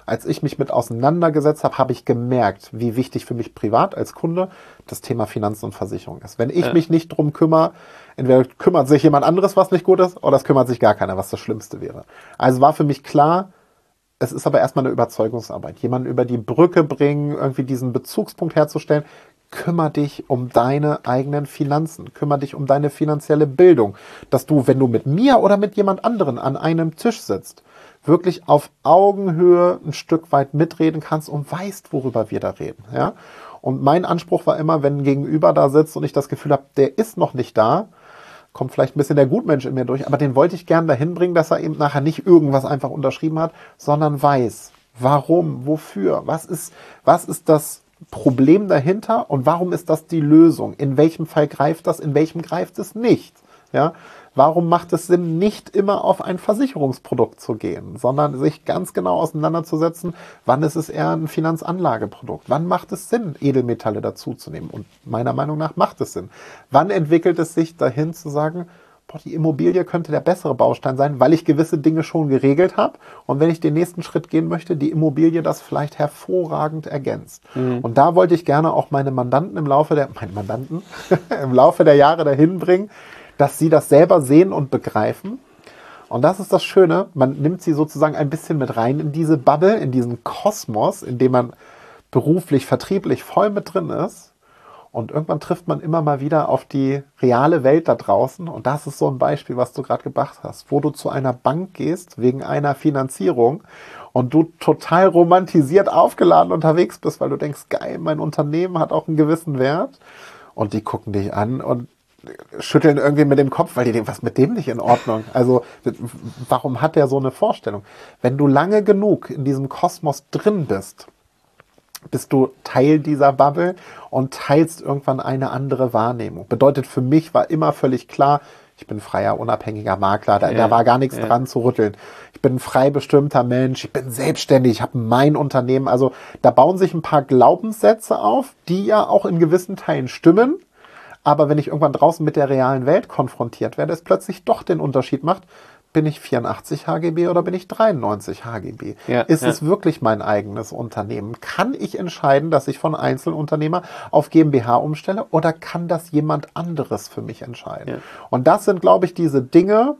als ich mich mit auseinandergesetzt habe, habe ich gemerkt, wie wichtig für mich privat als Kunde das Thema Finanzen und Versicherung ist. Wenn ich mich nicht drum kümmere, entweder kümmert sich jemand anderes, was nicht gut ist, oder es kümmert sich gar keiner, was das Schlimmste wäre. Also war für mich klar, es ist aber erstmal eine Überzeugungsarbeit. Jemanden über die Brücke bringen, irgendwie diesen Bezugspunkt herzustellen. Kümmere dich um deine eigenen Finanzen. Kümmere dich um deine finanzielle Bildung. Dass du, wenn du mit mir oder mit jemand anderen an einem Tisch sitzt, wirklich auf Augenhöhe ein Stück weit mitreden kannst und weißt, worüber wir da reden. Ja? Und mein Anspruch war immer, wenn ein Gegenüber da sitzt und ich das Gefühl habe, der ist noch nicht da, kommt vielleicht ein bisschen der Gutmensch in mir durch, aber den wollte ich gern dahin bringen, dass er eben nachher nicht irgendwas einfach unterschrieben hat, sondern weiß, warum, wofür, was ist das Problem dahinter und warum ist das die Lösung? In welchem Fall greift das, in welchem greift es nicht? Ja? Warum macht es Sinn, nicht immer auf ein Versicherungsprodukt zu gehen, sondern sich ganz genau auseinanderzusetzen, wann ist es eher ein Finanzanlageprodukt? Wann macht es Sinn, Edelmetalle dazuzunehmen? Und meiner Meinung nach macht es Sinn. Wann entwickelt es sich dahin zu sagen, boah, die Immobilie könnte der bessere Baustein sein, weil ich gewisse Dinge schon geregelt habe und wenn ich den nächsten Schritt gehen möchte, die Immobilie das vielleicht hervorragend ergänzt. Und da wollte ich gerne auch meine Mandanten im Laufe der Jahre dahin bringen, dass sie das selber sehen und begreifen. Und das ist das Schöne, man nimmt sie sozusagen ein bisschen mit rein in diese Bubble, in diesen Kosmos, in dem man beruflich, vertrieblich voll mit drin ist. Und irgendwann trifft man immer mal wieder auf die reale Welt da draußen. Und das ist so ein Beispiel, was du gerade gebracht hast, wo du zu einer Bank gehst wegen einer Finanzierung und du total romantisiert aufgeladen unterwegs bist, weil du denkst, geil, mein Unternehmen hat auch einen gewissen Wert. Und die gucken dich an und schütteln irgendwie mit dem Kopf, weil die denken, was mit dem nicht in Ordnung? Also warum hat der so eine Vorstellung? Wenn du lange genug in diesem Kosmos drin bist, bist du Teil dieser Bubble und teilst irgendwann eine andere Wahrnehmung. Bedeutet für mich war immer völlig klar, ich bin freier, unabhängiger Makler, da war gar nichts dran zu rütteln. Ich bin ein frei bestimmter Mensch, ich bin selbstständig, ich habe mein Unternehmen. Also da bauen sich ein paar Glaubenssätze auf, die ja auch in gewissen Teilen stimmen. Aber wenn ich irgendwann draußen mit der realen Welt konfrontiert werde, es plötzlich doch den Unterschied macht, bin ich 84 HGB oder bin ich 93 HGB? Ist es wirklich mein eigenes Unternehmen? Kann ich entscheiden, dass ich von Einzelunternehmer auf GmbH umstelle oder kann das jemand anderes für mich entscheiden? Ja. Und das sind, glaube ich, diese Dinge,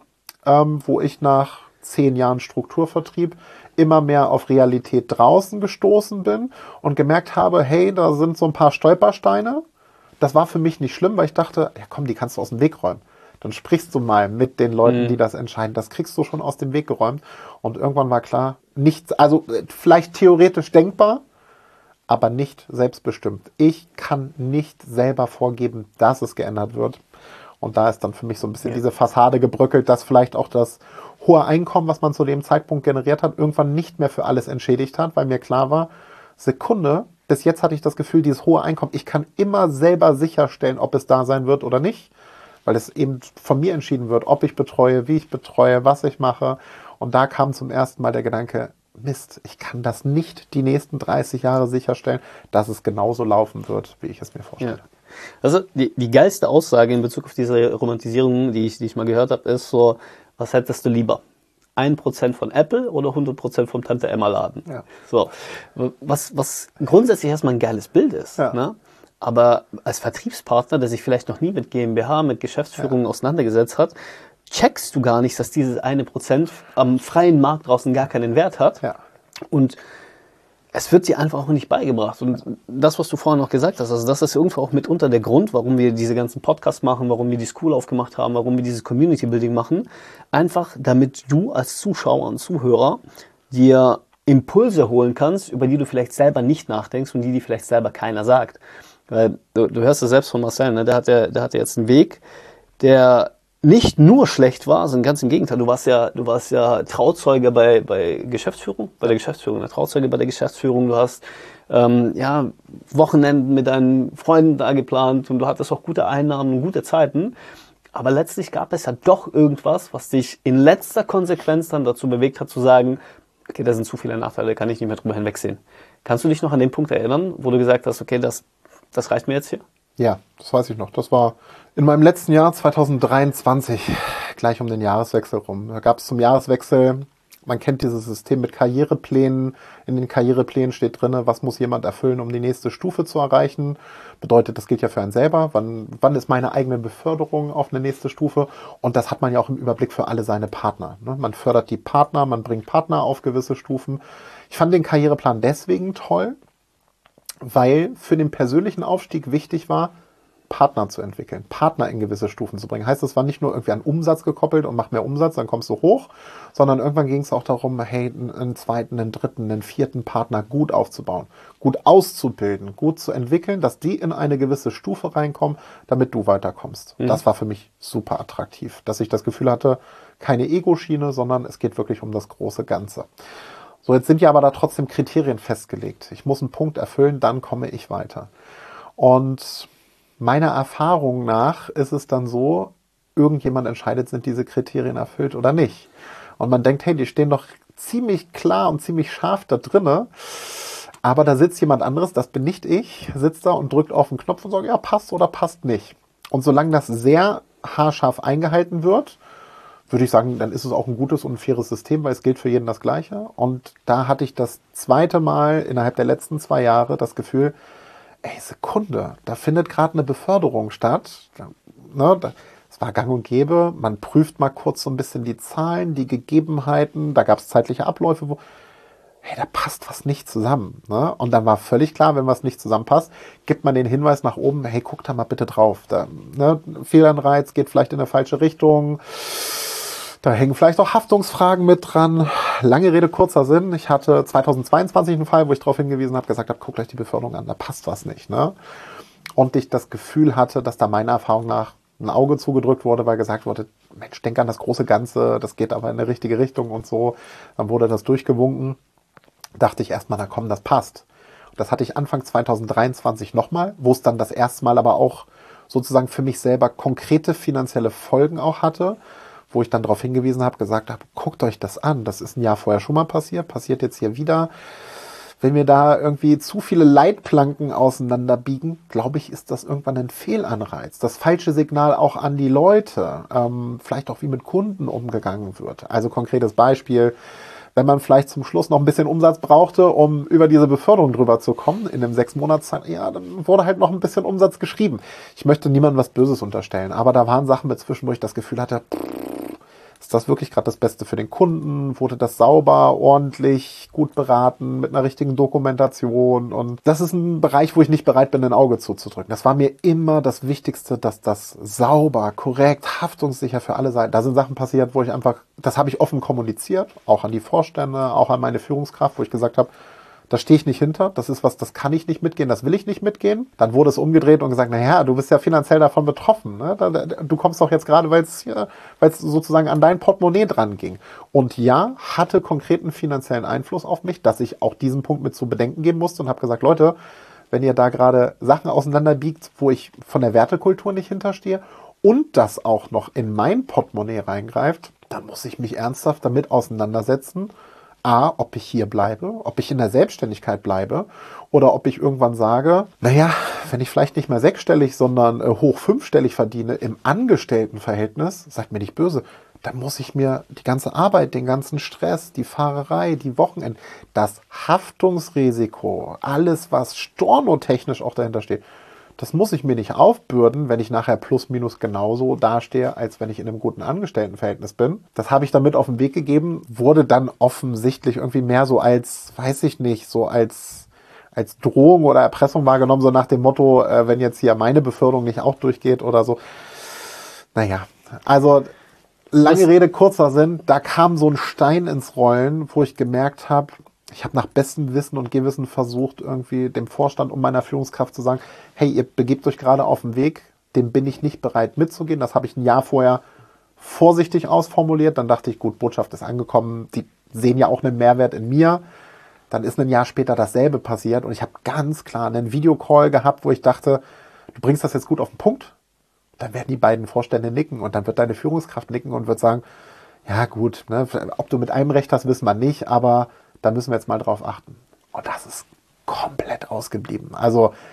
wo ich nach 10 Jahren Strukturvertrieb immer mehr auf Realität draußen gestoßen bin und gemerkt habe, hey, da sind so ein paar Stolpersteine. Das war für mich nicht schlimm, weil ich dachte, ja komm, die kannst du aus dem Weg räumen. Dann sprichst du mal mit den Leuten, die das entscheiden. Das kriegst du schon aus dem Weg geräumt. Und irgendwann war klar, nichts, also vielleicht theoretisch denkbar, aber nicht selbstbestimmt. Ich kann nicht selber vorgeben, dass es geändert wird. Und da ist dann für mich so ein bisschen diese Fassade gebröckelt, dass vielleicht auch das hohe Einkommen, was man zu dem Zeitpunkt generiert hat, irgendwann nicht mehr für alles entschädigt hat, weil mir klar war, Sekunde, bis jetzt hatte ich das Gefühl, dieses hohe Einkommen, ich kann immer selber sicherstellen, ob es da sein wird oder nicht, weil es eben von mir entschieden wird, ob ich betreue, wie ich betreue, was ich mache. Und da kam zum ersten Mal der Gedanke, Mist, ich kann das nicht die nächsten 30 Jahre sicherstellen, dass es genauso laufen wird, wie ich es mir vorstelle. Ja. Also die geilste Aussage in Bezug auf diese Romantisierung, die ich mal gehört habe, ist so, was hättest du lieber? 1% von Apple oder 100% vom Tante-Emma-Laden? Ja. So, was grundsätzlich erstmal ein geiles Bild ist. Ja. Ne? Aber als Vertriebspartner, der sich vielleicht noch nie mit GmbH, mit Geschäftsführung auseinandergesetzt hat, checkst du gar nicht, dass dieses 1% am freien Markt draußen gar keinen Wert hat. Ja. Und es wird dir einfach auch nicht beigebracht. Und das, was du vorhin noch gesagt hast, also das ist irgendwo auch mitunter der Grund, warum wir diese ganzen Podcasts machen, warum wir die School aufgemacht haben, warum wir dieses Community Building machen. Einfach, damit du als Zuschauer und Zuhörer dir Impulse holen kannst, über die du vielleicht selber nicht nachdenkst und die vielleicht selber keiner sagt. Weil du hörst es selbst von Marcel, ne? Der hatte jetzt einen Weg, der nicht nur schlecht war, sondern ganz im Gegenteil. Du warst ja Trauzeuge bei Geschäftsführung, bei der Geschäftsführung, der Trauzeuge bei der Geschäftsführung. Du hast Wochenenden mit deinen Freunden da geplant und du hattest auch gute Einnahmen und gute Zeiten. Aber letztlich gab es ja doch irgendwas, was dich in letzter Konsequenz dann dazu bewegt hat zu sagen, okay, da sind zu viele Nachteile, kann ich nicht mehr drüber hinwegsehen. Kannst du dich noch an den Punkt erinnern, wo du gesagt hast, okay, das reicht mir jetzt hier? Ja, das weiß ich noch. Das war in meinem letzten Jahr 2023, gleich um den Jahreswechsel rum. Da gab es zum Jahreswechsel Man kennt dieses System mit Karriereplänen. In den Karriereplänen steht drin, was muss jemand erfüllen, um die nächste Stufe zu erreichen. Bedeutet, das gilt ja für einen selber. Wann ist meine eigene Beförderung auf eine nächste Stufe? Und das hat man ja auch im Überblick für alle seine Partner. Ne? Man fördert die Partner, man bringt Partner auf gewisse Stufen. Ich fand den Karriereplan deswegen toll, weil für den persönlichen Aufstieg wichtig war, Partner zu entwickeln, Partner in gewisse Stufen zu bringen. Heißt, es war nicht nur irgendwie an Umsatz gekoppelt und mach mehr Umsatz, dann kommst du hoch, sondern irgendwann ging es auch darum, hey, einen zweiten, einen dritten, einen vierten Partner gut aufzubauen, gut auszubilden, gut zu entwickeln, dass die in eine gewisse Stufe reinkommen, damit du weiterkommst. Das war für mich super attraktiv, dass ich das Gefühl hatte, keine Ego-Schiene, sondern es geht wirklich um das große Ganze. So, jetzt sind ja aber da trotzdem Kriterien festgelegt. Ich muss einen Punkt erfüllen, dann komme ich weiter. Und meiner Erfahrung nach ist es dann so, irgendjemand entscheidet, sind diese Kriterien erfüllt oder nicht. Und man denkt, hey, die stehen doch ziemlich klar und ziemlich scharf da drinne. Aber da sitzt jemand anderes, das bin nicht ich, sitzt da und drückt auf den Knopf und sagt, ja, passt oder passt nicht. Und solange das sehr haarscharf eingehalten wird, würde ich sagen, dann ist es auch ein gutes und ein faires System, weil es gilt für jeden das Gleiche. Und da hatte ich das zweite Mal innerhalb der letzten 2 Jahre das Gefühl, ey, Sekunde, da findet gerade eine Beförderung statt. Es war gang und gäbe. Man prüft mal kurz so ein bisschen die Zahlen, die Gegebenheiten. Da gab es zeitliche Abläufe, wo, hey, da passt was nicht zusammen. Ne? Und dann war völlig klar, wenn was nicht zusammenpasst, gibt man den Hinweis nach oben, hey, guck da mal bitte drauf. Fehlanreiz geht vielleicht in eine falsche Richtung. Da hängen vielleicht auch Haftungsfragen mit dran. Lange Rede, kurzer Sinn. Ich hatte 2022 einen Fall, wo ich darauf hingewiesen habe, gesagt habe, guck gleich die Beförderung an, da passt was nicht. Ne? Und ich das Gefühl hatte, dass da meiner Erfahrung nach ein Auge zugedrückt wurde, weil gesagt wurde, Mensch, denk an das große Ganze, das geht aber in eine richtige Richtung und so. Dann wurde das durchgewunken. Dachte ich erstmal, na komm, das passt. Und das hatte ich Anfang 2023 nochmal, wo es dann das erste Mal aber auch sozusagen für mich selber konkrete finanzielle Folgen auch hatte, wo ich dann darauf hingewiesen habe, gesagt habe, guckt euch das an. Das ist ein Jahr vorher schon mal passiert jetzt hier wieder. Wenn wir da irgendwie zu viele Leitplanken auseinanderbiegen, glaube ich, ist das irgendwann ein Fehlanreiz. Das falsche Signal auch an die Leute, vielleicht auch wie mit Kunden umgegangen wird. Also konkretes Beispiel, wenn man vielleicht zum Schluss noch ein bisschen Umsatz brauchte, um über diese Beförderung drüber zu kommen, in einem 6-Monats-Zeit, ja, dann wurde halt noch ein bisschen Umsatz geschrieben. Ich möchte niemandem was Böses unterstellen, aber da waren Sachen dazwischen, wo ich das Gefühl hatte, ist das wirklich gerade das Beste für den Kunden? Wurde das sauber, ordentlich, gut beraten, mit einer richtigen Dokumentation? Und das ist ein Bereich, wo ich nicht bereit bin, ein Auge zuzudrücken. Das war mir immer das Wichtigste, dass das sauber, korrekt, haftungssicher für alle Seiten. Da sind Sachen passiert, wo ich einfach, das habe ich offen kommuniziert, auch an die Vorstände, auch an meine Führungskraft, wo ich gesagt habe, da stehe ich nicht hinter, das ist was, das kann ich nicht mitgehen, das will ich nicht mitgehen. Dann wurde es umgedreht und gesagt, naja, du bist ja finanziell davon betroffen. Ne? Du kommst doch jetzt gerade, weil es sozusagen an dein Portemonnaie dran ging. Und ja, hatte konkreten finanziellen Einfluss auf mich, dass ich auch diesen Punkt mit zu bedenken geben musste und habe gesagt, Leute, wenn ihr da gerade Sachen auseinanderbiegt, wo ich von der Wertekultur nicht hinterstehe und das auch noch in mein Portemonnaie reingreift, dann muss ich mich ernsthaft damit auseinandersetzen, A, ob ich hier bleibe, ob ich in der Selbstständigkeit bleibe oder ob ich irgendwann sage, naja, wenn ich vielleicht nicht mehr 6-stellig, sondern hoch 5-stellig verdiene im Angestelltenverhältnis, seid mir nicht böse, dann muss ich mir die ganze Arbeit, den ganzen Stress, die Fahrerei, die Wochenenden, das Haftungsrisiko, alles, was stornotechnisch auch dahinter steht, das muss ich mir nicht aufbürden, wenn ich nachher plus minus genauso dastehe, als wenn ich in einem guten Angestelltenverhältnis bin. Das habe ich damit auf den Weg gegeben, wurde dann offensichtlich irgendwie mehr so als, weiß ich nicht, so als Drohung oder Erpressung wahrgenommen, so nach dem Motto, wenn jetzt hier meine Beförderung nicht auch durchgeht oder so. Naja, also lange Rede, kurzer Sinn, da kam so ein Stein ins Rollen, wo ich gemerkt habe, ich habe nach bestem Wissen und Gewissen versucht, irgendwie dem Vorstand und meiner Führungskraft zu sagen, hey, ihr begebt euch gerade auf den Weg, dem bin ich nicht bereit mitzugehen. Das habe ich ein Jahr vorher vorsichtig ausformuliert. Dann dachte ich, gut, Botschaft ist angekommen. Die sehen ja auch einen Mehrwert in mir. Dann ist ein Jahr später dasselbe passiert und ich habe ganz klar einen Videocall gehabt, wo ich dachte, du bringst das jetzt gut auf den Punkt. Dann werden die beiden Vorstände nicken und dann wird deine Führungskraft nicken und wird sagen, ja gut, ne, ob du mit einem recht hast, wissen wir nicht, aber da müssen wir jetzt mal drauf achten. Und das ist komplett ausgeblieben. Also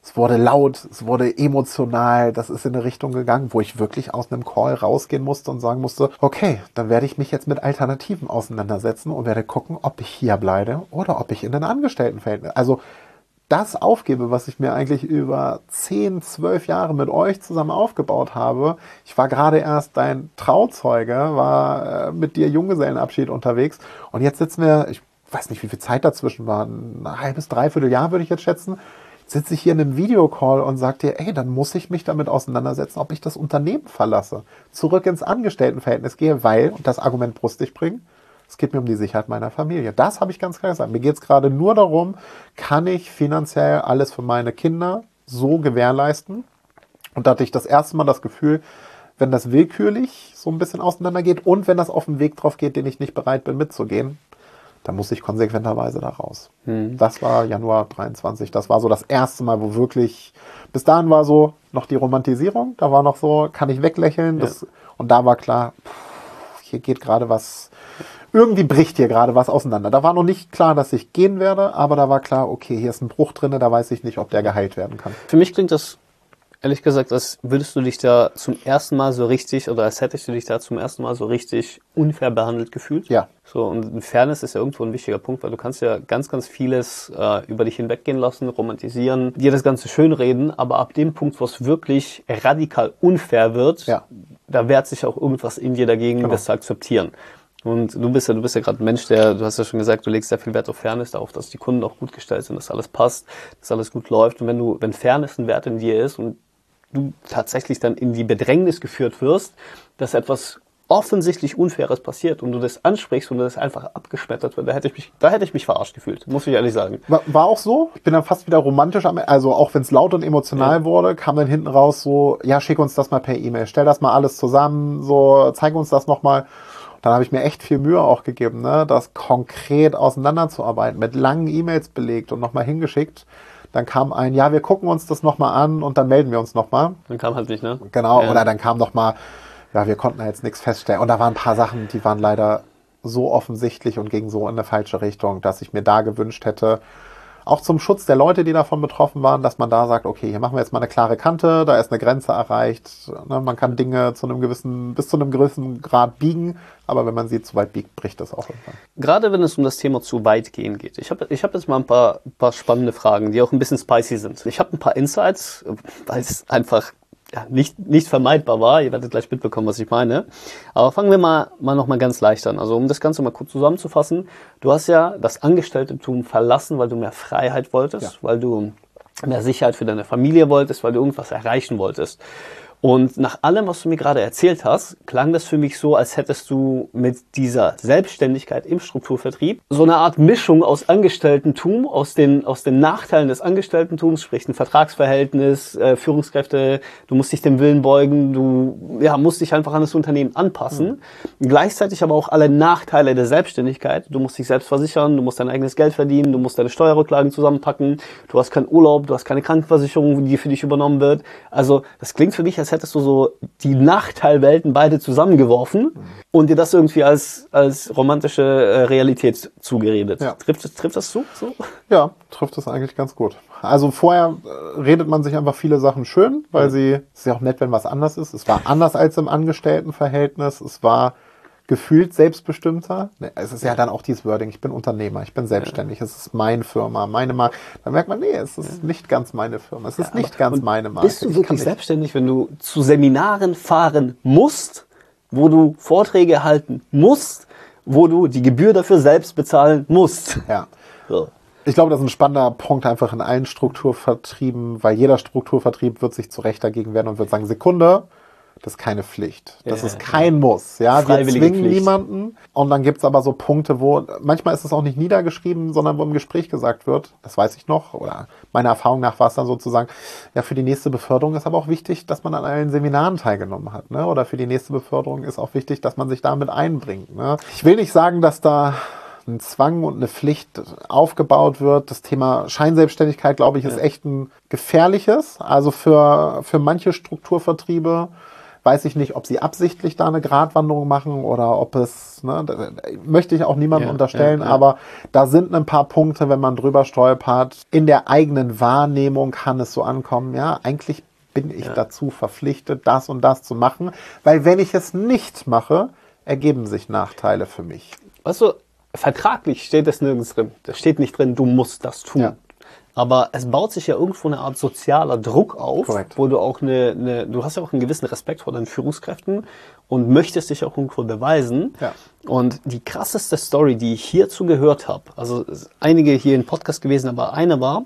Es wurde laut, es wurde emotional, das ist in eine Richtung gegangen, wo ich wirklich aus einem Call rausgehen musste und sagen musste, okay, dann werde ich mich jetzt mit Alternativen auseinandersetzen und werde gucken, ob ich hier bleibe oder ob ich in den Angestelltenverhältnis, also das aufgebe, was ich mir eigentlich über 10, 12 Jahre mit euch zusammen aufgebaut habe. Ich war gerade erst dein Trauzeuge, war mit dir Junggesellenabschied unterwegs und jetzt sitzen wir, ich weiß nicht, wie viel Zeit dazwischen war, ein halbes, dreiviertel Jahr würde ich jetzt schätzen, sitze ich hier in einem Videocall und sage dir, ey, dann muss ich mich damit auseinandersetzen, ob ich das Unternehmen verlasse, zurück ins Angestelltenverhältnis gehe, weil, und das Argument brustig bringen, es geht mir um die Sicherheit meiner Familie. Das habe ich ganz klar gesagt. Mir geht es gerade nur darum, kann ich finanziell alles für meine Kinder so gewährleisten? Und da hatte ich das erste Mal das Gefühl, wenn das willkürlich so ein bisschen auseinandergeht und wenn das auf einen Weg drauf geht, den ich nicht bereit bin mitzugehen, dann muss ich konsequenterweise da raus. Das war Januar 23. Das war so das erste Mal, wo wirklich, bis dahin war so noch die Romantisierung. Da war noch so, kann ich weglächeln? Ja. Und da war klar, hier geht gerade was, irgendwie bricht hier gerade was auseinander. Da war noch nicht klar, dass ich gehen werde, aber da war klar, okay, hier ist ein Bruch drin, da weiß ich nicht, ob der geheilt werden kann. Für mich klingt das, ehrlich gesagt, als würdest du dich da zum ersten Mal so richtig, oder als hättest du dich da zum ersten Mal so richtig unfair behandelt gefühlt. Ja. So, und Fairness ist ja irgendwo ein wichtiger Punkt, weil du kannst ja ganz, ganz vieles über dich hinweggehen lassen, romantisieren, dir das Ganze schönreden, aber ab dem Punkt, wo es wirklich radikal unfair wird, ja, da wehrt sich auch irgendwas in dir dagegen, genau, das zu akzeptieren. Und du bist ja gerade ein Mensch, du hast ja schon gesagt, du legst sehr viel Wert auf Fairness, darauf, dass die Kunden auch gut gestellt sind, dass alles passt, dass alles gut läuft. Und wenn Fairness ein Wert in dir ist und du tatsächlich dann in die Bedrängnis geführt wirst, dass etwas offensichtlich Unfaires passiert und du das ansprichst und das einfach abgeschmettert wird, da hätte ich mich verarscht gefühlt, muss ich ehrlich sagen. War auch so. Ich bin dann fast wieder romantisch, also auch wenn es laut und emotional wurde, kam dann hinten raus so, ja, schick uns das mal per E-Mail, stell das mal alles zusammen, so, zeig uns das nochmal. Dann habe ich mir echt viel Mühe auch gegeben, ne, das konkret auseinanderzuarbeiten, mit langen E-Mails belegt und nochmal hingeschickt. Dann kam ja, wir gucken uns das nochmal an und dann melden wir uns nochmal. Dann kam halt nicht, ne? Genau, ja. Oder dann kam nochmal, ja, wir konnten da jetzt nichts feststellen. Und da waren ein paar Sachen, die waren leider so offensichtlich und gingen so in eine falsche Richtung, dass ich mir da gewünscht hätte, auch zum Schutz der Leute, die davon betroffen waren, dass man da sagt, okay, hier machen wir jetzt mal eine klare Kante, da ist eine Grenze erreicht. Ne, man kann Dinge bis zu einem gewissen Grad biegen, aber wenn man sie zu weit biegt, bricht das auch irgendwann. Gerade wenn es um das Thema zu weit gehen geht. Ich hab jetzt mal ein paar spannende Fragen, die auch ein bisschen spicy sind. Ich habe ein paar Insights, weil es einfach nicht vermeidbar war. Ihr werdet gleich mitbekommen, was ich meine. Aber fangen wir mal noch mal ganz leicht an. Also um das Ganze mal kurz zusammenzufassen. Du hast ja das Angestelltentum verlassen, weil du mehr Freiheit wolltest, weil du mehr Sicherheit für deine Familie wolltest, weil du irgendwas erreichen wolltest. Und nach allem, was du mir gerade erzählt hast, klang das für mich so, als hättest du mit dieser Selbstständigkeit im Strukturvertrieb so eine Art Mischung aus Angestelltentum, aus den Nachteilen des Angestelltentums, sprich ein Vertragsverhältnis, Führungskräfte, du musst dich dem Willen beugen, du musst dich einfach an das Unternehmen anpassen. Gleichzeitig aber auch alle Nachteile der Selbstständigkeit. Du musst dich selbst versichern, du musst dein eigenes Geld verdienen, du musst deine Steuerrücklagen zusammenpacken, du hast keinen Urlaub, du hast keine Krankenversicherung, die für dich übernommen wird. Also das klingt für mich, als hättest du so die Nachteilwelten beide zusammengeworfen und dir das irgendwie als romantische Realität zugeredet. Ja. Trifft das so? Ja, trifft das eigentlich ganz gut. Also vorher redet man sich einfach viele Sachen schön, weil es ist ja auch nett, wenn was anders ist. Es war anders als im Angestelltenverhältnis. Es war gefühlt selbstbestimmter. Es ist ja dann auch dieses Wording, ich bin Unternehmer, ich bin selbstständig, es ist meine Firma, meine Marke. Da merkt man, nee, es ist nicht ganz meine Firma, es ist nicht ganz meine Marke. Bist du wirklich selbstständig, wenn du zu Seminaren fahren musst, wo du Vorträge halten musst, wo du die Gebühr dafür selbst bezahlen musst? Ja. So. Ich glaube, das ist ein spannender Punkt einfach in allen Strukturvertrieben, weil jeder Strukturvertrieb wird sich zu Recht dagegen wehren und wird sagen, Sekunde, das ist keine Pflicht. Das ist kein Muss. Ja, wir zwingen niemanden. Und dann gibt's aber so Punkte, wo, manchmal ist es auch nicht niedergeschrieben, sondern wo im Gespräch gesagt wird, das weiß ich noch, oder meiner Erfahrung nach war es dann sozusagen, ja, für die nächste Beförderung ist aber auch wichtig, dass man an allen Seminaren teilgenommen hat, ne? Oder für die nächste Beförderung ist auch wichtig, dass man sich damit einbringt, ne? Ich will nicht sagen, dass da ein Zwang und eine Pflicht aufgebaut wird. Das Thema Scheinselbstständigkeit, glaube ich, ist echt ein gefährliches. Also für manche Strukturvertriebe weiß ich nicht, ob sie absichtlich da eine Gratwanderung machen oder ob es, ne, möchte ich auch niemandem unterstellen, aber da sind ein paar Punkte, wenn man drüber stolpert. In der eigenen Wahrnehmung kann es so ankommen, ja, eigentlich bin ich dazu verpflichtet, das und das zu machen, weil wenn ich es nicht mache, ergeben sich Nachteile für mich. Weißt du, vertraglich steht das nirgends drin. Da steht nicht drin, du musst das tun. Ja. Aber es baut sich ja irgendwo eine Art sozialer Druck auf, Korrekt. wo du auch du hast ja auch einen gewissen Respekt vor deinen Führungskräften und möchtest dich auch irgendwo beweisen. Ja. Und die krasseste Story, die ich hierzu gehört habe, also einige hier im Podcast gewesen, aber eine war,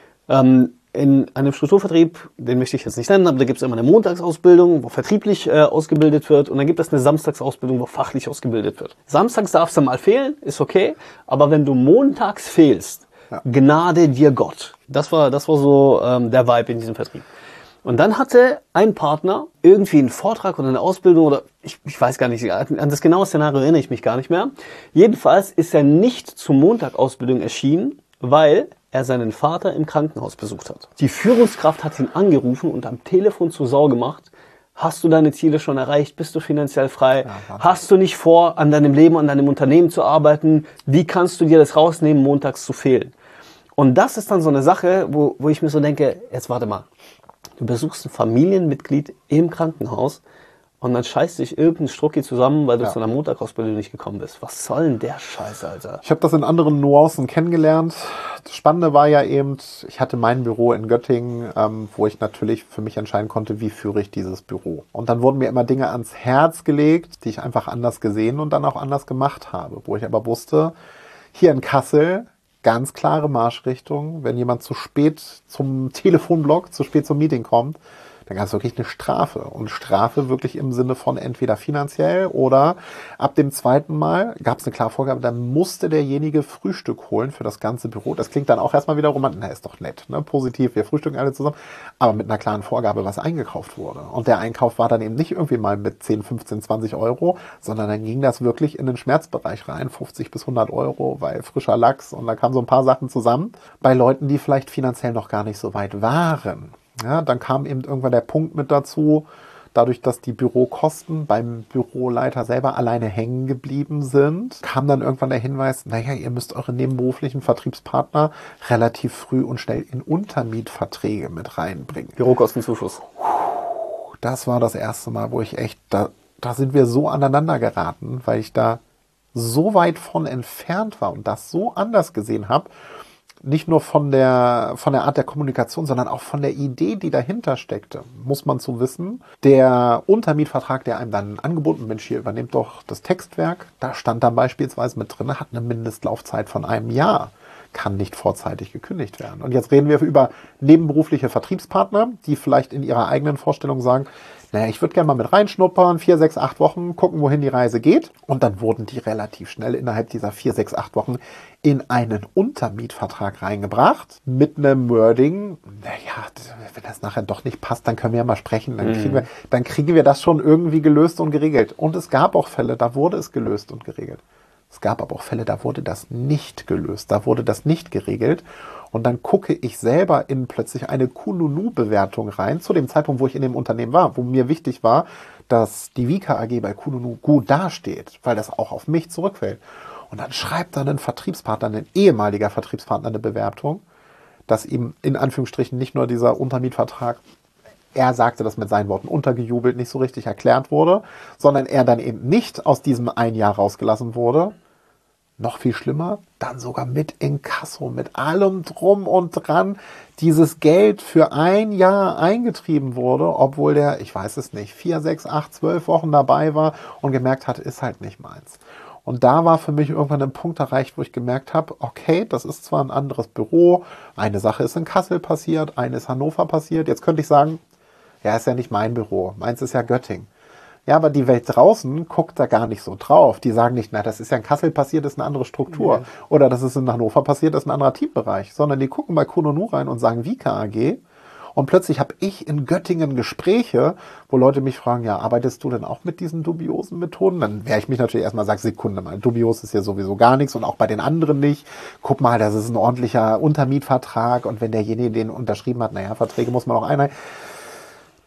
in einem Strukturvertrieb, den möchte ich jetzt nicht nennen, aber da gibt es immer eine Montagsausbildung, wo vertrieblich ausgebildet wird und dann gibt es eine Samstagsausbildung, wo fachlich ausgebildet wird. Samstags darfst du mal fehlen, ist okay, aber wenn du montags fehlst, Gnade dir Gott. Das war so der Vibe in diesem Vertrieb. Und dann hatte ein Partner irgendwie einen Vortrag oder eine Ausbildung oder ich weiß gar nicht, an das genaue Szenario erinnere ich mich gar nicht mehr. Jedenfalls ist er nicht zur Montagausbildung erschienen, weil er seinen Vater im Krankenhaus besucht hat. Die Führungskraft hat ihn angerufen und am Telefon zur Sau gemacht. Hast du deine Ziele schon erreicht? Bist du finanziell frei? Hast du nicht vor, an deinem Leben, an deinem Unternehmen zu arbeiten? Wie kannst du dir das rausnehmen, montags zu fehlen? Und das ist dann so eine Sache, wo ich mir so denke, jetzt warte mal, du besuchst ein Familienmitglied im Krankenhaus und dann scheißt dich irgendein Strucki zusammen, weil du zu einer Montagausbildung nicht gekommen bist. Was soll denn der Scheiß, Alter? Ich habe das in anderen Nuancen kennengelernt. Das Spannende war ja eben, ich hatte mein Büro in Göttingen, wo ich natürlich für mich entscheiden konnte, wie führe ich dieses Büro. Und dann wurden mir immer Dinge ans Herz gelegt, die ich einfach anders gesehen und dann auch anders gemacht habe. Wo ich aber wusste, hier in Kassel, ganz klare Marschrichtung. Wenn jemand zu spät zum Telefonblock, zu spät zum Meeting kommt, dann gab es wirklich eine Strafe. Und Strafe wirklich im Sinne von entweder finanziell oder ab dem zweiten Mal gab es eine klare Vorgabe, dann musste derjenige Frühstück holen für das ganze Büro. Das klingt dann auch erstmal wieder romantisch. Na, ist doch nett, ne? Positiv, wir frühstücken alle zusammen. Aber mit einer klaren Vorgabe, was eingekauft wurde. Und der Einkauf war dann eben nicht irgendwie mal mit 10, 15, 20 Euro, sondern dann ging das wirklich in den Schmerzbereich rein, 50 bis 100 Euro, weil frischer Lachs und da kamen so ein paar Sachen zusammen. Bei Leuten, die vielleicht finanziell noch gar nicht so weit waren. Ja, dann kam eben irgendwann der Punkt mit dazu, dadurch, dass die Bürokosten beim Büroleiter selber alleine hängen geblieben sind, kam dann irgendwann der Hinweis, naja, ihr müsst eure nebenberuflichen Vertriebspartner relativ früh und schnell in Untermietverträge mit reinbringen. Bürokostenzuschuss. Das war das erste Mal, wo ich echt, da sind wir so aneinander geraten, weil ich da so weit von entfernt war und das so anders gesehen habe. Nicht nur von der Art der Kommunikation, sondern auch von der Idee, die dahinter steckte, muss man so wissen. Der Untermietvertrag, der einem dann angeboten, Mensch, hier übernehmt doch das Textwerk, da stand dann beispielsweise mit drin, hat eine Mindestlaufzeit von einem Jahr, kann nicht vorzeitig gekündigt werden. Und jetzt reden wir über nebenberufliche Vertriebspartner, die vielleicht in ihrer eigenen Vorstellung sagen, naja, ich würde gerne mal mit reinschnuppern, 4, 6, 8 Wochen, gucken, wohin die Reise geht. Und dann wurden die relativ schnell innerhalb dieser 4, 6, 8 Wochen in einen Untermietvertrag reingebracht mit einem Wording, naja, wenn das nachher doch nicht passt, dann können wir ja mal sprechen, dann kriegen wir das schon irgendwie gelöst und geregelt. Und es gab auch Fälle, da wurde es gelöst und geregelt. Es gab aber auch Fälle, da wurde das nicht gelöst, da wurde das nicht geregelt. Und dann gucke ich selber in plötzlich eine Kununu-Bewertung rein, zu dem Zeitpunkt, wo ich in dem Unternehmen war, wo mir wichtig war, dass die Vika AG bei Kununu gut dasteht, weil das auch auf mich zurückfällt. Und dann schreibt dann ein Vertriebspartner, ein ehemaliger Vertriebspartner eine Bewertung, dass ihm in Anführungsstrichen nicht nur dieser Untermietvertrag, er sagte das mit seinen Worten untergejubelt, nicht so richtig erklärt wurde, sondern er dann eben nicht aus diesem ein Jahr rausgelassen wurde. Noch viel schlimmer, dann sogar mit Inkasso, mit allem drum und dran, dieses Geld für ein Jahr eingetrieben wurde, obwohl der, ich weiß es nicht, 4, 6, 8, 12 Wochen dabei war und gemerkt hat, ist halt nicht meins. Und da war für mich irgendwann ein Punkt erreicht, wo ich gemerkt habe, okay, das ist zwar ein anderes Büro, eine Sache ist in Kassel passiert, eine ist Hannover passiert, jetzt könnte ich sagen, ja, ist ja nicht mein Büro, meins ist ja Göttingen. Ja, aber die Welt draußen guckt da gar nicht so drauf. Die sagen nicht, na, das ist ja in Kassel passiert, das ist eine andere Struktur. Nee. Oder das ist in Hannover passiert, das ist ein anderer Teambereich. Sondern die gucken bei Kununu rein und sagen Vika AG. Und plötzlich habe ich in Göttingen Gespräche, wo Leute mich fragen, ja, arbeitest du denn auch mit diesen dubiosen Methoden? Dann wäre ich mich natürlich erstmal sagen, Sekunde mal, dubios ist ja sowieso gar nichts und auch bei den anderen nicht. Guck mal, das ist ein ordentlicher Untermietvertrag und wenn derjenige den unterschrieben hat, naja, Verträge muss man auch einhalten.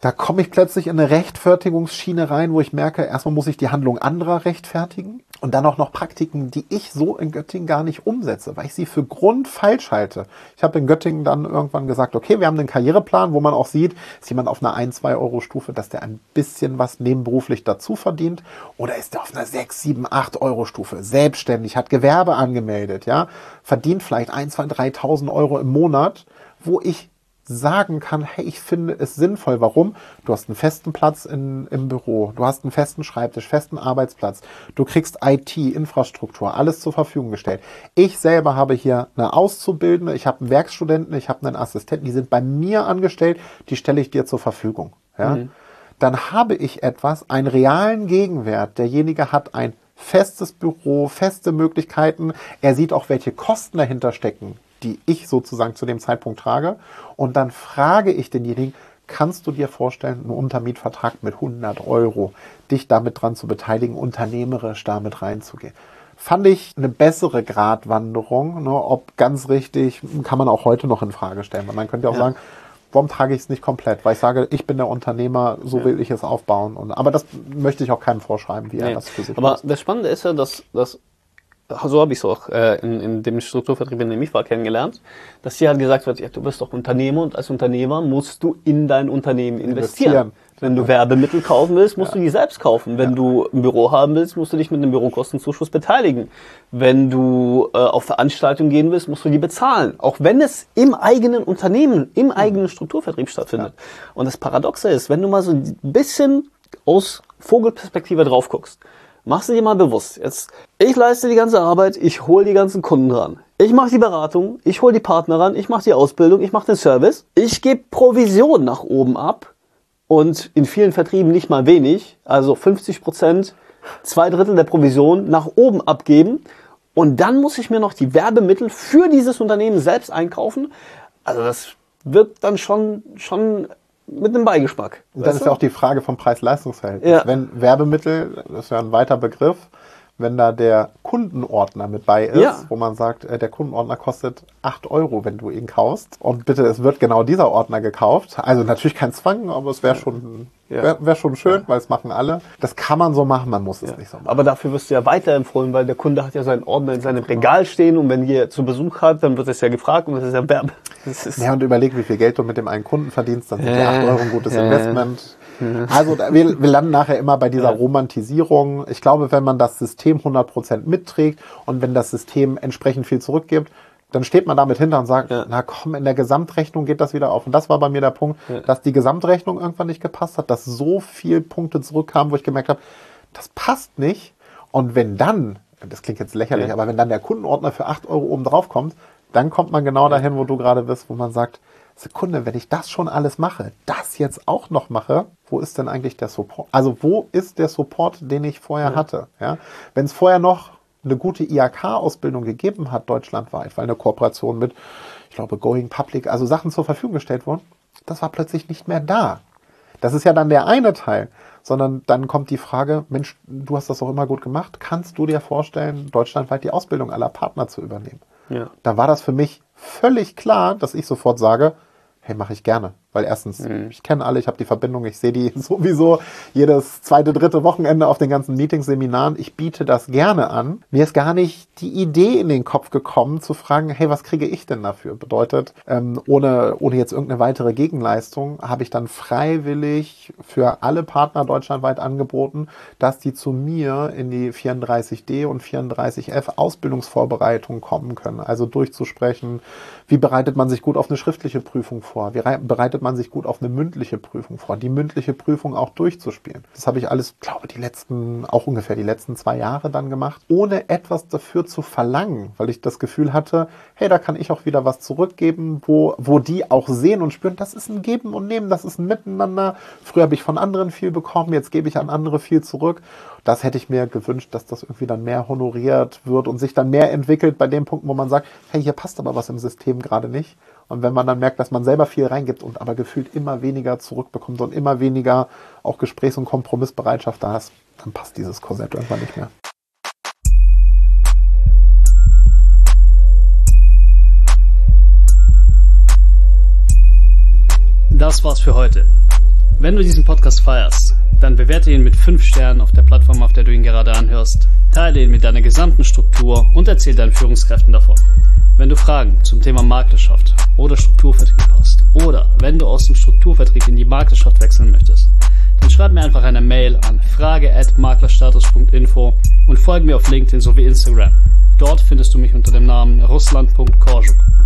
Da komme ich plötzlich in eine Rechtfertigungsschiene rein, wo ich merke, erstmal muss ich die Handlung anderer rechtfertigen und dann auch noch Praktiken, die ich so in Göttingen gar nicht umsetze, weil ich sie für grundfalsch halte. Ich habe in Göttingen dann irgendwann gesagt, okay, wir haben einen Karriereplan, wo man auch sieht, ist jemand auf einer 1-2 Euro Stufe, dass der ein bisschen was nebenberuflich dazu verdient, oder ist der auf einer 6, 7, 8 Euro Stufe, selbstständig, hat Gewerbe angemeldet, ja, verdient vielleicht 1, 2, 3.000 Euro im Monat, wo ich sagen kann, hey, ich finde es sinnvoll. Warum? Du hast einen festen Platz im Büro, du hast einen festen Schreibtisch, festen Arbeitsplatz, du kriegst IT, Infrastruktur, alles zur Verfügung gestellt. Ich selber habe hier eine Auszubildende, ich habe einen Werkstudenten, ich habe einen Assistenten, die sind bei mir angestellt, die stelle ich dir zur Verfügung. Ja? Dann habe ich einen realen Gegenwert. Derjenige hat ein festes Büro, feste Möglichkeiten. Er sieht auch, welche Kosten dahinter stecken, die ich sozusagen zu dem Zeitpunkt trage. Und dann frage ich denjenigen, kannst du dir vorstellen, einen Untermietvertrag mit 100 Euro, dich damit dran zu beteiligen, unternehmerisch damit reinzugehen? Fand ich eine bessere Gratwanderung, ne? Ob ganz richtig, kann man auch heute noch in Frage stellen. Weil man könnte auch sagen, warum trage ich es nicht komplett? Weil ich sage, ich bin der Unternehmer, so will ich es aufbauen. Aber das möchte ich auch keinem vorschreiben, wie er das für sich macht. Aber das Spannende ist ja, dass so habe ich es auch in dem Strukturvertrieb, in dem ich war, kennengelernt, dass hier halt gesagt wird, ja, du bist doch Unternehmer und als Unternehmer musst du in dein Unternehmen investieren. Wenn du Werbemittel kaufen willst, musst du die selbst kaufen. Wenn du ein Büro haben willst, musst du dich mit einem Bürokostenzuschuss beteiligen. Wenn du auf Veranstaltungen gehen willst, musst du die bezahlen. Auch wenn es im eigenen Unternehmen, im eigenen Strukturvertrieb stattfindet. Ja. Und das Paradoxe ist, wenn du mal so ein bisschen aus Vogelperspektive drauf guckst, machst du dir mal bewusst, jetzt, ich leiste die ganze Arbeit, ich hole die ganzen Kunden ran. Ich mache die Beratung, ich hole die Partner ran, ich mache die Ausbildung, ich mache den Service. Ich gebe Provision nach oben ab und in vielen Vertrieben nicht mal wenig, also 50%, 2/3 der Provision nach oben abgeben. Und dann muss ich mir noch die Werbemittel für dieses Unternehmen selbst einkaufen. Also das wirkt dann schon mit einem Beigeschmack. Und dann ist ja auch die Frage vom Preis-Leistungs-Verhältnis. Ja. Wenn Werbemittel, das ist ja ein weiter Begriff, wenn da der Kundenordner mit bei ist, wo man sagt, der Kundenordner kostet 8 Euro, wenn du ihn kaufst. Und bitte, es wird genau dieser Ordner gekauft. Also natürlich kein Zwang, aber es wäre schon, wär schon schön, weil es machen alle. Das kann man so machen, man muss es nicht so machen. Aber dafür wirst du ja weiterempfohlen, weil der Kunde hat ja seinen Ordner in seinem Regal stehen und wenn ihr zu Besuch habt, dann wird es ja gefragt und das ist ja Werbe. Ja, und überleg, wie viel Geld du mit dem einen Kunden verdienst, dann sind die 8 Euro ein gutes Investment. Also wir landen nachher immer bei dieser Romantisierung. Ich glaube, wenn man das System 100% mitträgt und wenn das System entsprechend viel zurückgibt, dann steht man damit hinter und sagt, na komm, in der Gesamtrechnung geht das wieder auf. Und das war bei mir der Punkt, dass die Gesamtrechnung irgendwann nicht gepasst hat, dass so viel Punkte zurückkamen, wo ich gemerkt habe, das passt nicht. Und wenn dann, das klingt jetzt lächerlich, aber wenn dann der Kundenordner für 8 Euro oben drauf kommt, dann kommt man genau dahin, wo du gerade bist, wo man sagt, Sekunde, wenn ich das schon alles mache, das jetzt auch noch mache, wo ist denn eigentlich der Support? Also wo ist der Support, den ich vorher hatte? Ja? Wenn es vorher noch eine gute IHK-Ausbildung gegeben hat, deutschlandweit, weil eine Kooperation mit, ich glaube, Going Public, also Sachen zur Verfügung gestellt wurden, das war plötzlich nicht mehr da. Das ist ja dann der eine Teil, sondern dann kommt die Frage, Mensch, du hast das doch immer gut gemacht, kannst du dir vorstellen, deutschlandweit die Ausbildung aller Partner zu übernehmen? Ja. Da war das für mich völlig klar, dass ich sofort sage, hey, mache ich gerne. Weil erstens, ich kenne alle, ich habe die Verbindung, ich sehe die sowieso jedes 2., 3. Wochenende auf den ganzen Meetings, Seminaren. Ich biete das gerne an. Mir ist gar nicht die Idee in den Kopf gekommen, zu fragen, hey, was kriege ich denn dafür? Bedeutet, ohne jetzt irgendeine weitere Gegenleistung, habe ich dann freiwillig für alle Partner deutschlandweit angeboten, dass die zu mir in die 34D und 34F Ausbildungsvorbereitung kommen können. Also durchzusprechen, wie bereitet man sich gut auf eine schriftliche Prüfung vor? Wie bereitet man sich gut auf eine mündliche Prüfung vor? Die mündliche Prüfung auch durchzuspielen. Das habe ich alles, glaube ich, ungefähr die letzten 2 Jahre dann gemacht, ohne etwas dafür zu verlangen, weil ich das Gefühl hatte, hey, da kann ich auch wieder was zurückgeben, wo die auch sehen und spüren, das ist ein Geben und Nehmen, das ist ein Miteinander. Früher habe ich von anderen viel bekommen, jetzt gebe ich an andere viel zurück. Das hätte ich mir gewünscht, dass das irgendwie dann mehr honoriert wird und sich dann mehr entwickelt bei dem Punkt, wo man sagt, hey, hier passt aber was im System gerade nicht. Und wenn man dann merkt, dass man selber viel reingibt und aber gefühlt immer weniger zurückbekommt und immer weniger auch Gesprächs- und Kompromissbereitschaft da ist, dann passt dieses Korsett irgendwann nicht mehr. Das war's für heute. Wenn du diesen Podcast feierst, dann bewerte ihn mit 5 Sternen auf der Plattform, auf der du ihn gerade anhörst. Teile ihn mit deiner gesamten Struktur und erzähl deinen Führungskräften davon. Wenn du Fragen zum Thema Maklerschaft oder Strukturvertrieb hast oder wenn du aus dem Strukturvertrieb in die Maklerschaft wechseln möchtest, dann schreib mir einfach eine Mail an frage@maklerstatus.info und folge mir auf LinkedIn sowie Instagram. Dort findest du mich unter dem Namen Ruslan.Korjuk.